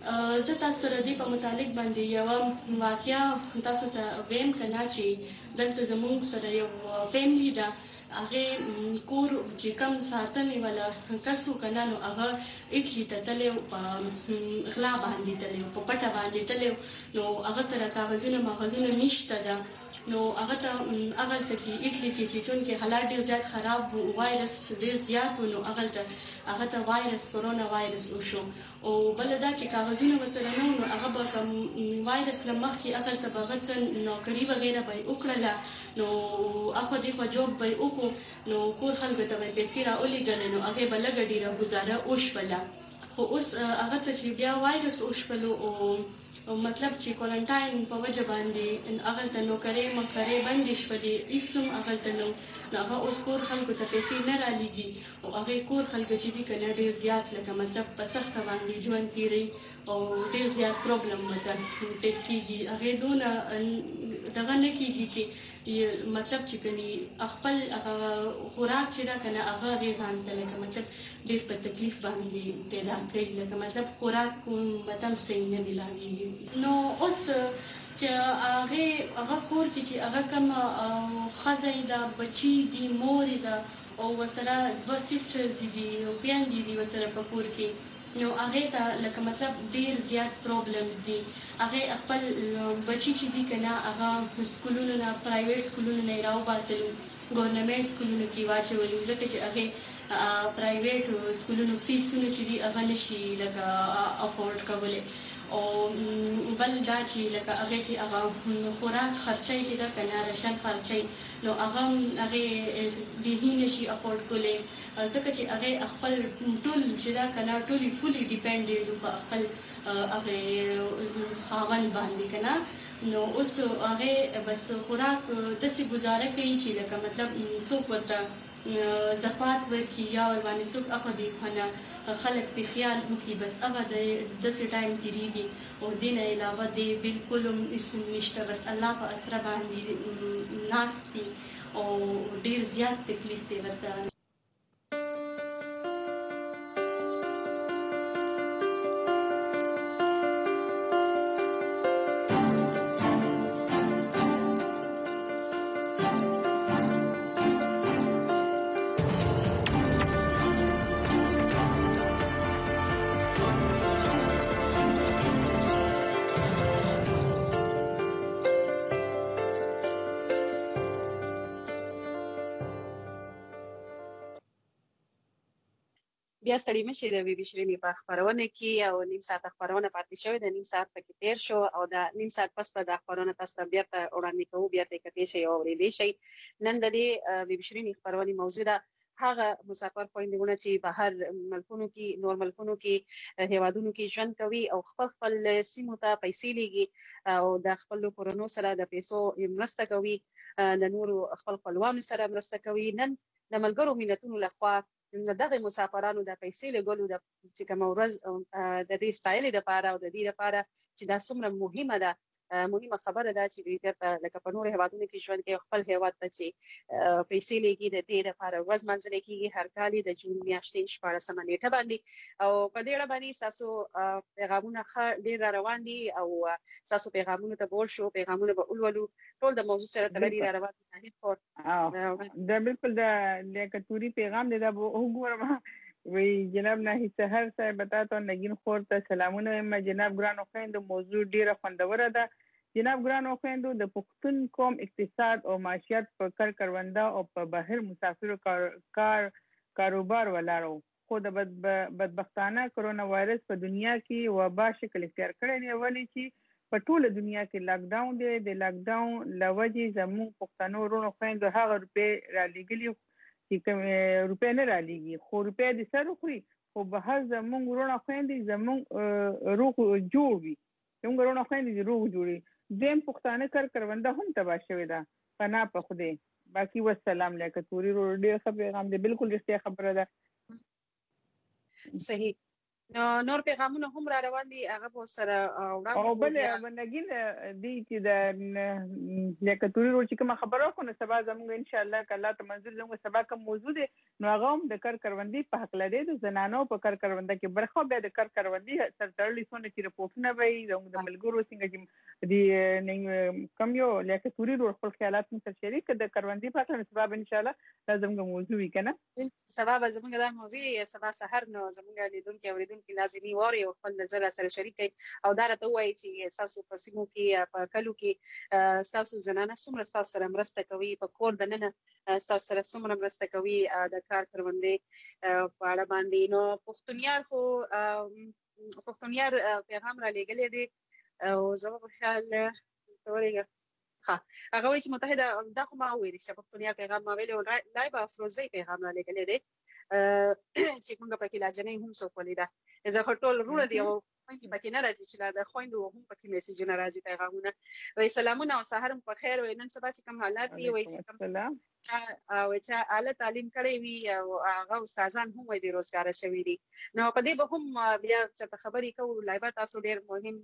زه تاسو سره دې په متعلق باندې یو واقعیا تاسو ته ویم کنا چې دلته زموږ سره یو فیملی ده هغه کور چې کم ساتنې ولا کسو کنا نو هغه اټلی ته تلو په غلا باندې تلو په پټه باندې تلو نو هغه سره کاغذونه ماغذونه نشته ده نو هغه ته هغه ته کې اټلی کې چې چون کې حالات ډیر زیات خراب وو وایرس ډیر زیات نو هغه ته هغه ته وایرس کورونا وایرس وشو او بل دا چې کاغذونه وسره نو نو هغه به کوم وایرس لمخ کې هغه ته بغت نوکری وغیرہ به وکړه نو هغه دې په جوب به وکړو نو کور خلک ته به پیسې راولېږل نو هغه بل ګډیره گزاره اوشوله خو اوس هغه ته چې بیا وایرس اوشولو او مطلب چې کوارنټاین په وجه باندې هغه ته نوکرې مکرې بندې شولې اسم هغه ته نو هغه اوس کور خلکو ته پیسې نه رالېږي او هغه کور خلک چې دي کنه ډېر زیات لکه مطلب په سخت باندې ژوند تیری او ډېر زیات پرابلم مته فیس کیږي هغه دونه دغه نه کیږي چې مطلب چې کني خپل خوراک چې دا کنه هغه غیزان ته لکه مطلب ډېر په تکلیف باندې پیدا کوي لکه مطلب خوراک متم صحیح نه ملاوي نو اوس چې هغه هغه کور کې چې هغه کوم خزای دا بچي دي مور دا او وسره دوه سیسټرز دي او پیاندې دي وسره په کور کې نو هغه ته لکه مطلب ډیر زیات پرابلمز دي هغه خپل بچی چې دي کنه هغه سکولونو نه پرایویټ سکولونو نه راو باسلو ګورنمنت سکولونو کې واچولو ځکه چې هغه پرایویټ سکولونو فیسونه چې دي هغه نشي لکه افورد کولای او بل دا چې لکه هغه چې هغه خوراک خرچي چې دا کنه راشن خرچي نو هغه هغه به نشي افورد کولای ځکه چې هغه خپل ټول چې دا کنه ټولي فولي ډیپندنت په خپل هغه خاون باندې کنه نو اوس هغه بس خوراک د سي گزاره کوي چې لکه مطلب څوک ورته زکات ورکي یا ور باندې څوک اخو دی کنه خلک په خیال وکي بس هغه د داسې ټایم تیریږي او دین علاوه دی بالکل اسم نشته بس الله په اسره باندې ناس دي او ډیر زیات تکلیف دی ورته بیا ستړي مشي د بیبي شیرینی په خبرونه کې او نیم ساعت خبرونه پاتې شوې د نیم ساعت پکې تیر شو او د نیم ساعت پس د خبرونه تاسو بیا ته وړاندې کوو بیا ته کتې شي او ورېدې شي نن د دې بیبي شیرینی خبرونه موضوع ده هغه مسافر خويندونه چې بهر ملکونو کې نور ملکونو کې هیوادونو کې ژوند کوي او خپل خپل سیمو ته پیسې لګي او د خپل کورونو سره د پیسو مرسته کوي د نورو خپل خپلوانو سره مرسته کوي نن د ملګرو ملتونو لخوا دغه مسافرانو د پیسې لګولو د چې کوم ورځ د دې سټایل د لپاره او د دې لپاره چې دا څومره مهمه ده مهمه خبره ده چې د لکه په نور هیوادونو کې ژوند کوي خپل هیواد ته چې پیسې لګي د دې لپاره ورځ منځل کېږي هر کال د جون میاشتې شپږمه نیټه باندې او په دې اړه باندې تاسو پیغامونه ډېر روان دي او تاسو پیغامونه ته بول شو پیغامونه به اولولو ټول د موضوع سره تړلي روان دي نه فور دا بالکل د لیکتوري پیغام دی دا وګورم وی جناب ناهی سحر صاحب بتا تو نگین خور ته سلامونه ما جناب ګرانو خويندو موضوع ډیره خوندوره ده جناب ګرانو خويندو د پښتون قوم اقتصاد او معیشت په کار کرونده او په بهر مسافرو کار کار کاروبار ولارو خو د بدبختانه کرونا وایرس په دنیا کې وبا شکل اختیار کړی دی ولی چې په ټوله دنیا کې لاک ډاون دی د لاک ډاون لوجې زموږ پښتنو ورونو خويندو هغه روپې را لګلي چې کوم روپې نه را لګي خو روپې د سر خوري خو به هر زموږ ورونه خويندې زموږ روغ جوړ وي زموږ ورونه خويندې روغ جوړي دیم پښتانه کار کرونده هم تبا شوی ده پنا په خوده باقي والسلام لیکتوري ډېر ښه پیغام دی بالکل رښتیا خبره ده صحیح نور پیغامونه هم را روان دي هغه به سره وړاندې او بل نګین دي چې د لکه توري ورو چې کوم خبره کو نو سبا زموږ ان شاء الله کله ته منظور زموږ سبا کوم موضوع دي نو هغه هم د کار کروندې په حق لري د زنانو په کار کرونده کې برخه به د کار کروندې سر تړلې سونه چې رپورټونه وي د ملګرو څنګه چې د کم یو لکه توري ورو خپل خیالات سره شریک د کروندې په حق سبا ان شاء الله لازم موضوع وي کنه سبا به زموږ د موضوع سبا سحر نو زموږ لیدونکو اوریدونکو لازمي واري او خپل نظر سره شریک او دا راته وایي چې تاسو په سیمو کې په کلو کې تاسو زنانه څومره تاسو سره مرسته کوي په کور د نن تاسو سره څومره مرسته کوي د کار کروندې په اړه باندې نو پښتونیار خو پښتونیار پیغام را لېږلی دی او زما په خیال تورېږه ها هغه وایي چې متحده دا خو ما ویل چې پښتونیار پیغام ما ویل او لایب افروزي پیغام را لېږلی دی چې موږ په کې لاجنې هم څو کولیدا زه ټول رونه دی او خويندې پکې نه راځي چې دا خويندو هم پکې میسجونه راځي پیغامونه وای سلامونه او سحر په خیر وای نن سبا چې کوم حالات دی وای چې کوم او چې اعلی تعلیم کړی وي او هغه استادان هم وای بیروزګار شوي دي نو په دې به هم بیا چې خبرې کوو لایبه تاسو ډېر مهم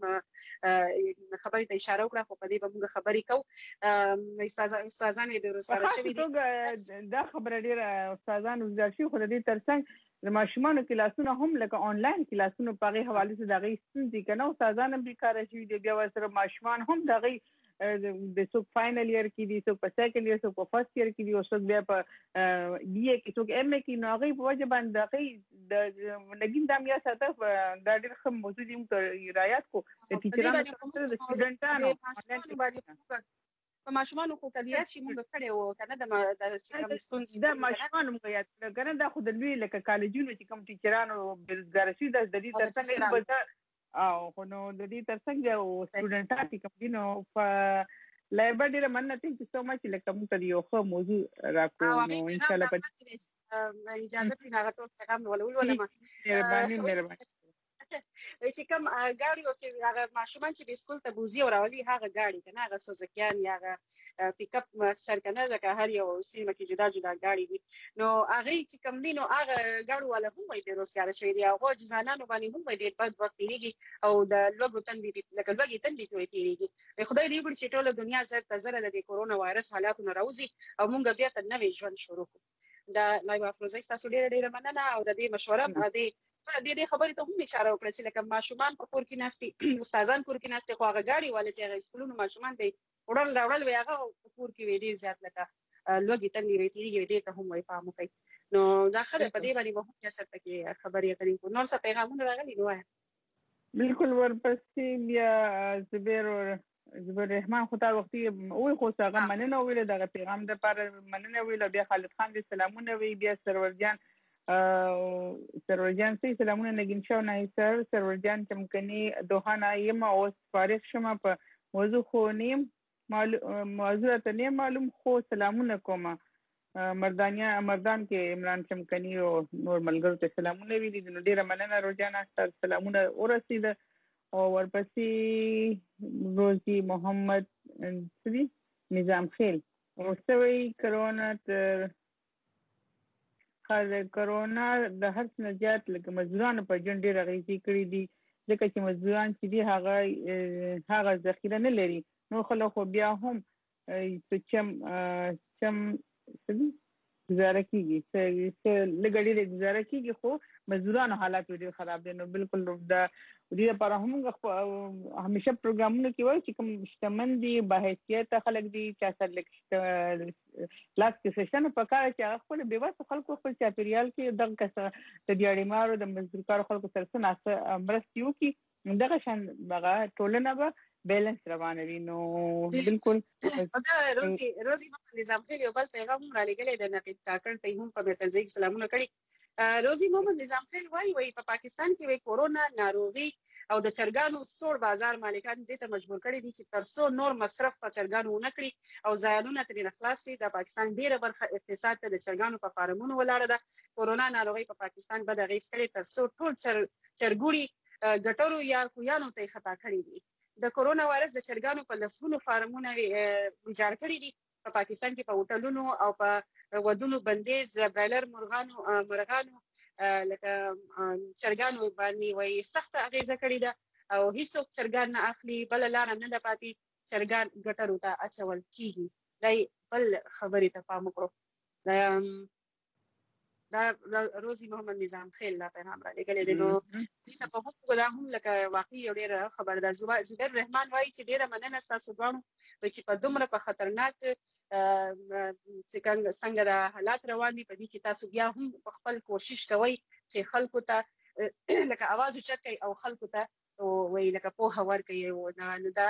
خبرې ته اشاره وکړه خو په دې به موږ خبرې کوو استادان استادان بیروزګار شوي دي دا خبره ډېر استادان وزګار شي خو د دې ترڅنګ د ماشومانو کلاسونه هم لکه آنلاین کلاسونه په هغه حواله سره دغه ستونزې کنه استادان هم بیکاره شوي دي بیا سره ماشومان هم دغه د څوک فائنل ایئر کې دي څوک په سیکنډ ایئر څوک په فرست ایئر کې دي او څوک بیا په بي اي کې څوک ایم اي کې نو هغه په وجه باندې دغه د نګین د امیا ساته دا ډېر ښه موضوع دي موږ رعایت کو د ټیچرانو سره د سټوډنټانو په ماشومانو خو کديات شي موږ کړي وو کنه د د ستونزې د ماشومانو موږ یاد کنه دا خو د لوی لکه کالجونو چې کوم ټیچرانو بیروزګار شي د دې ترڅنګ به او خو نو د دې ترڅنګ یو سټوډنټان چې کوم دي نو په لایبر ډیره مننه چې څو مچ لکه موږ ته یو ښه موضوع راکو نو ان شاء الله په اجازه دې نه غوښتل پیغام ولول ولما مهرباني مهرباني چې کوم ګاډي او چې هغه ماشومان چې د سکول ته بوزي او راولي هغه ګاډي کنه هغه سوزکیان یا هغه پیک اپ اکثر کنه ځکه هر یو سیمه کې جدا جدا ګاډي دي نو هغه چې کوم دي نو هغه ګاډي ولا هم وي بیروزګار شوی دی هغه ځانانو باندې هم وي د بد وخت تیریږي او د لوګو تندې لکه لوګي تندې کوي تیریږي خدای دې وکړي چې ټول دنیا زړه زړه د کورونا وایرس حالاتونه راوځي او موږ بیا ته نوې ژوند شروع کړو دا لایو افروزي تاسو ډېر ډېر مننه او د دې مشوره د دې دې خبرې ته هم اشاره وکړه چې لکه ماشومان په کور کې ناشتي استادان کور کې ناشتي خو هغه ګاډي والے چې هغه سکولونو ماشومان دی وړل راوړل وي هغه په کور کې وی ډیر زیات لکه لوګي تندې وی تیږي دې ته هم وای پام کوي نو دا خبره په دې باندې مهم چې څه کې خبرې کوي نو نور څه پیغامونه راغلي نو بالکل ورپسې بیا زبیر زبیر رحمان خو تا وختي وای خو څنګه مننه ویل دغه پیغام د پر مننه ویل بیا خالد خان دې سلامونه وی بیا سرور جان سرور جان سي سلامونه نګین شو نه سر سرور جان چمکني دوهانه یم او فارغ شمه په موضوع خو نیم موضوع ته نه معلوم خو سلامونه کوم مردانیا مردان کې عمران چمکني او نور ملګرو ته سلامونه ویلي نو ډیره مننه روزانه ستاسو سلامونه ورسید او ورپسې روزي محمد سری نظام خیل او سوي کرونا تر خاصه کرونا د هر څه زیات لکه مزدورانو په جون ډیر غیزي کړی دي ځکه چې مزدوران چې دي هغه هغه ذخیره نه لري نو خلکو بیا هم چم چم گزاره کیږي چې لګړې د گزاره کیږي خو مزدورانو حالات ډیر خراب دي نو بالکل د دې لپاره هم همیشه پروګرامونه کې وایي چې کوم شتمن دي باحثیت خلک دي چې اثر لیک لاس کې سشن په کار چې خپل بیواسه خلکو خپل چاپیریال کې دغه کسه د دیاړمارو د مزدورکار خلکو سره څنګه مرستيو کې دغه شان دغه ټولنه به بیلنس روانه وي نو بالکل دا روزي روزي نظام خیل یو بل پیغام را لګلې د نقیب کاکړ ته هم په مرکزي سلامونه کړي روزي محمد نظام خیل وایي وایي په پاکستان کې وایي کورونا ناروغي او د چرګانو سوړ بازار مالکان دې ته مجبور کړي دي چې ترڅو نور مصرف په چرګانو ونه کړي او ځایونه ترې خلاص دي د پاکستان ډیره برخه اقتصاد ته د چرګانو په فارمونو ولاړه ده کورونا ناروغي په پاکستان بد اغیز کړي ترڅو ټول چرګوړي ګټورو یا کویانو ته خطا کړي دي د کورونا وایرس د چرګانو په لسونو فارمونه ویجاړ کړي دي په پاکستان کې په هوټلونو او په ودونو بندیز برایلر مرغانو مرغانو لکه چرګانو باندې وایي سخت اغیزه کړې ده او هیڅوک چرګان نه اخلي بل لار نه ده پاتې چرګان ګټرو ته اچول کیږي دا بل خبرې ته پام وکړو دا روزي محمد نظام خیل لا پیغام را لګلې دي نو دا په هغه دا هم لکه واقعي یو ډېر خبر ده زبیر رحمان وایي چې ډېر مننه تاسو غواړم چې په دومره په خطرناک چې څنګه د حالات روان دي په دې کې تاسو بیا هم په خپل کوشش کوئ چې خلکو ته لکه आवाज وچکئ او خلکو ته وایي لکه په هور کوي او دا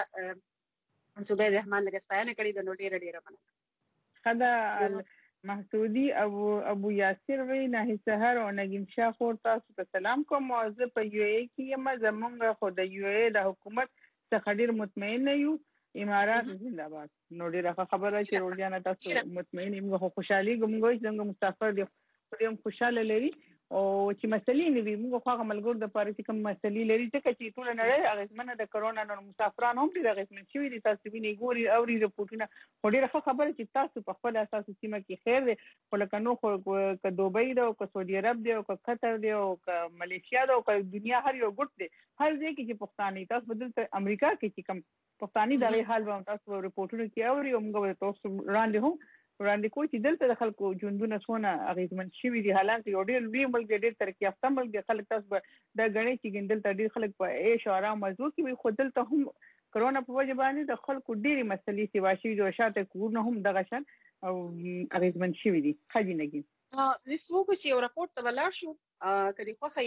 زبیر رحمان لکه ستاینه کړې ده نو ډېر ډېر مننه خدا محسودی ابو ابو یاسر وی نه سحر او نگین شاه خور تاسو ته سلام کوم او زه په یو ای کې یم زمونږ خو د یو ای د حکومت څخه ډیر مطمئن نه یو امارات زنده باد نو ډیره خبره چې روزانه تاسو مطمئن یم خو خوشحالي ګمګوي څنګه مسافر دي خو خوشاله لري او چې مسلې نه وي موږ خو هغه ملګر د پاره چې کوم مسلې لري ځکه چې ټول نړۍ هغه منه د کرونا نو مسافران هم دي هغه من شوی دي تاسو ویني ګوري او ری رپورټونه خو ډیره خبره چې تاسو په خپل اساس سیمه کې خیر دی خو لکه نو خو ک دوبۍ دا او ک سعودي عرب دی او ک قطر دی او ک ملیشیا دا او ک دنیا هر یو ګټ دی هر ځای کې چې پښتانه تاسو بدل ته امریکا کې چې کوم پښتاني د حال به تاسو رپورټونه کې او ری موږ تاسو وړاندې هم وړاندې کوی چې دلته د خلکو ژوندونه څونه اغیزمن شوي دي حالانکه یو ډېر لوی ملک دی ډېر ترقي یافته ملک دی خلک تاسو به دا ګڼي چې دلته ډېر خلک په عیش او آرام مزو کې وي خو دلته هم کرونا په وجه باندې د خلکو ډېرې مسلې سیوا شوي دي او شاته کورونه هم دغه شان او اغیزمن شوي دي ښه نګین نسموږ چې یو راپورټ ته ولاړ شو کدي خوښه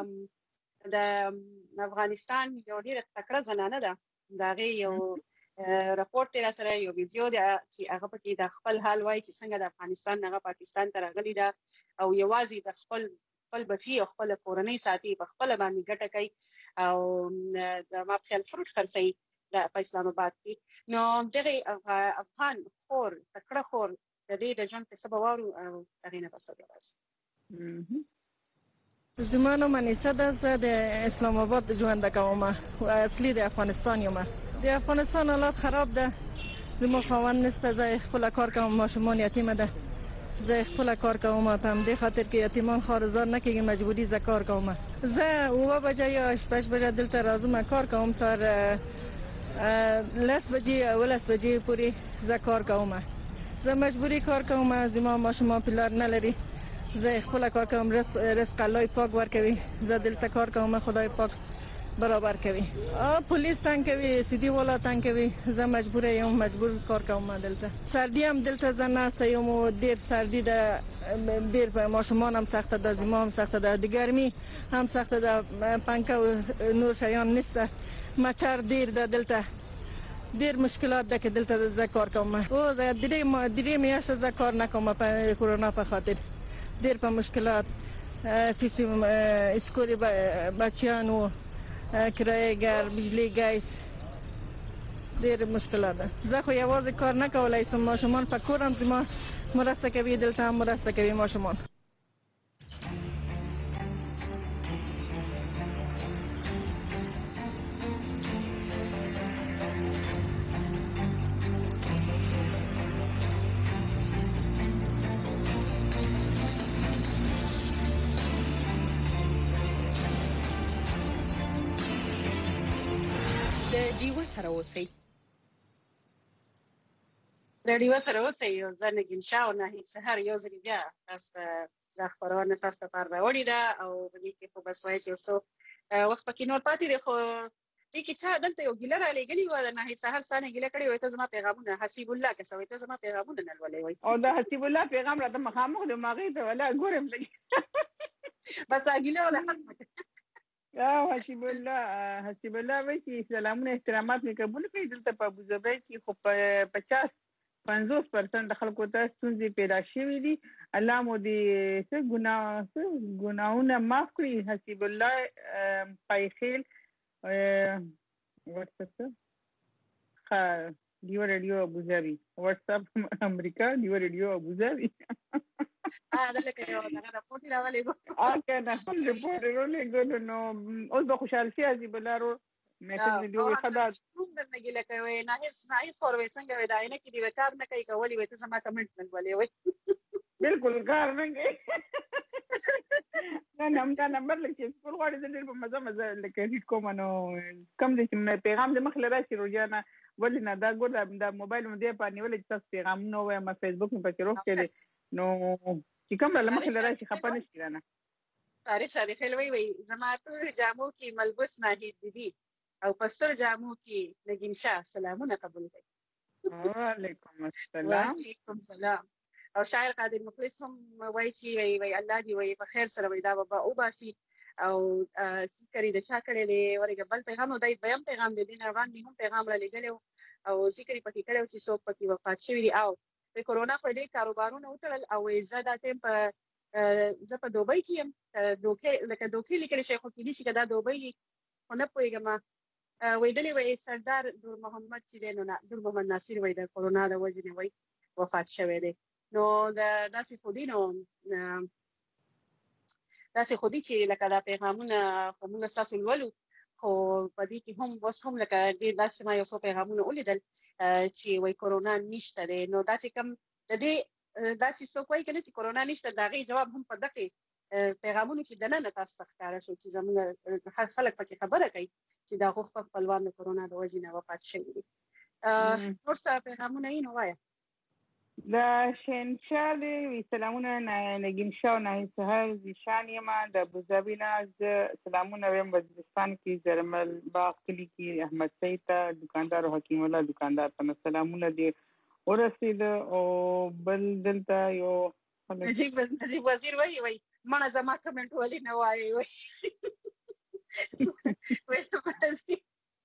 هغه د افغانستان یو ډېر تکړه زنانه ده دا غي یو راپورټ تر سره یو ویډیو دی چې هغه پکې د خپل حال وایي چې څنګه د افغانستان هغه پاکستان ته راغلی دا او یوازې د خپل خپل بچي او خپل کورنۍ ساتي په خپل باندې ګټه کوي او د ما خپل فروټ خرڅي د اسلام آباد کې نو دغه افغان خور تکړه خور د دې د ژوند په سبب وارو هغه نه پسه راځي زمانو منیسه ده زه د اسلام آباد ژوند کوم او اصلي د افغانستان یم د افغانستان حالات خراب ده زمو خواهند نیست زه خپل کار کوم ماشومان یتیم ده زه خپل کار کوم په همدې خاطر کې یتیمان خارزار نکېږي مجبوری زه کار کوم زه اوه بجې یا شپږ بجې دلته راځم کار کوم تر لس بجې او لس بجې پورې زه کار کوم زه مجبوری کار کوم زما ماشومان پلار نه لري زه خپل کار کوم رزق الله پاک ورکوي زه دلته کار کوم خدای پاک برابر کوي پولیس تنگ کوي سیدی والا تنگ کوي زه مجبور یم مجبور کار کوم دلته سردی هم دلته زنه سیم و دیر سردی ده دیر په ماشومان هم سخته ده زما هم سخته ده د ګرمي هم سخته ده پنکه و نور شیان نیسته مچر دیر ده دلته دیر مشکلات ده که دلته زه کار کوم او درې درې میاشت زه کار نکوم په کرونا په خاطر دیر په مشکلات فیس اسکولی بچیانو کرایه گر بجلی گیس ډېر مشکلات ده زه خو یوازې کار نه کولای شم ماشومان په کور هم زما مرسته کوي دلته هم مرسته کوي ماشومان ډیوه سره اوسئ د ډیوه سره اوسئ یو ځل نګین شاه نه هیڅ هر یو ځل بیا تاسو د خبرونه تاسو په اړه وړي دا او په دې کې خو بس وایي چې اوسو وخت پکې نور پاتې دی خو دې کې چې دلته یو ګیلر علی غلی و نه هیڅ هر ثانيه ګیله کړی وي ته زما پیغامونه حسیب الله که سوي ته زما پیغامونه نه ولې وای او دا حسیب الله پیغام را د مخامخ د ماغي ته ولا ګورم لګي بس اګیله ولا یا حسیب الله حسیب الله وایي چې سلامونه احترامات مې قبول کړي دلته په ابوظبي کې خو په پچاس پنځوس پرسنټ خلکو ته ستونزې پیدا شوې دي الله مو دې څه ګناه څه ګناهونه معاف کړي حسیب الله پایخیل واتساپ خا دیو ریډیو ابوظبي واتساپ امریکا دیو ریډیو ابوظبي ا دلته یو دا راپورټ راولې ګو ا کنه خپل ریپورټ راولې ګو نو اوس به خوشاله شي حسیب الله رو میسج ویډیو خدا څومره درنګي لکه وای نه هیڅ نه هیڅ فور وسنګ وای دا نه کې دی وکړ نه کوي کولی وای ته سما کمنټ نه ولې وای بالکل کار نه کوي نه نم دا نمبر لکه ټول غواړي د ډېر په مزه مزه لکه هیڅ کوم نو کم دي چې پیغام د مخ لرا شي روزانه ولې نه دا ګور دا موبایل مې دی په نیولې تاسو پیغام نو وایم فیسبوک مې پکې روح کړي نو چې کوم له مخ لرا شي خپه نشي رانه تاریخ تاریخ وی وی زما ټول جامو کې ملبوس ناهید دي او پستر جامو کې نگین شاه سلامونه قبول کړي وعلیکم السلام وعلیکم السلام او شاعر قادر مخلص هم وای چې وی وی الله دی وی په خیر سره وی دا بابا او باسي او ذکر د چا کړي دی ورګه بل پیغام دای بیم پیغام دی نه باندې هم پیغام را لګلو او ذکر پکې کړو چې څوک پکې وفات شوی دی او د کورونا په دې کاروبارونو وتړل او زړه ټیم په زه په دوبۍ کې يم دوکې لکه دوکې لیکل شي خو کې دي چې دا دوبۍ خو نه پوهیږم وی دلی وی سردار نور محمد چې دی نو نور محمد ناصر وی د کورونا د وجې نه وی وفات شوی دی نو دا داسې خودي نو داسې خودي چې لکه دا پیغامونه موږ تاسو ولولو خو په دې کې هم اوس هم لکه دې داسې ما یو څو پیغامونه ولیدل چې وایي کورونا نشته دی نو داسې کم د دې داسې څوک وایي کنه چې کورونا نشته دا غي جواب هم په دغه پیغامونو کې دنه تاسو ښکارا شو چې زموږ هر خلک پکې خبره کوي چې دا خو خپلوان د کورونا د وجې نه وفات شوي دي نور څه پیغامونه یې نو وایه دا شینشاه دی سلامونه نگین شاه نه سهار زیشان یما د ابوظبی نه سلامونه ویم وزیرستان کې زرمل باغ کلی کې احمد سید ته دکاندار حکیم الله دکاندار ته سلامونه دی ورسید او بل دلته یو نجیب نجیب وزیر وای وای مړه زما کمنټ ولې نه وای وای وای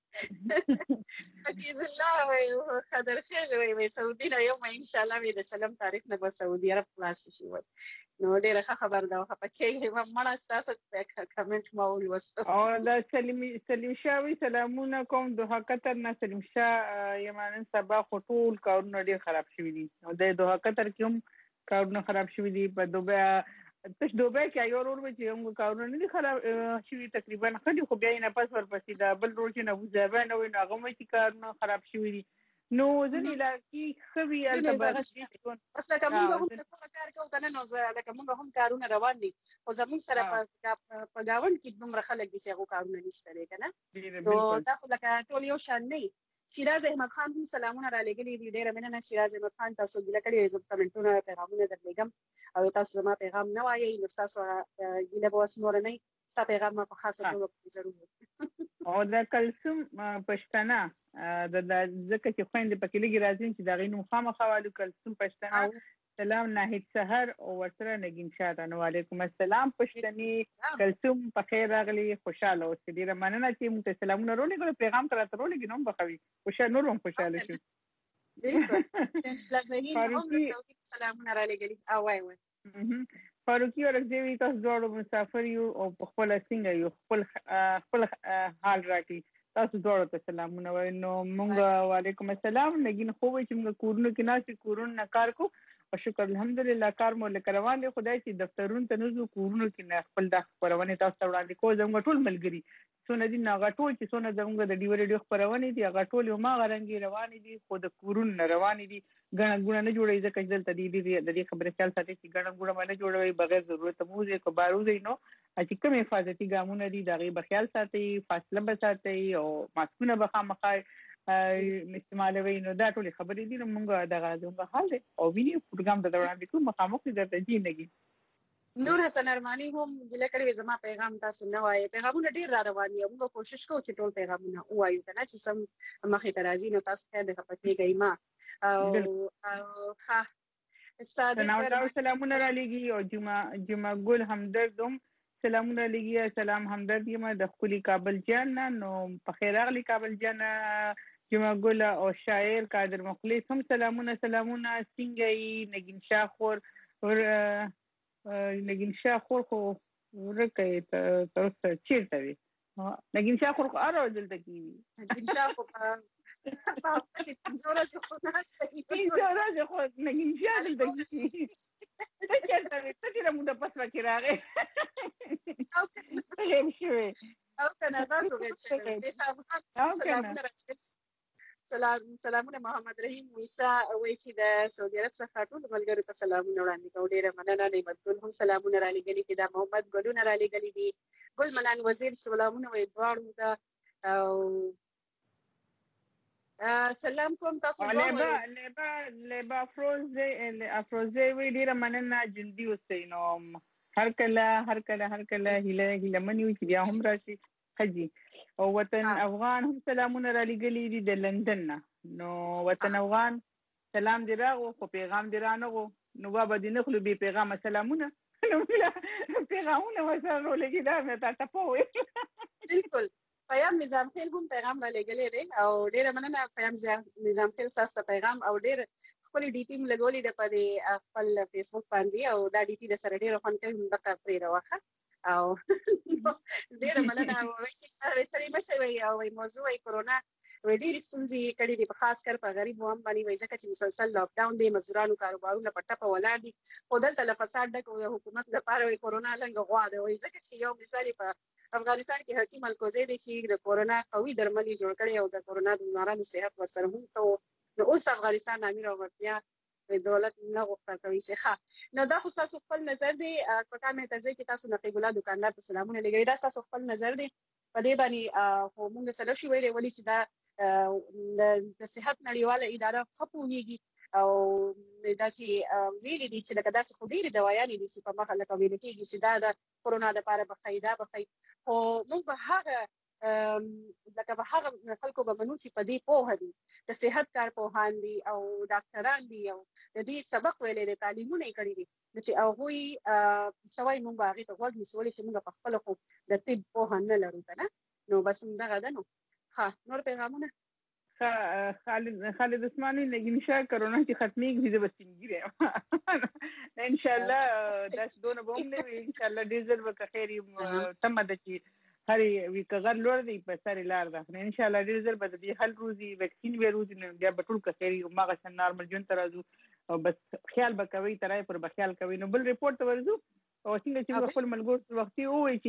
حفیظ الله وای خضر خیل وای وای سعودي نه یوم ان شاء الله وی د سلام تاریخ نه به سعودي عرب خلاص شي وای نو ډیره ښه خبر ده خو پکې هم مړه تاسو کمنټ ما ولوست او دا سلیم سلیم شاوی سلامونه کوم دوه قطر نه سلیم شاه یمن سبا خطول کارونه ډیر خراب شوی دي او د دوه قطر کې هم کارونه خراب شوی دي په دوبه تاسو دوبه کې یو ورور چې موږ کارونه نه دي خراب شوی تقریبا خدي خو بیا نه پس ورپسې دا بل ورور چې نه وځه نه وي نو هغه مې کارونه خراب شوی دي نو ځنې لا کې خوي البته اصله کوم هم کار کوي کنه نو لکه موږ هم کارونه روان دي او زموږ سره په گاوند کې دومره خلک دي چې هغه کارونه نشته کنه نو دا خو لکه ټول یو شان نه شیراز احمد خان هم سلامونه را لګلي دي ډیره مننه شیراز احمد خان تاسو ګیله کړی زه کمنټونه پیغامونه درلګم او تاسو زما پیغام نه وایي نو تاسو ګیله به وسمور نه تاسو پیغام په خاصه ډول ضرور او دا کلثوم پښتنه د ځکه چې خويند پکې لګي راځي چې دا غینو خامخوالو کلثوم پښتنه سلام ناهید سحر او ورسره نگین شاه نو علیکم السلام پښتني کلثوم په خیر راغلی خوشاله اوسې ډیره مننه چې موږ سلامونه رولې پیغام تراته رولې نوم بخوي خوشاله نور هم خوشاله شو فاروقي سلامونه را لګلي او وای وای فاروقي ورځوي تاسو دوه مسافر یو او خپل څنګه یو خپل خپل حال راکړي تاسو دوه ته سلامونه وای نو مونږ وعلیکم السلام نگین خو چې موږ کورونو کې ناسي کورونو نه کار کو او شکر الحمدلله کار مو لکروان دی خدای چې دفترونو ته نزو کورونو کې نه خپل د خبرونه تاسو ته وړاندې کوم زموږ ټول ملګری څونه دي نه غټول چې څونه زموږ د ډیو ریډیو خبرونه دي غټول یو ما غرنګي روان دي خو د کورونو روان دي غن غونه نه جوړي ځکه چې دلته دي د دې خبره خیال ساتي چې غن غونه باندې جوړوي بغیر ضرورت موزه کو باروزي نو چې کوم حفاظتي ګامونه دي دغه به خیال ساتي فاصله به ساتي او ماسکونه به خامخای استعمالوي نو دا ټول خبرې دي نو موږ دغه زموږ حال دي او ویني پروګرام د دوران د کوم مخامخ درته دي نګي نور حسن ارمانی هم ګله کړی زما پیغام تاسو نه وایي پیغامونه ډیر را روان دي موږ کوشش کوو چې ټول پیغامونه وایو کنه چې سم مخې ته راځي نو تاسو ته د خپلې گئی ما او ها استاد سلامونه را لګي او جمعه جمعه ګل همدردم سلامونه لګي سلام همدرد یم د خولي کابل جان نو په خیر اغلی کابل جان جمعه ګل او شاعر قادر مخلص هم سلامونه سلامونه څنګه نگین شاه خور ور نگین شاه خور خو ورکه تاسو چیرته وي نگین شاه خور خو اره دلته کیږي نگین شاه خو په په زوره خو ناشته په زوره خو نگین شاه دلته کیږي څه چیرته وي څه کله موږ پس وکړه راغې او څه شوي او کنه تاسو غوښتل دي سلامونه سلام سلامونه محمد رحیم موسی وایي چې د سعودي عرب څخه ټول ملګرو ته سلامونه وړاندې کوم. ډیره مننه. نعمت ګل هم سلامونه را لېږلي دي، دا محمد ګلونه را لېږلي دي، ګل ملان وزیر سلامونه وایي دواړو ته. او سلام کوم تاسو ته. لبا لبا لبا افروزي افروزي وی ډیره مننه جندي اوسئ. نو هر کله هر کله هر کله هله هله منیو چې بیا هم راشي خجي. او وطن افغان هم سلامونه را لېږلي دي د لندن نه. نو وطن افغان سلام دی راغو خو پیغام دی رانغو. نو بابا دې نه خلو بې پیغامه سلامونه پیغامونه ورسره ولګي دا مې تا ته پوه بالکل. پیام نظام خیل هم پیغام را لېږلی دی او ډېره مننه پیام نظام خیل ستاسو ته پیغام او ډېر خپلې ډي پي م لګولې ده په دې خپل فیسبوک باندې او دا ډي پي درسره ډېره خوند کوي، دغه پرې راوښه او ډېره مننه. وایي چې سړی مشر وایي او وایي موضوع وایي کورونا وایي ډېرې ستونزې کړي دي په خاص کر په غریبو هم باندې وایي ځکه چې مسلسل لاک ډاون دی، مزدورانو کاروبارونه په ټپه ولاړ دي. خو دلته له فساد ډک د حکومت لپاره وایي کورونا لنګه غوا ده. وایي ځکه چې یو مثال په افغانستان کې حکیم الکوزی دی چې د کورونا قوي درمل یې جوړ کړي او د کورونا د بیمارانو صحت ورسره هم ښه. نو اوس افغانستان امیر او مرتیا دولت نه غوښتل کوي چې ښه. نو دا خو ستاسو خپل نظر دی. پکار مې ته ځای کې تاسو نقیب الله دکاندار ته سلامونه لېږئ، دا ستاسو خپل نظر دی. په دې باندې خو موږ سره شي ویلې ولې چې دا د صحت نړیواله اداره ښه پوهېږي او داسې ویلي دي چې لکه داسې خو ډېرې دوايانې دي چې په مخه لکه ویل کېږي چې دا د کورونا دپاره به ښایي دا به ښایي. خو موږ به هغه لکه به هغه خلکو به منو چې په دې پوهه دي، د صحت کارپوهان دي او ډاکټران دي او د دې سبق ویلی دی، تعلیمونه یې کړي دي. نو چې هغوی څه وایي موږ به هغې ته غوږ نیسو ولې چې موږ په خپله خو د طب پوهه نه لرو که نه. نو بس همدغه ده. نو ښه نور پیغامونه. خالد خالد عثماني لګین شاه کرونا چې ختمېږي زه به سپین ږیری یم انشاءالله. داسې دونه به هم نه وي انشاءالله. ډېر ژر به که خیر یې تمه ده چې هر وي که غر لوړ دی په سر یې لار ده. نو انشاءالله ډېر ژر به د دې حل روزي، ویکسین به روزي، نو بیا به ټول که خیر یو هماغسې نارمل ژوند ته راځو او بس خیال به کوئ ترای پر به خیال کوئ. نو بل ریپورټ ته ورځو او څنګه چې موږ خپل ملګرو وختي ووایي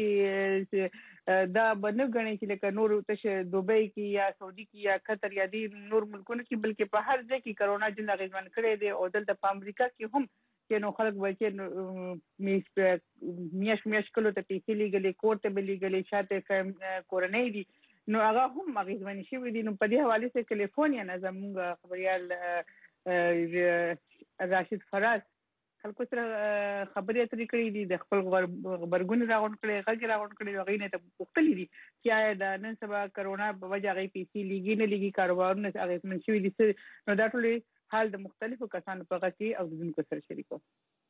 چې دا به نه ګڼئ چې لکه نور تش دوبۍ کې یا سعودي کې یا قطر یا دې نور ملکونو کې، بلکې په هر ځای کې کرونا ژوند اغېزمن کړی دی. او دلته په امریکا کې هم چې نو خلک به چې میاشت میاشت کلو ته پیسې لېږلې، کور ته به لېږلې، شاته کورنۍ دي، نو هغه هم اغېزمنې شوي دي. نو په دې حوالې سره کلیفورنیا نه زموږ خبریال راشد فراز خلکو سره خبرې اترې کړې دي، د خپل غبرګون راغونډ کړی، غږ راغونډ کړی، هغوی نه ته پوښتلي دي چې آیا د نن سبا کرونا په وجه هغوی پیسې لېږي نه لېږي، کاروبارونه اغېزمن شوي دي. نو دا ټول حال د مختلفو کسانو په غږ کې اورېدونکو سره شریکوم.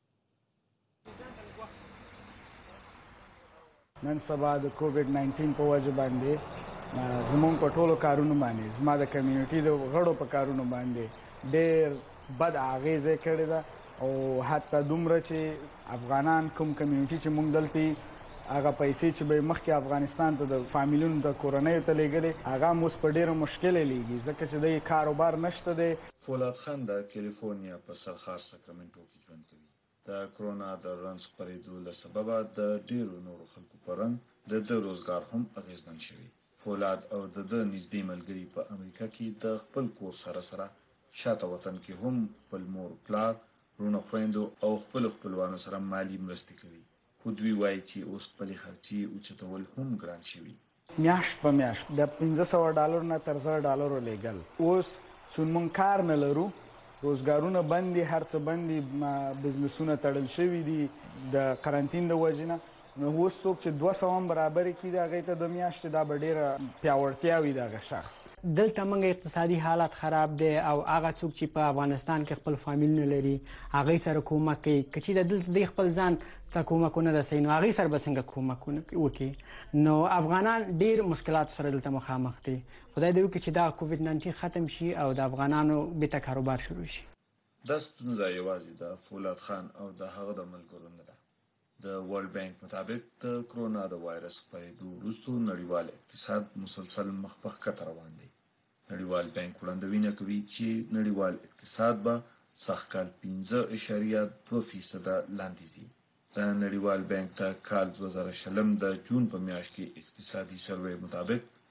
نن سبا د کووډ ناینټین په وجه باندې زموږ په ټولو کارونو باندې، زما د کمیونټي د غړو په کارونو باندې ډېر بد اغېزه کړې ده. او حتی دومره چې افغانان کوم کمیونټي چې موږ دلته هغه پیسې چې به مخکې افغانستان ته د فامیلونو د کورنیو ته لېږلې هغه هم اوس په ډېره مشکله لېږي ځکه چې د کاروبار نشته دی. فولاد خان د کیلیفورنیا په سرخار ساکرامنټو کې ژوند کوي. د کرونا د رنځ خپرېدو له سببه د ډېرو نورو خلکو په رنګ د ده روزګار هم اغېزمن شوی. فولاد او د ده نږدې ملګري په امریکا کې د خپل کور سره سره شاته وطن کې هم خپل مور پلار رونه خویندو او خپل خپلوانو سره مالی مرستې کوي. خو دوی وایي چې اوس خپلې خرچې اوچتول هم ګران شوي. میاشت په میاشت د پنځه سوه ډالرو نه تر زر ډالرو لیږل. اوس چون موږ کار نه لرو، روزګارونه بند دي، هر څه بند دي، بزنسونه تړل شوي دي د قرنطین د وجې نه. نو اوس څوک چې دوه سوه هم برابرې کړي د هغې ته د میاشتې دا به ډېره پیاوړتیا وي د هغه شخص. دلته موږ اقتصادي حالت خراب دی او هغه څوک چې په افغانستان کې خپل فامیل نه لري هغوی سره کومک کوي. که چېرې دلته دوی خپل ځان ته کومکونه رسوي نو هغوی سره به څنګه کومکونه وکړي. نو افغانان ډېر مشکلاتو سره دلته مخامخ دي. خدای دې وکړي چې دا کووډ ناینټین ختم شي او د افغانانو بېرته کاروبار شروع شي. دا ستونزه یوازې د فولاد خان او د هغه د ملګرو نه ده. د ورلد بانک مطابق د کرونا د وایرس خپرېدو وروسته نړیوال اقتصاد مسلسل مخ په ښکته روان دی. نړیوال بانک وړاندوینه کوي چې نړیوال اقتصاد به سږکال پنځه اعشاریه دوه فیصده لاندې ځي. د نړیوال بانک د کال دوه زره شلم د جون په میاشت کې اقتصادي سروې مطابق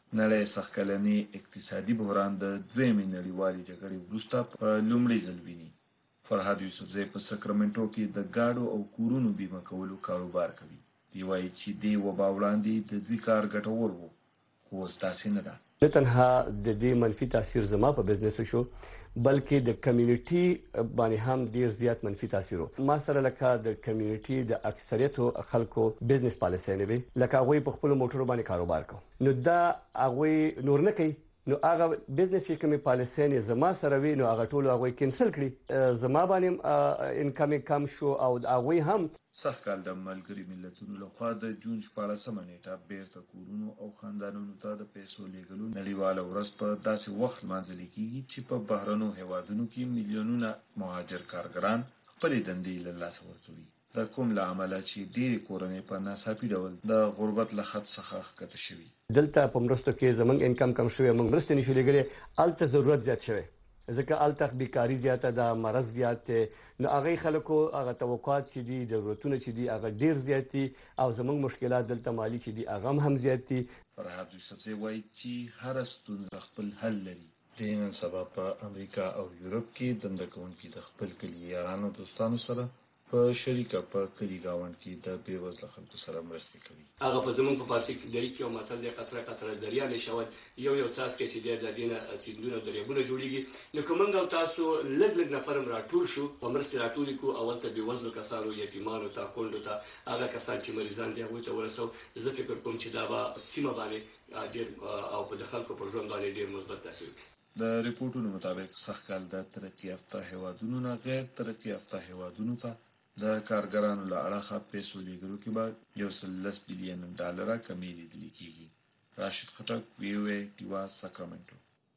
نړۍ سخکلنی اقتصادي بحران د دویمې نړیوالې جګړې وروسته په لومړي ځل ویني. فرهاد یوسفزی په ساکرامنټو کې د ګاډو او کورونو بیمه کولو کاروبار کوي. دی وایي چې دې وبا وړاندې د دوی کار ګټور و، خو اوس داسې نه ده. نه تنها د دې منفي تاثیر زما په بزنس شو، بلکې د کمیونټي باندې هم ډیر زیات منفي تاثیر و. ما سره لکه د کمیونټي د اکثریت خلکو بزنس پالیسي نه وي، لکه هغه په خپل موټر باندې کاروبار کوي، نو دا هغه نور نه کوي، نو هغه بزنس چې کومه پالیسي نه زما سره وي نو هغه ټول هغه کینسل کړي، زما باندې انکم کم شو او هغه هم سخکال د ملګری ملتونو لخوا د جون شپاړلسمه نیټه بیرته کورونو او خاندانونو ته د پیسو لیږلو نړیواله ورځ په داسې وخت لمانځل کیږي چې په بهرنو هیوادونو کې میلیونونه مهاجر کارګران خپلې دندې له لاسه ورکوي. د کوم له امله چې ډېرې کورنۍ په ناڅاپي ډول د غربت له خط څخه ښکته شوي. دلته په مرستو کې زمونږ انکم کم شوی، موږ مرستې نشو لګولې، الته ضرورت زیات شوی، ځکه الته بیکاری زیاته ده، مرض زیات دی، نو هغه خلکو هغه توقعات چې دي، ضرورتونه چې دي هغه ډیر زیات دي، او زمونږ مشکلات دلته مالی چې دي هغه هم زیات دي. فرهاد یوسفزی وایي چې هر ستونزه خپل حل لري. د نن سبا په امریکا او یورپ کې دنده کوونکي د خپل کلي یارانو دوستانو سره په شریکه په کلی گاوند کې د بیوزله خلکو سره مرسته کوي. هغه په زمون په فارسی کې درې کې یو متل دی، قطره قطره دریا نشول، یو یو څاڅ کې چې د دینه سیندونه دریابونه جوړیږي. نو کومنګ او تاسو لږ لږ نفر راټول شو، په مرسته راټول کو، اول ته بیوزله کسانو، یتیمانو ته، کونډو ته، هغه کسان چې مریضان دي هغه ته ورسو. زه فکر کوم چې دا به سیمه باندې ډیر او په خلکو په ژوند باندې ډیر مثبت تاثیر کوي. د ریپورتونو مطابق سخکال د ترقی یافته هیوادونو نه غیر ترقی یافته هیوادونو ته د کارګرانو له اړخه پیسو لیږلو کې به یو سل لس بلیون ډالره کمی لیدل کېږي. راشد خټک، وی او ای ټیوا، ساکرامنټو.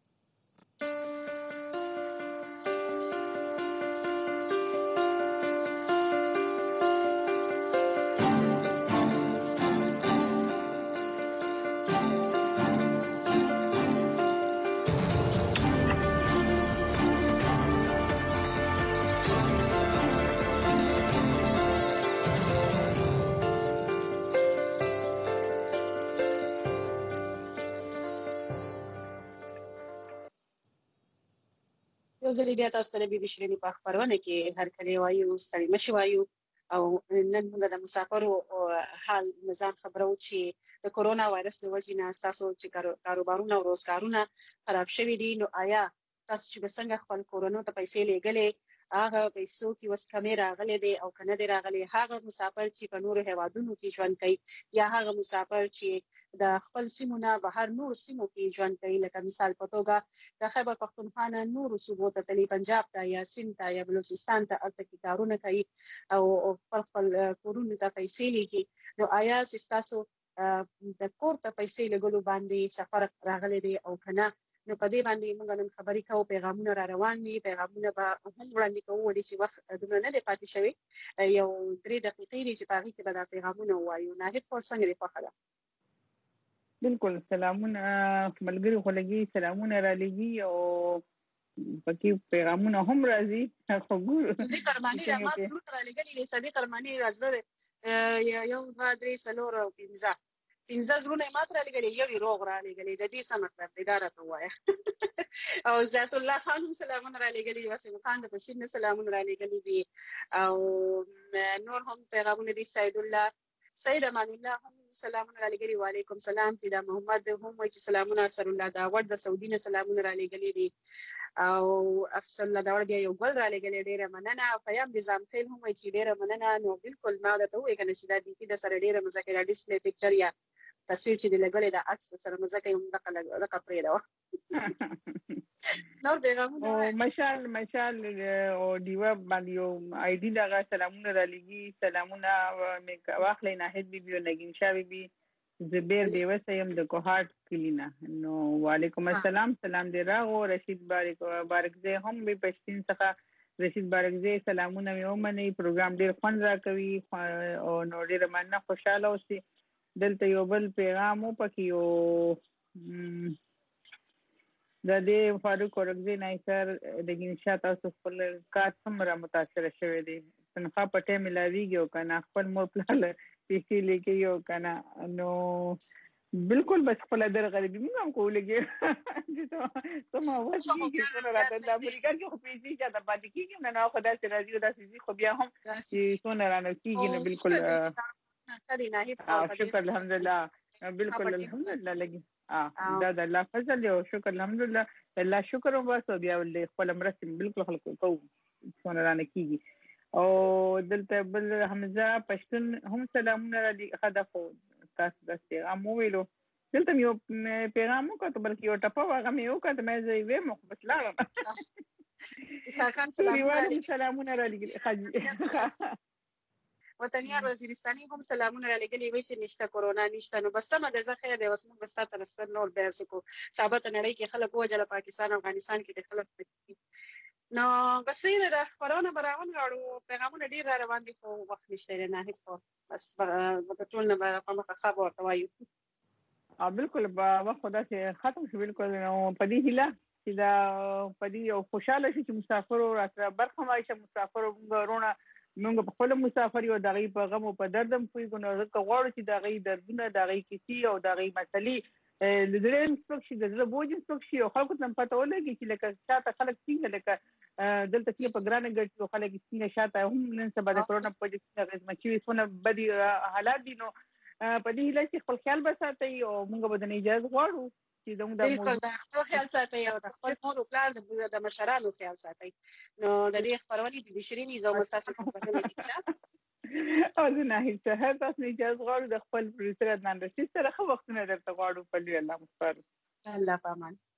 ځلې بیا تاسو ته بي بي شيرینی په خبرونه کې هر کله وایو ستړي مشي وایو او نن موږ د مسافرو حال نظام خبرو چې د کورونا وایرس د وجې نه تاسو چې کاروبارونه او روزګارونه خراب شوي دي، نو آیا تاسو چې څنګه خپل کورونا ته پیسې لیږلې هغه پیسو کې وس کمې راغلي دي او کنه دي راغلي؟ هغه مسافر چې په نورو هیوادونو کې ژوند کوي یا هغه مسافر چې د خپل سیمونه بهر نور سیمو کې ژوند کوي، لکه مثال په توګه د خیبر پختونخوا نورو صوبو ته تللی، پنجاب ته یا سند ته یا بلوچستان ته الته کې کارونه کوي او خپل خپل کورونو ته پیسې لیږي، نو آیا تاسو د کور ته پیسې لګولو باندې سفر راغلي دي او کنه؟ نو په دې باندې موږ نن خبرې کوو. پیغامونه را روان دي، پیغامونه به هم وړاندې کوو، ولې چې وخت دومره نه دی پاتې شوی، یو درې دقیقې دي چې په هغې کې به دا پیغامونه ووایو. ناهید خور څنګه دی؟ خوښه ده؟ بالکل. سلامونه ملګري خو لګي سلامونه را لګي او پکې پیغامونه هم راځي. خو ګور صدیق ارماني را ما سرود را لګلي دي. صدیق ارماني راځره یو دوه درې څلور او پنځه پنځه زرونه مات را لګلي، یو روغ را لګلي. د دې څه مطلب دی دا راته ووایه. او ذات الله خان هم سلامونه را لګلي، وسیم خان د بشیر نه سلامونه را لګلي دي، او نور هم پیغامونه دي. سید الله سید امان الله هم سلامونه را لګلي، وعلیکم سلام. پیدا محمد هم وایي چې سلامونه. ارسل الله داوړ د سعودي نه سلامونه را لګلي دي، او افسر الله داوړ بیا یو ګل را لګلي، ډیره مننه. پیام نظام خیل هم وایي چې ډیره مننه. نو بالکل ما درته ووایي کنه چې دا د دې سره ډیره مذاکره ډیسپلی پکچر یا تصویر چې د لګلې د عکس سره مزه کوي، هم دغه لکه پرېږده وه. نور پیغامونه مشال مشال او ډیوه باندې یو آی ډي دغه سلامونه را لګي. سلامونه مې واخلئ ناهید بي بي او نګین شاه بي بي. زبیر بیوسه یم د کوهاټ کلینا. نو وعلیکم السلام، سلام دې راغو. رشید بارک بارکزی هم به پښتین څخه رشید بارکزی سلامونه مې ومنئ. پروګرام ډېر خوند راکوي او نو ډېره مننه، خوشحاله اوسئ. دلته یو بل پیغام و پکې یو د دې فاروق اورکزی نایسر د ګینشا تاسو خپل کار څومره متاثره شوی دی؟ تنخوا په ټیم ملاویږي او که نه؟ خپل مور پلار له پیسې لیکي او که نه؟ نو بالکل بس خپل در غریبي موږ هم کولګي چې ته ما وځي چې څنګه راته د امریکا کې خو پیسې چې د باندې کېږي نه نو خدای سره راځي دا سيزي خو بیا هم چې څنګه رانه کېږي نو بالکل شکر الحمدلله بالکل الحمدلله لګي دا د الله فضل او شکر الحمدلله الله شکر او بس بیا ولې خپل مرسته بالکل خلکو کو څنګه رانه کېږي او دلته بل حمزه پښتون هم سلامونه را دي خدافو تاسو د پیغام ویلو دلته یو پیغام وکړ بلکې یو ټپه واغه مې وکړ مې زه وې مخ بس لاړم ساکان سلامونه سلامونه را لګي وطنيار وزیرستاني هم سلامونه را لګلي وي چې نشته کورونا نشته نو بس سم د زخه د وسمو بستا تر سر نور به سکو ثابت نړۍ کې خلک وجله پاکستان او افغانستان کې د خلک نو بس یې د کورونا براون غاړو پیغامونه ډیر را روان دي خو وخت نشته نه هیڅ بس په ټول نه په مخه خبر ورته وایو ا بالکل با خدا چې ختم شو بالکل نو په دې هله چې دا په دې او خوشاله شي چې مسافر او راځه برخه مایشه مسافر ورونه موږ په خپل مسافر یو دغه په غم او په دردم کوي ګناه غواړو چې دغه دردونه دغه کیسي او دغه مسلې د دې انسپکشن د زړه بوج انسپکشن او خلکو ته پته ولګي چې لکه شاته خلک څنګه لکه دلته کې په ګرانه ګټو خلک څنګه شاته هم نن سبا د کرونا په وجه څنګه غزمچوي څونه بدی حالات دي نو په دې هله چې خپل خیال بساتي او موږ به د اجازه غواړو چې دوی د موضوع خیال ساتي او د خپل مور او پلار د مشرانو خیال ساتي نو د دې خبرونه د بشري نظام اساسي په بدل کې او نه هیڅ هر تاسو اجازه غواړو د خپل پروډوسر عدنان رشید سره خو وختونه درته غواړو په لوی الله مستر الله پامان